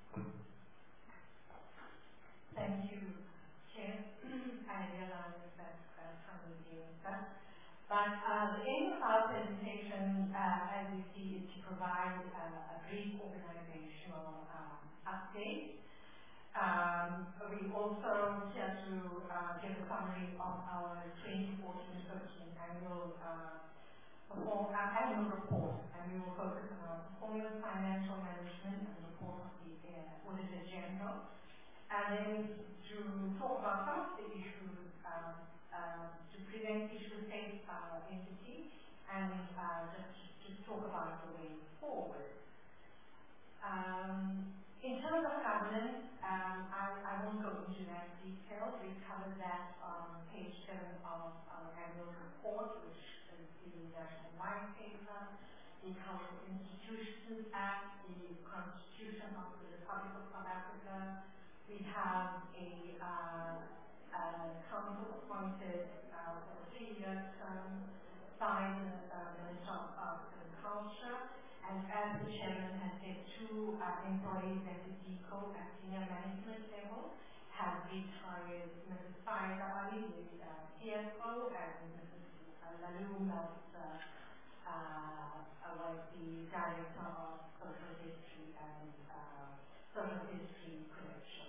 Thank you, Chair. I realize that time is being cut. But the aim of our presentation, as you see, is to provide a brief organizational update. We also here to give a summary of our 2014-15 annual report, and we will focus on our performance, financial management, and report of the Auditor General. And then to talk about some of the issues, to present issues faced by our entity, and just to talk about the way forward. In terms of governance, I won't go into that detail. We covered that on page 7 of our annual report, which is the National White Paper, the Cultural Institutions Act, the Constitution of the Republic of South Africa. We have a council appointed for a 3-year term by the Minister of Arts and Culture. And as the Chairman has said, 2 employees at the DECO at senior management level have retired. Mrs. Faiza Ali, the CFO, and Mrs. Lalou, was the Director of Social History and Social History Collection.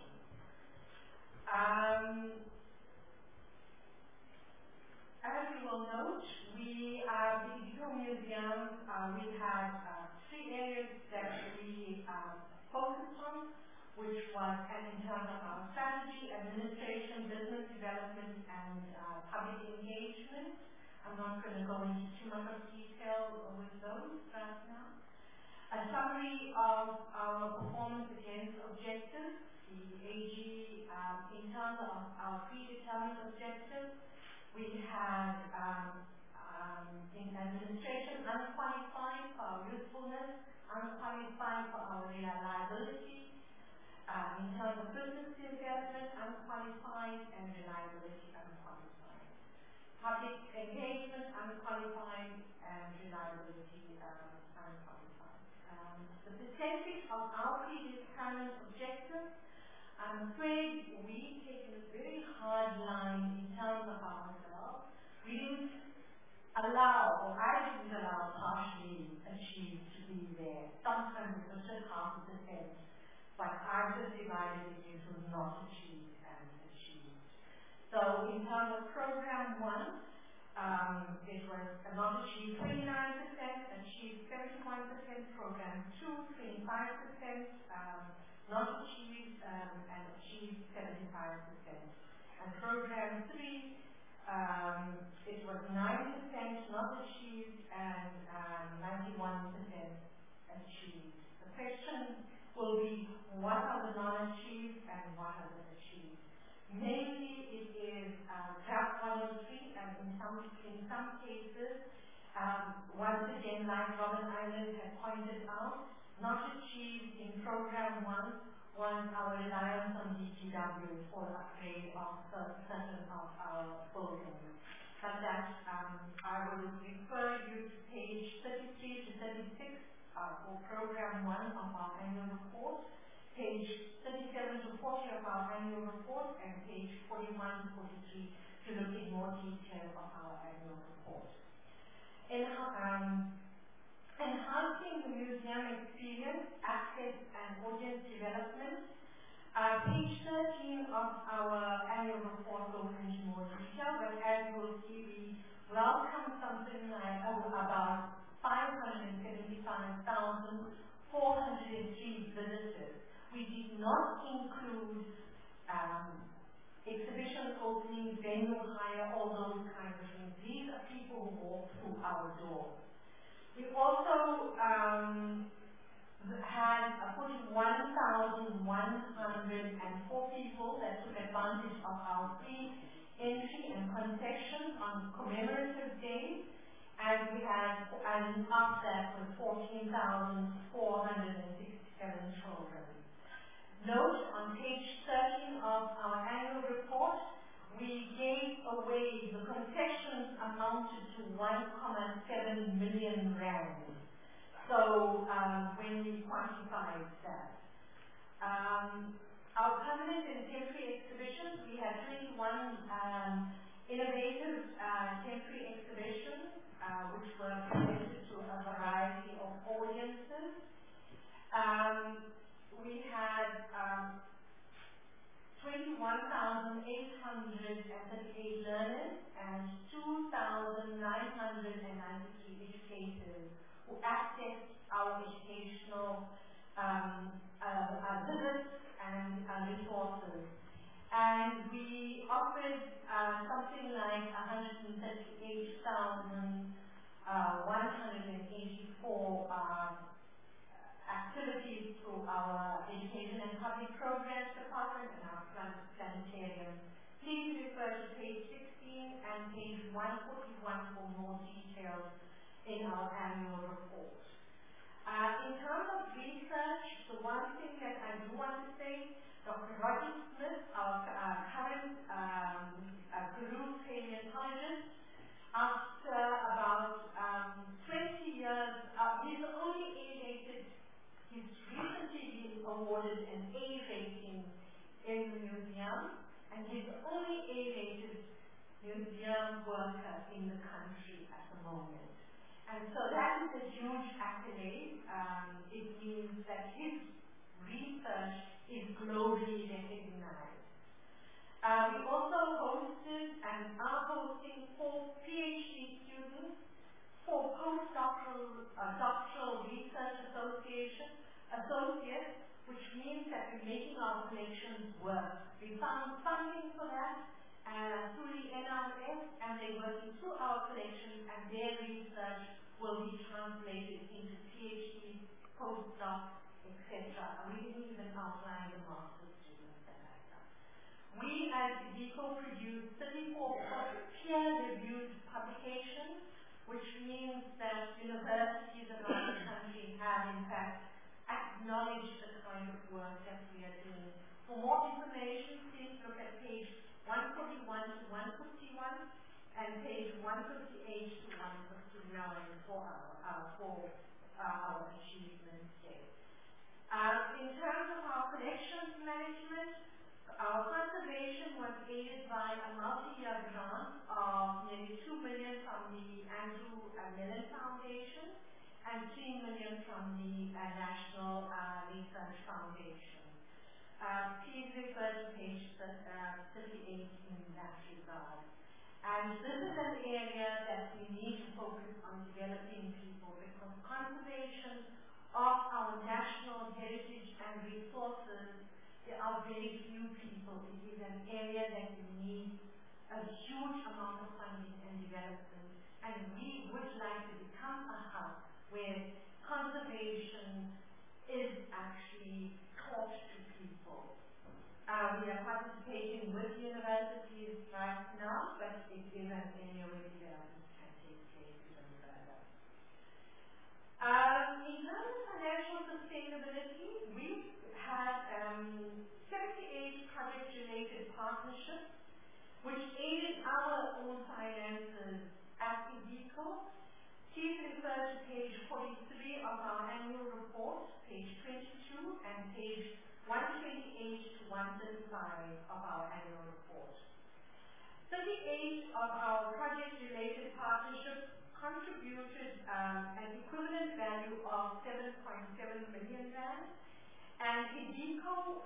As you will note, the DECO Museum, we had 3 areas that we focused on, which was in terms of our strategy, administration, business development, and public engagement. I'm not going to go into too much of detail with those right now. A summary of our performance against objectives. The AG, in terms of our predetermined objectives, we had in administration unqualified for our usefulness, unqualified for our reliability. In terms of business development, unqualified, and reliability, unqualified. Public engagement, unqualified, and reliability, unqualified. The percentage of our predetermined objectives, I'm afraid we've taken a very hard line in terms of ourselves. We didn't allow, or I didn't allow partially achieved to be there. Sometimes it was just 0.5%, but I just divided it into not achieved and achieved. So in terms of program 1, it was not achieved 29%, achieved 71%, program 2, 25%, not achieved and achieved 75%. And program 3, it was 9% not achieved and 91% achieved. The question will be, what are the non-achieved and what are the achieved? Mainly it is draft 103, and in some cases, once again, like Robin Island had pointed out, not achieved in program 1 was our reliance on DPW for upgrade of certain of our buildings. but that I will refer you to page 33 to 36 for program 1 of our annual report, page 37 to 40 of our annual report, and page 41 to 43 to look in more detail of our annual report. Enhancing the museum experience, access and audience development. Page 13 of our annual report goes into more detail, but as you will see, we welcome something like about 575,403 visitors. We did not include exhibition openings, venue hire, all those kinds of things. These are people who walk through our door. We also had 41,104 people that took advantage of our free entry and concessions on commemorative days, and we had an offset with 14,467 children. Note on page 13 of our annual report, we gave away, the concessions amounted to 1.7 million rand. So when we quantified that. Our permanent and temporary exhibitions, we had 21 innovative temporary exhibitions which were presented to a variety of audiences. We had 21,838 learners and 2,993 educators who accessed our educational visits and resources. And we offered something like 138,184 activities through our Education and Public Programs Department and our planetarium. Please refer to page 16 and page 141 for more details in our annual report. In terms of research, the one thing that I do want to say, Dr. Roger Smith, our current Guru paleontologist, after about 20 years, he's only A-rated. He's recently been awarded an A rating in the museum, and he's the only A-rated museum worker in the country at the moment. And so that is a huge accolade. It means that his research is globally recognized. We also hosted and are hosting 4 PhD students, 4 postdoctoral doctoral research associates, which means that we're making our collections work. We found funding for that through the NRS, and they're working through our collections, and their research will be translated into PhD, postdoc, etc. We didn't even outline the master's students that I've done. We at DECO produced 34 peer-reviewed publications, which means that universities around the country have, in fact, acknowledged the kind of work that we are doing. For more information, please look at page 141 to 151 and page 158 to 159 for our achievements day. In terms of our collections management, our conservation was aided by a multi-year grant of nearly 2 million from the Andrew Mellon Foundation and 3 million from the National Research Foundation. Please refer to page 38 in that regard. And this is an area that we need to focus on developing people, because conservation of our national heritage and resources, there are very few people. It is an area that needs a huge amount of funding and development, and we would like to become a hub where conservation is actually taught to people. We are participating with universities right now, but it is an area where development can take place even further. In terms of financial sustainability, we've had 78 project-related partnerships which aided our own finances at Iziko. Please refer to page 43 of our annual report, page 22, and page 128 to 135 of our annual report. 38 of our project-related partnerships contributed an equivalent value of 7.7 million rand, and Iziko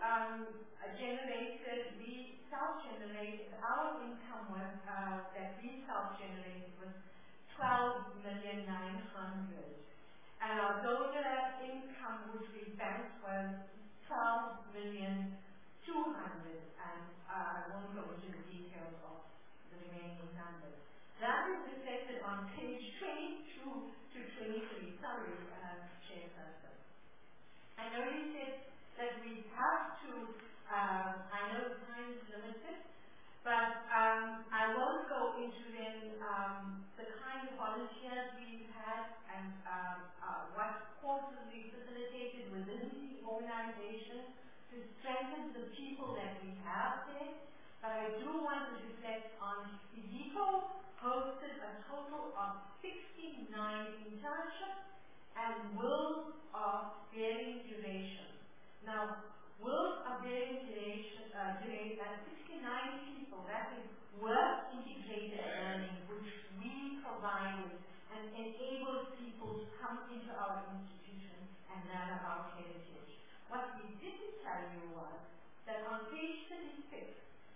we self-generated, our income was, that we self-generated was 12,900,000, and our donor income which we banked was 12,200,000, and I won't go into the details of the remaining numbers. That is reflected on page 22 to 23. Sorry, Chairperson. I know you said that we have to, I know time is limited, but I won't go into then the kind of volunteers we've had and what courses we facilitated within the organization to strengthen the people that we have there. But I do want to reflect on Iziko hosted a total of 69 internships and wills of varying duration. Now, wills of varying duration, 69 people, that is work-integrated learning, which we provided and enabled people to come into our institution and learn about heritage. What we didn't tell you was that on page 36,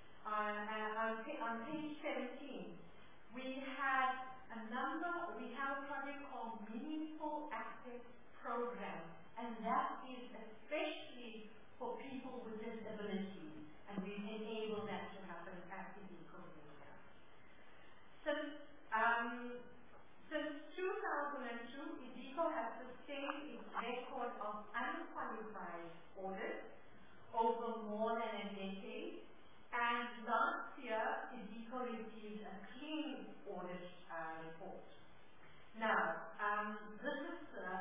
on page 17, we have a project called Meaningful Access Program, and that is especially for people with disabilities, and we've enabled that to happen at Iziko Media. Since 2002, Iziko has sustained its record of unqualified audits over more than a decade, and last year, Iziko received a clean audit report. Now, this is,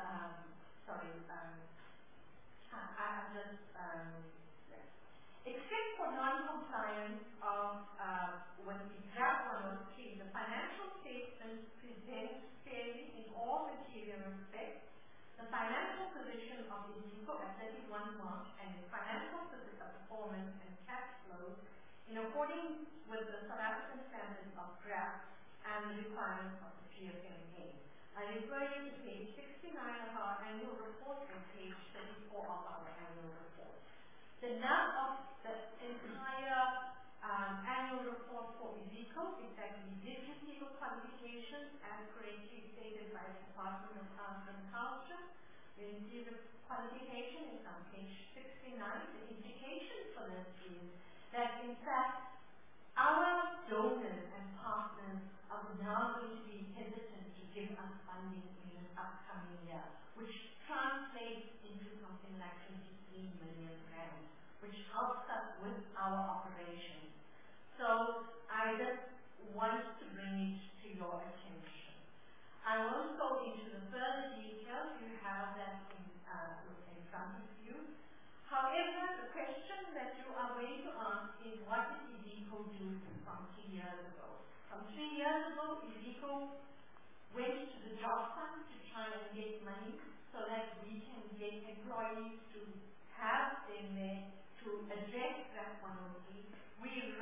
except for non-compliance of with the draft 103, the financial statements present fairly in all material respects. The financial position of Iziko at 31 March and its financial performance and cash flows in accordance with the South African standards of GRAP and the requirements of the GFMA. I refer you to page 69 of our annual report and page 34 of our annual report. The nub of the entire annual report for Iziko is that we did receive a qualification as correctly stated by the Department of Arts and Culture. We received a qualification, it's on page 69. The indication for this is that in fact our donors and partners are now going to be hesitant to give us funding in the upcoming year, which translates into something like 23 million rand, which helps us with our operations. So I just want to bring it to your attention. I won't go into the further details. You have that in front of you. However, the question that you are going to ask is, what did Iziko do from 3 years ago? From 3 years ago, Iziko went to the job fund to try and get money so that we can get employees to have them there to address that 103. We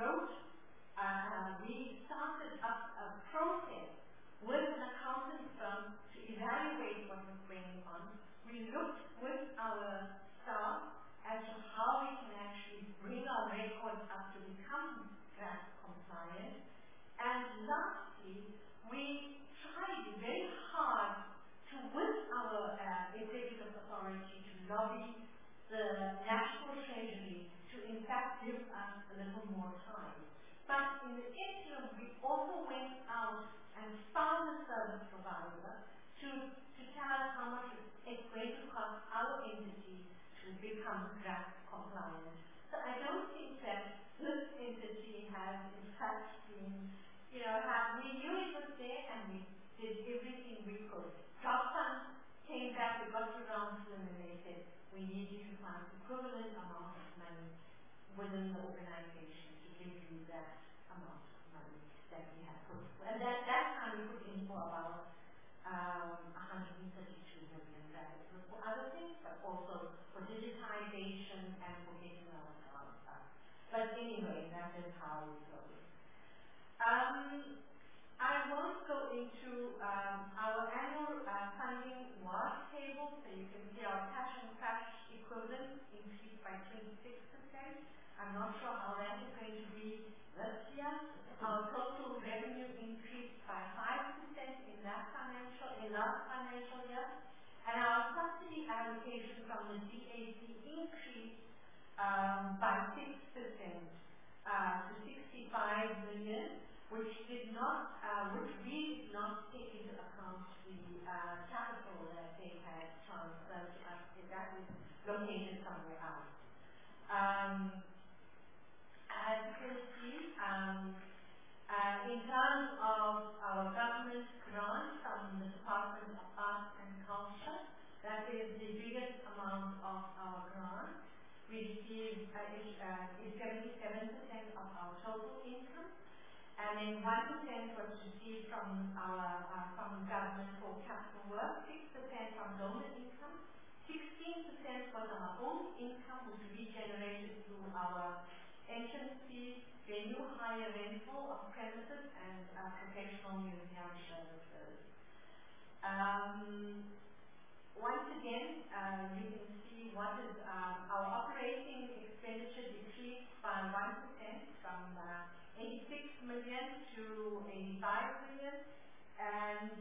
started up a process with an accounting firm to evaluate what was going on. We looked with our staff as to how we can actually bring our records up to become GRAP compliant. And lastly, we tried very hard to, with our executive authority, to lobby the National Treasury to in fact give us a little more time. But in the interim, we also went out and found a service provider to tell us how much it's going to cost our entity to become GRAP compliant. So I don't think that this entity has in fact been, we knew it was there and we did everything we could. Job Fund came back, we got around to them and they said, we need you to find equivalent amount of money within the organization to give you that amount. for about 132 million. That is for other things, but also for digitization and for getting our cloud up. But anyway, that is how it goes. I won't go into our annual funding WASH table, so you can see our cash and cash equivalents increased by 26%. I'm not sure how that is going to be this year. Our total revenue increased by 5% in last financial year, and our subsidy allocation from the DAC increased by 6% to 65 million. Which we did not take into account the capital that they had transferred to us. That is located somewhere else. As you can see, in terms of our government grant from the Department of Arts and Culture, that is the biggest amount of our grant. We received 77% of our total income. And then 1% was received from government for capital work, 6% from donor income, 16% was our own income, which we generated through our entrance fees, venue hire rental of premises, and professional museum services. Once again, you can see what is our operating expenditure decreased by 1% from 86 million to 85 million, and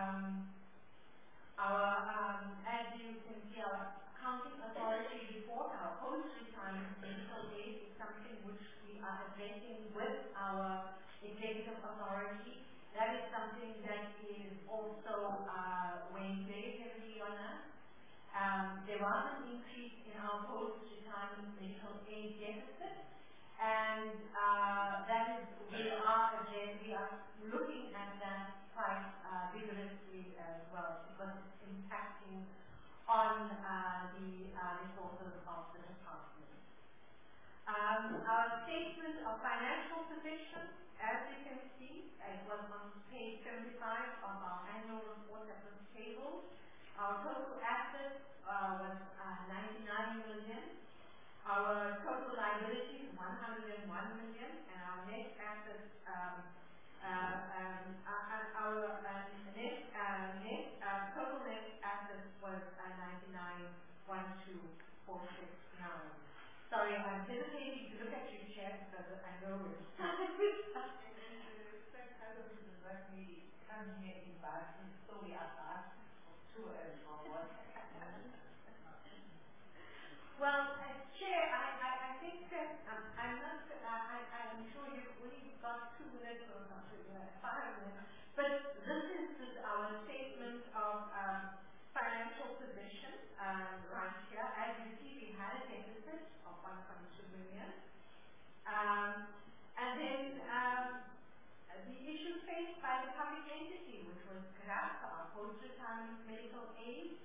as you can see, our accounting authority report, our post-retirement medical aid, is something which we are addressing with our executive authority. That is something that is also weighing very heavily on us. There was an increase in our post-retirement medical aid deficit, and we are looking at that quite vigorously as well, because it's impacting on the resources of the department. Our statement of financial position, as you can see, it was on page 75 of our annual report that was tabled. Our total assets was 99 million. Our total liabilities, 101 million, and our net assets, total net assets was 99,12469. Sorry, I'm hesitating to look at your chest, but I know it's let me come here in Boston, so we are asked to and for what. Well, Chair, I think that I'm sure we've got 2 minutes or something, 5 minutes, but this is our statement of financial position right here. As you see, we had a deficit of 1.2 million. And then the issues faced by the public entity, which was CRAP, our post-retirement medical aid,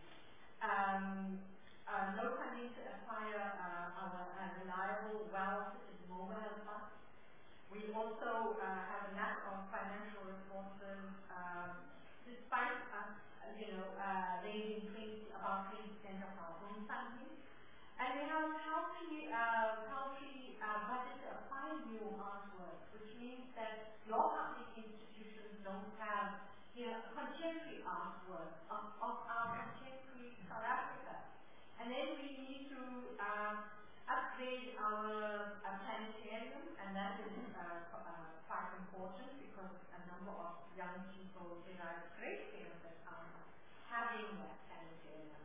no funding to acquire our reliable, well-fitted mobile bus. We also have a lack of financial resources, despite us, raising about 20% of our own funding. And we have a healthy budget to acquire new artwork, which means that your public institutions don't have contemporary artwork of our contemporary South Africa. And then we need to upgrade our planetarium, and that is quite important because a number of young people derive great benefit out of having that planetarium.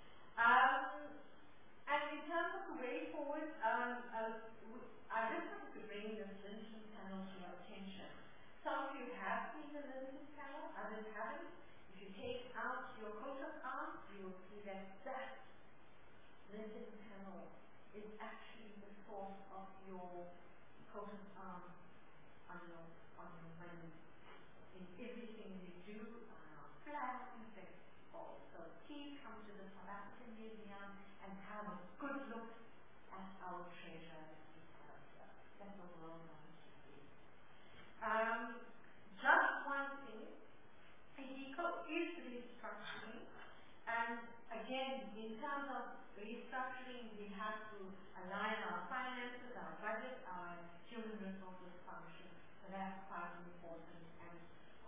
And in terms of the way forward, I just wanted to bring this Linton panel to your attention. Some of you have seen the Linton panel, others haven't. If you take out your coat of arms, you will see that Linton panel is actually the source of your coat of arms on your money. In everything you do, on our flag and festival. So please come to the South African Museum and have a good look at our treasure that we have here. That the world wants to see. Just one thing.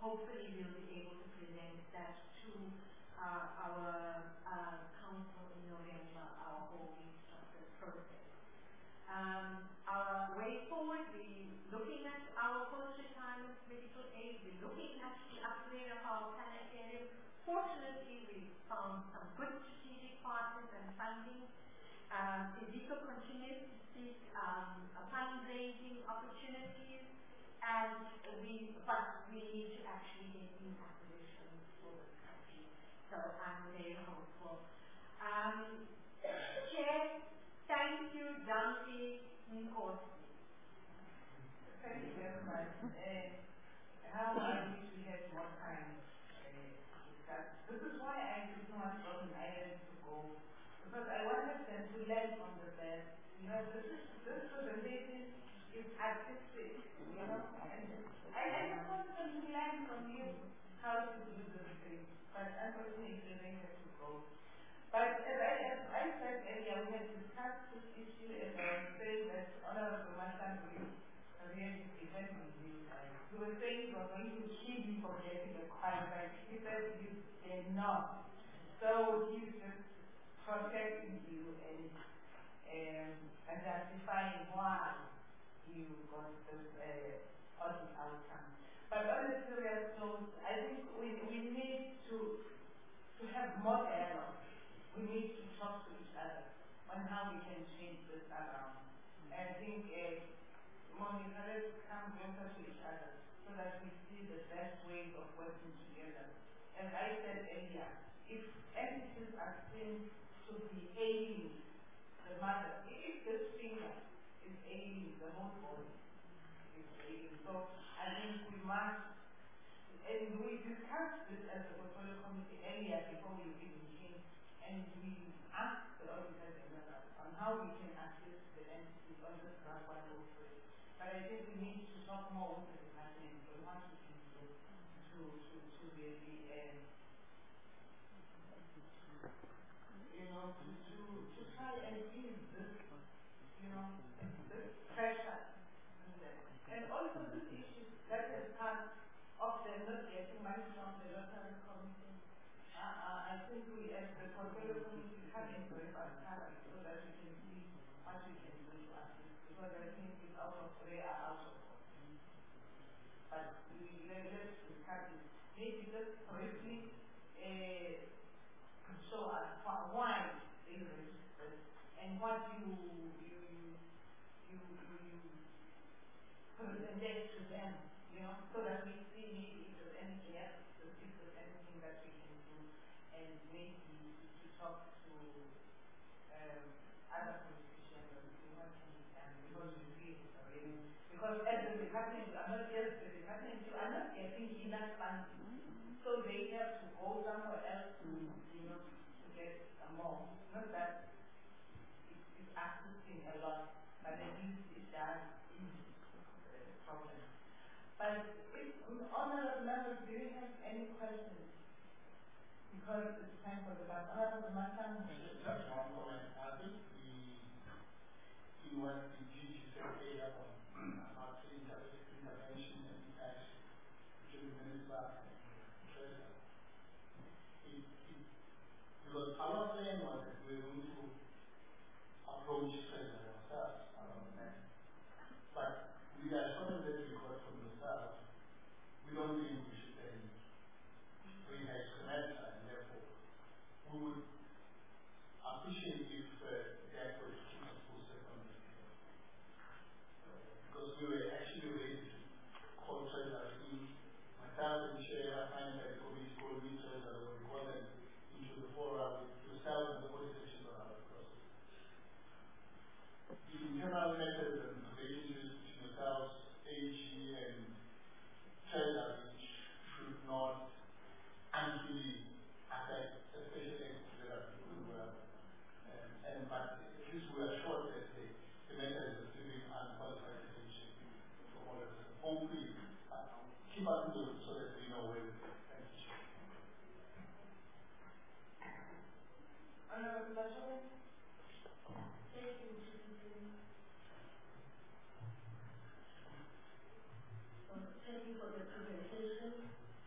hopefully we'll be able to present that to our council in November, our whole restructured process. Our way forward, we're looking at our post-retirement medical aid, we're looking at the upgrade of our planetarium. Fortunately, we found some good strategic partners and funding. Ezekiel continues to seek fundraising opportunities, but we need to actually get new acquisitions for this country. So I'm very hopeful. Chair, thank you, Dunphy Nkosi. Thank you very much. How I wish we had more time to discuss. This is why I did not go in Ireland to go, because I wanted them to learn from the best. You know, this presentation is artistic, you know, and I just want them to learn from you how to do this thing. But unfortunately, they have to go. But as I said earlier, we had discussed this issue, and I was saying that Honorable Mashan really event with you guys. You were saying you were going to keep me from getting a quiet, but he said you did not. So he's just protecting you and justifying why you got this audit outcome. But on a serious note, I think we need to have more dialogue. We need to talk to each other on how we can change this around. And I think Monica, let's come closer to each other so that we see the best ways of working together. As I said earlier, if entities are seen to be ailing the mother, if this finger is ailing the whole body, is ailing. So I think we must, and we discussed this as a portfolio committee earlier before we even came, and we asked the auditor general on how we can assist the entities on this graph 103. But I think we need to talk more with the department on what we can do to really, to try and ease this, this pressure. And also this issue that is part of the not getting money from the local committee. I think we, as the portfolio committee, can embrace our talent so that we can see what we can do to assist. Because I think it's out of they are out of order. But let's discuss it. Maybe just briefly show us why they registered and what you presented to them, so that we see maybe if there's any gap, if there's anything that we can do, and maybe to talk to other politicians and see what can be done, because we see it already. Because as the department, I'm not just the department, you are not getting enough funding, so they have to go somewhere else to get more. Not that it's assisting a lot, but at least it does ease the problem. But honorable members, do you have any questions? Because it's time for the last. Honorable Mashan. Just one comment. I think in what the DG said earlier about intervention and impact between the minister and the treasurer. Because our plan was that we were going to approach treasurer ourselves around that. But we are certain that we got from yourself, we don't think we should then rehash the matter, and therefore we would appreciate if that was keep us posted on this. Because we were actually ready to call treasurer in. Myself and chair, I find that the committee called me treasurer when we call them into the forum with yourself and the politicians on our process. The internal methods and relationships between yourselves, AG and treasury should not unduly affect, especially entities that are doing well. But at least we are sure that the matter is receiving unqualified attention from all of us. Hopefully, keep us in the loop so that we know where we are. Thank you. Honorable Bashir. Thank you, Mr. President. Thank you for the presentation.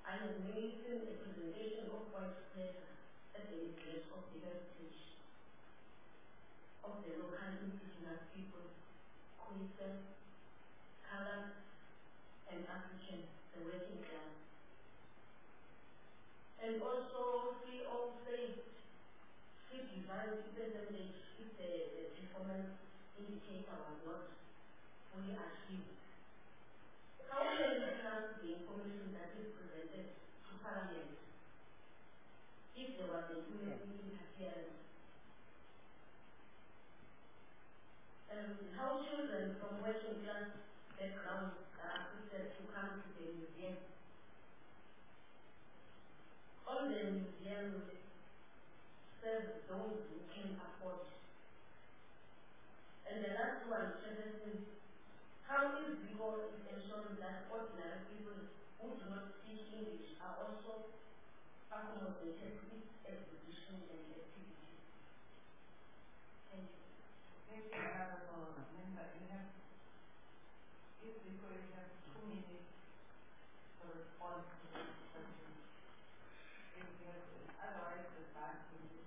I am making a presentation of white pleasure at the address of the heritage of the local indigenous people, Khoisan, Kalas, and African, the working class. And also free all faith, free divine percentage if the performance indicator was not fully achieved. How can we trust the information that is presented to Parliament if there was a human interference? How children from working class backgrounds are assisted to come to the museum? All the museums serve those who can afford. And the last one, how is Zico ensuring that ordinary people who do not speak English are also accommodated with exhibition and activities? Thank you. Thank you, Honorable Member. You have, if Zico, you have 2 minutes to respond to this question. Otherwise, the time will be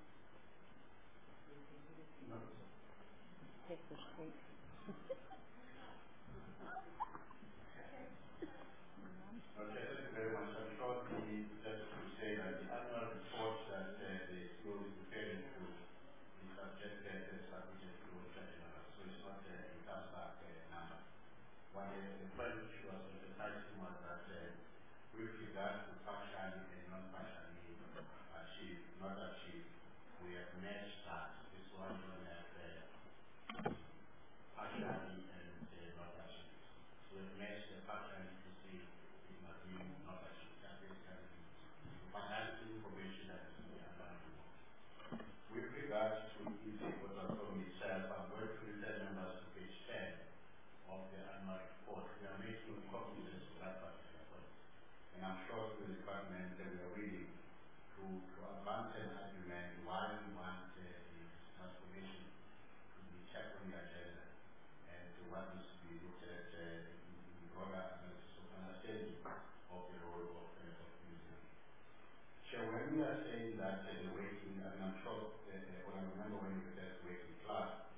Okay, thank you very much. I'm sure just to say that the annual report that the school is preparing to is subjected to strategic growth general, so it's not a exact number. One is the point which was emphasizing was that with regard to partially and non-partially achieved, not achieved, we have matched that. This one will have partially and not achieved. So we've matched the partially to see it must be not achieved. That is but that's the information that is in the available. With regard to easy what was from itself, I'm going to return members to page 10 of the annual report. We are making copies of that particular point. And I'm sure the department we are willing to advance an argument why we want the transformation to be checked on the agenda and what needs to be looked at in broader analysis of understanding of the role of museum. So when we are saying that the working, and I'm sure, when I remember when we were working class,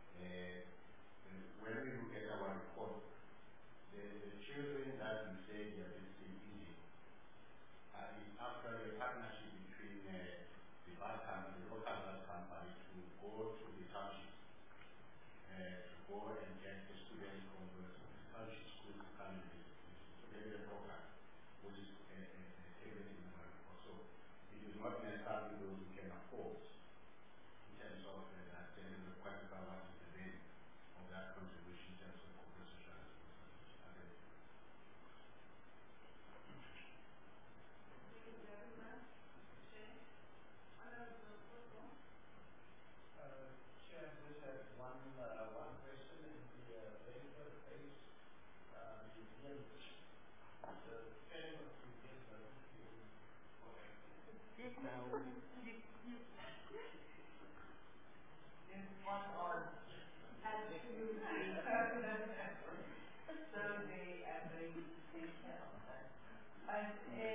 when we look at our report, the children that we say they are visiting easy is after a partnership between the local bus company to go to the townships, to go and get the students from the township schools to come and visit. So there is a program which is taken in our report. So it is not necessarily those who can afford in terms of that there is a practical what is the value of that contribution in terms of corporate social responsibility. Chair, just have one question in the very first page, museum. The spelling of museum doesn't seem correct. It's one on. Absolutely. So they are going to take care of that. But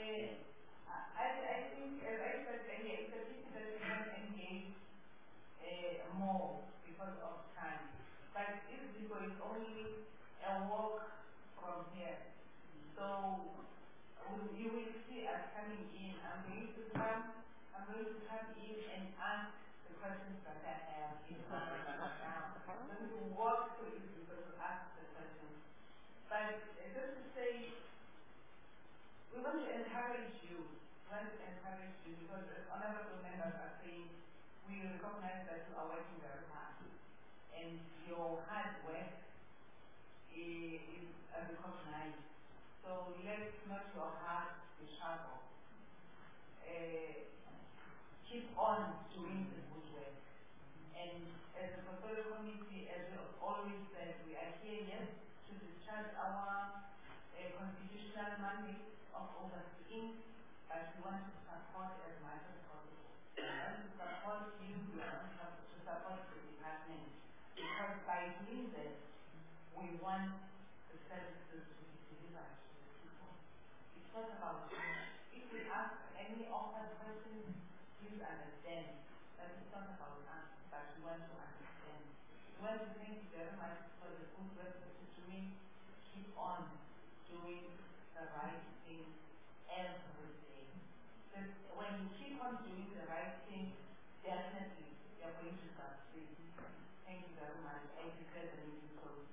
I think, as I said earlier, it's a pity that we don't engage more because of time. But Iziko is only a walk from here. So you will see us coming in. I'm going to come in and ask the questions that I have in my now. I'm going to walk to Iziko to ask the questions. But just to say, we want to encourage you. Because as honorable members are saying, we recognize that you are working very hard. And your hard work is recognized. So let not your heart be sharp. Keep on doing the good work. And as a portfolio committee, as we have always said, we are here, yes, to discharge our constitutional mandate of overseeing, but we want to support as much as possible. We want to support you, we want to support the department, because by doing this, we want the services to be delivered to the people. It talk about if we ask any awkward questions, please understand that it's not about us, but we want to understand. We want to thank you very much for the good work that you're doing. Keep on doing the right thing every day. But when you keep on doing the right thing, definitely you're going to succeed. Thank you very much. I declare the meeting closed.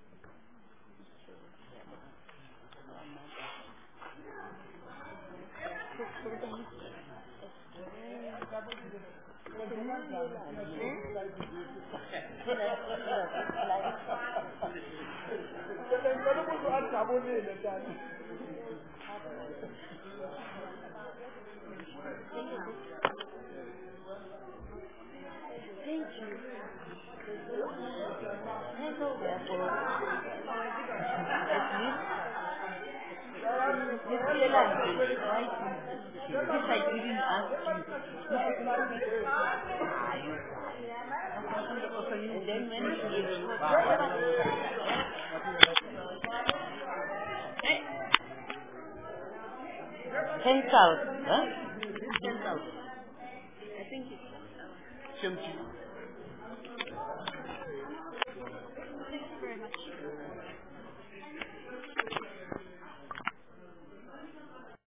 Hands out, huh? Hands out. I think it's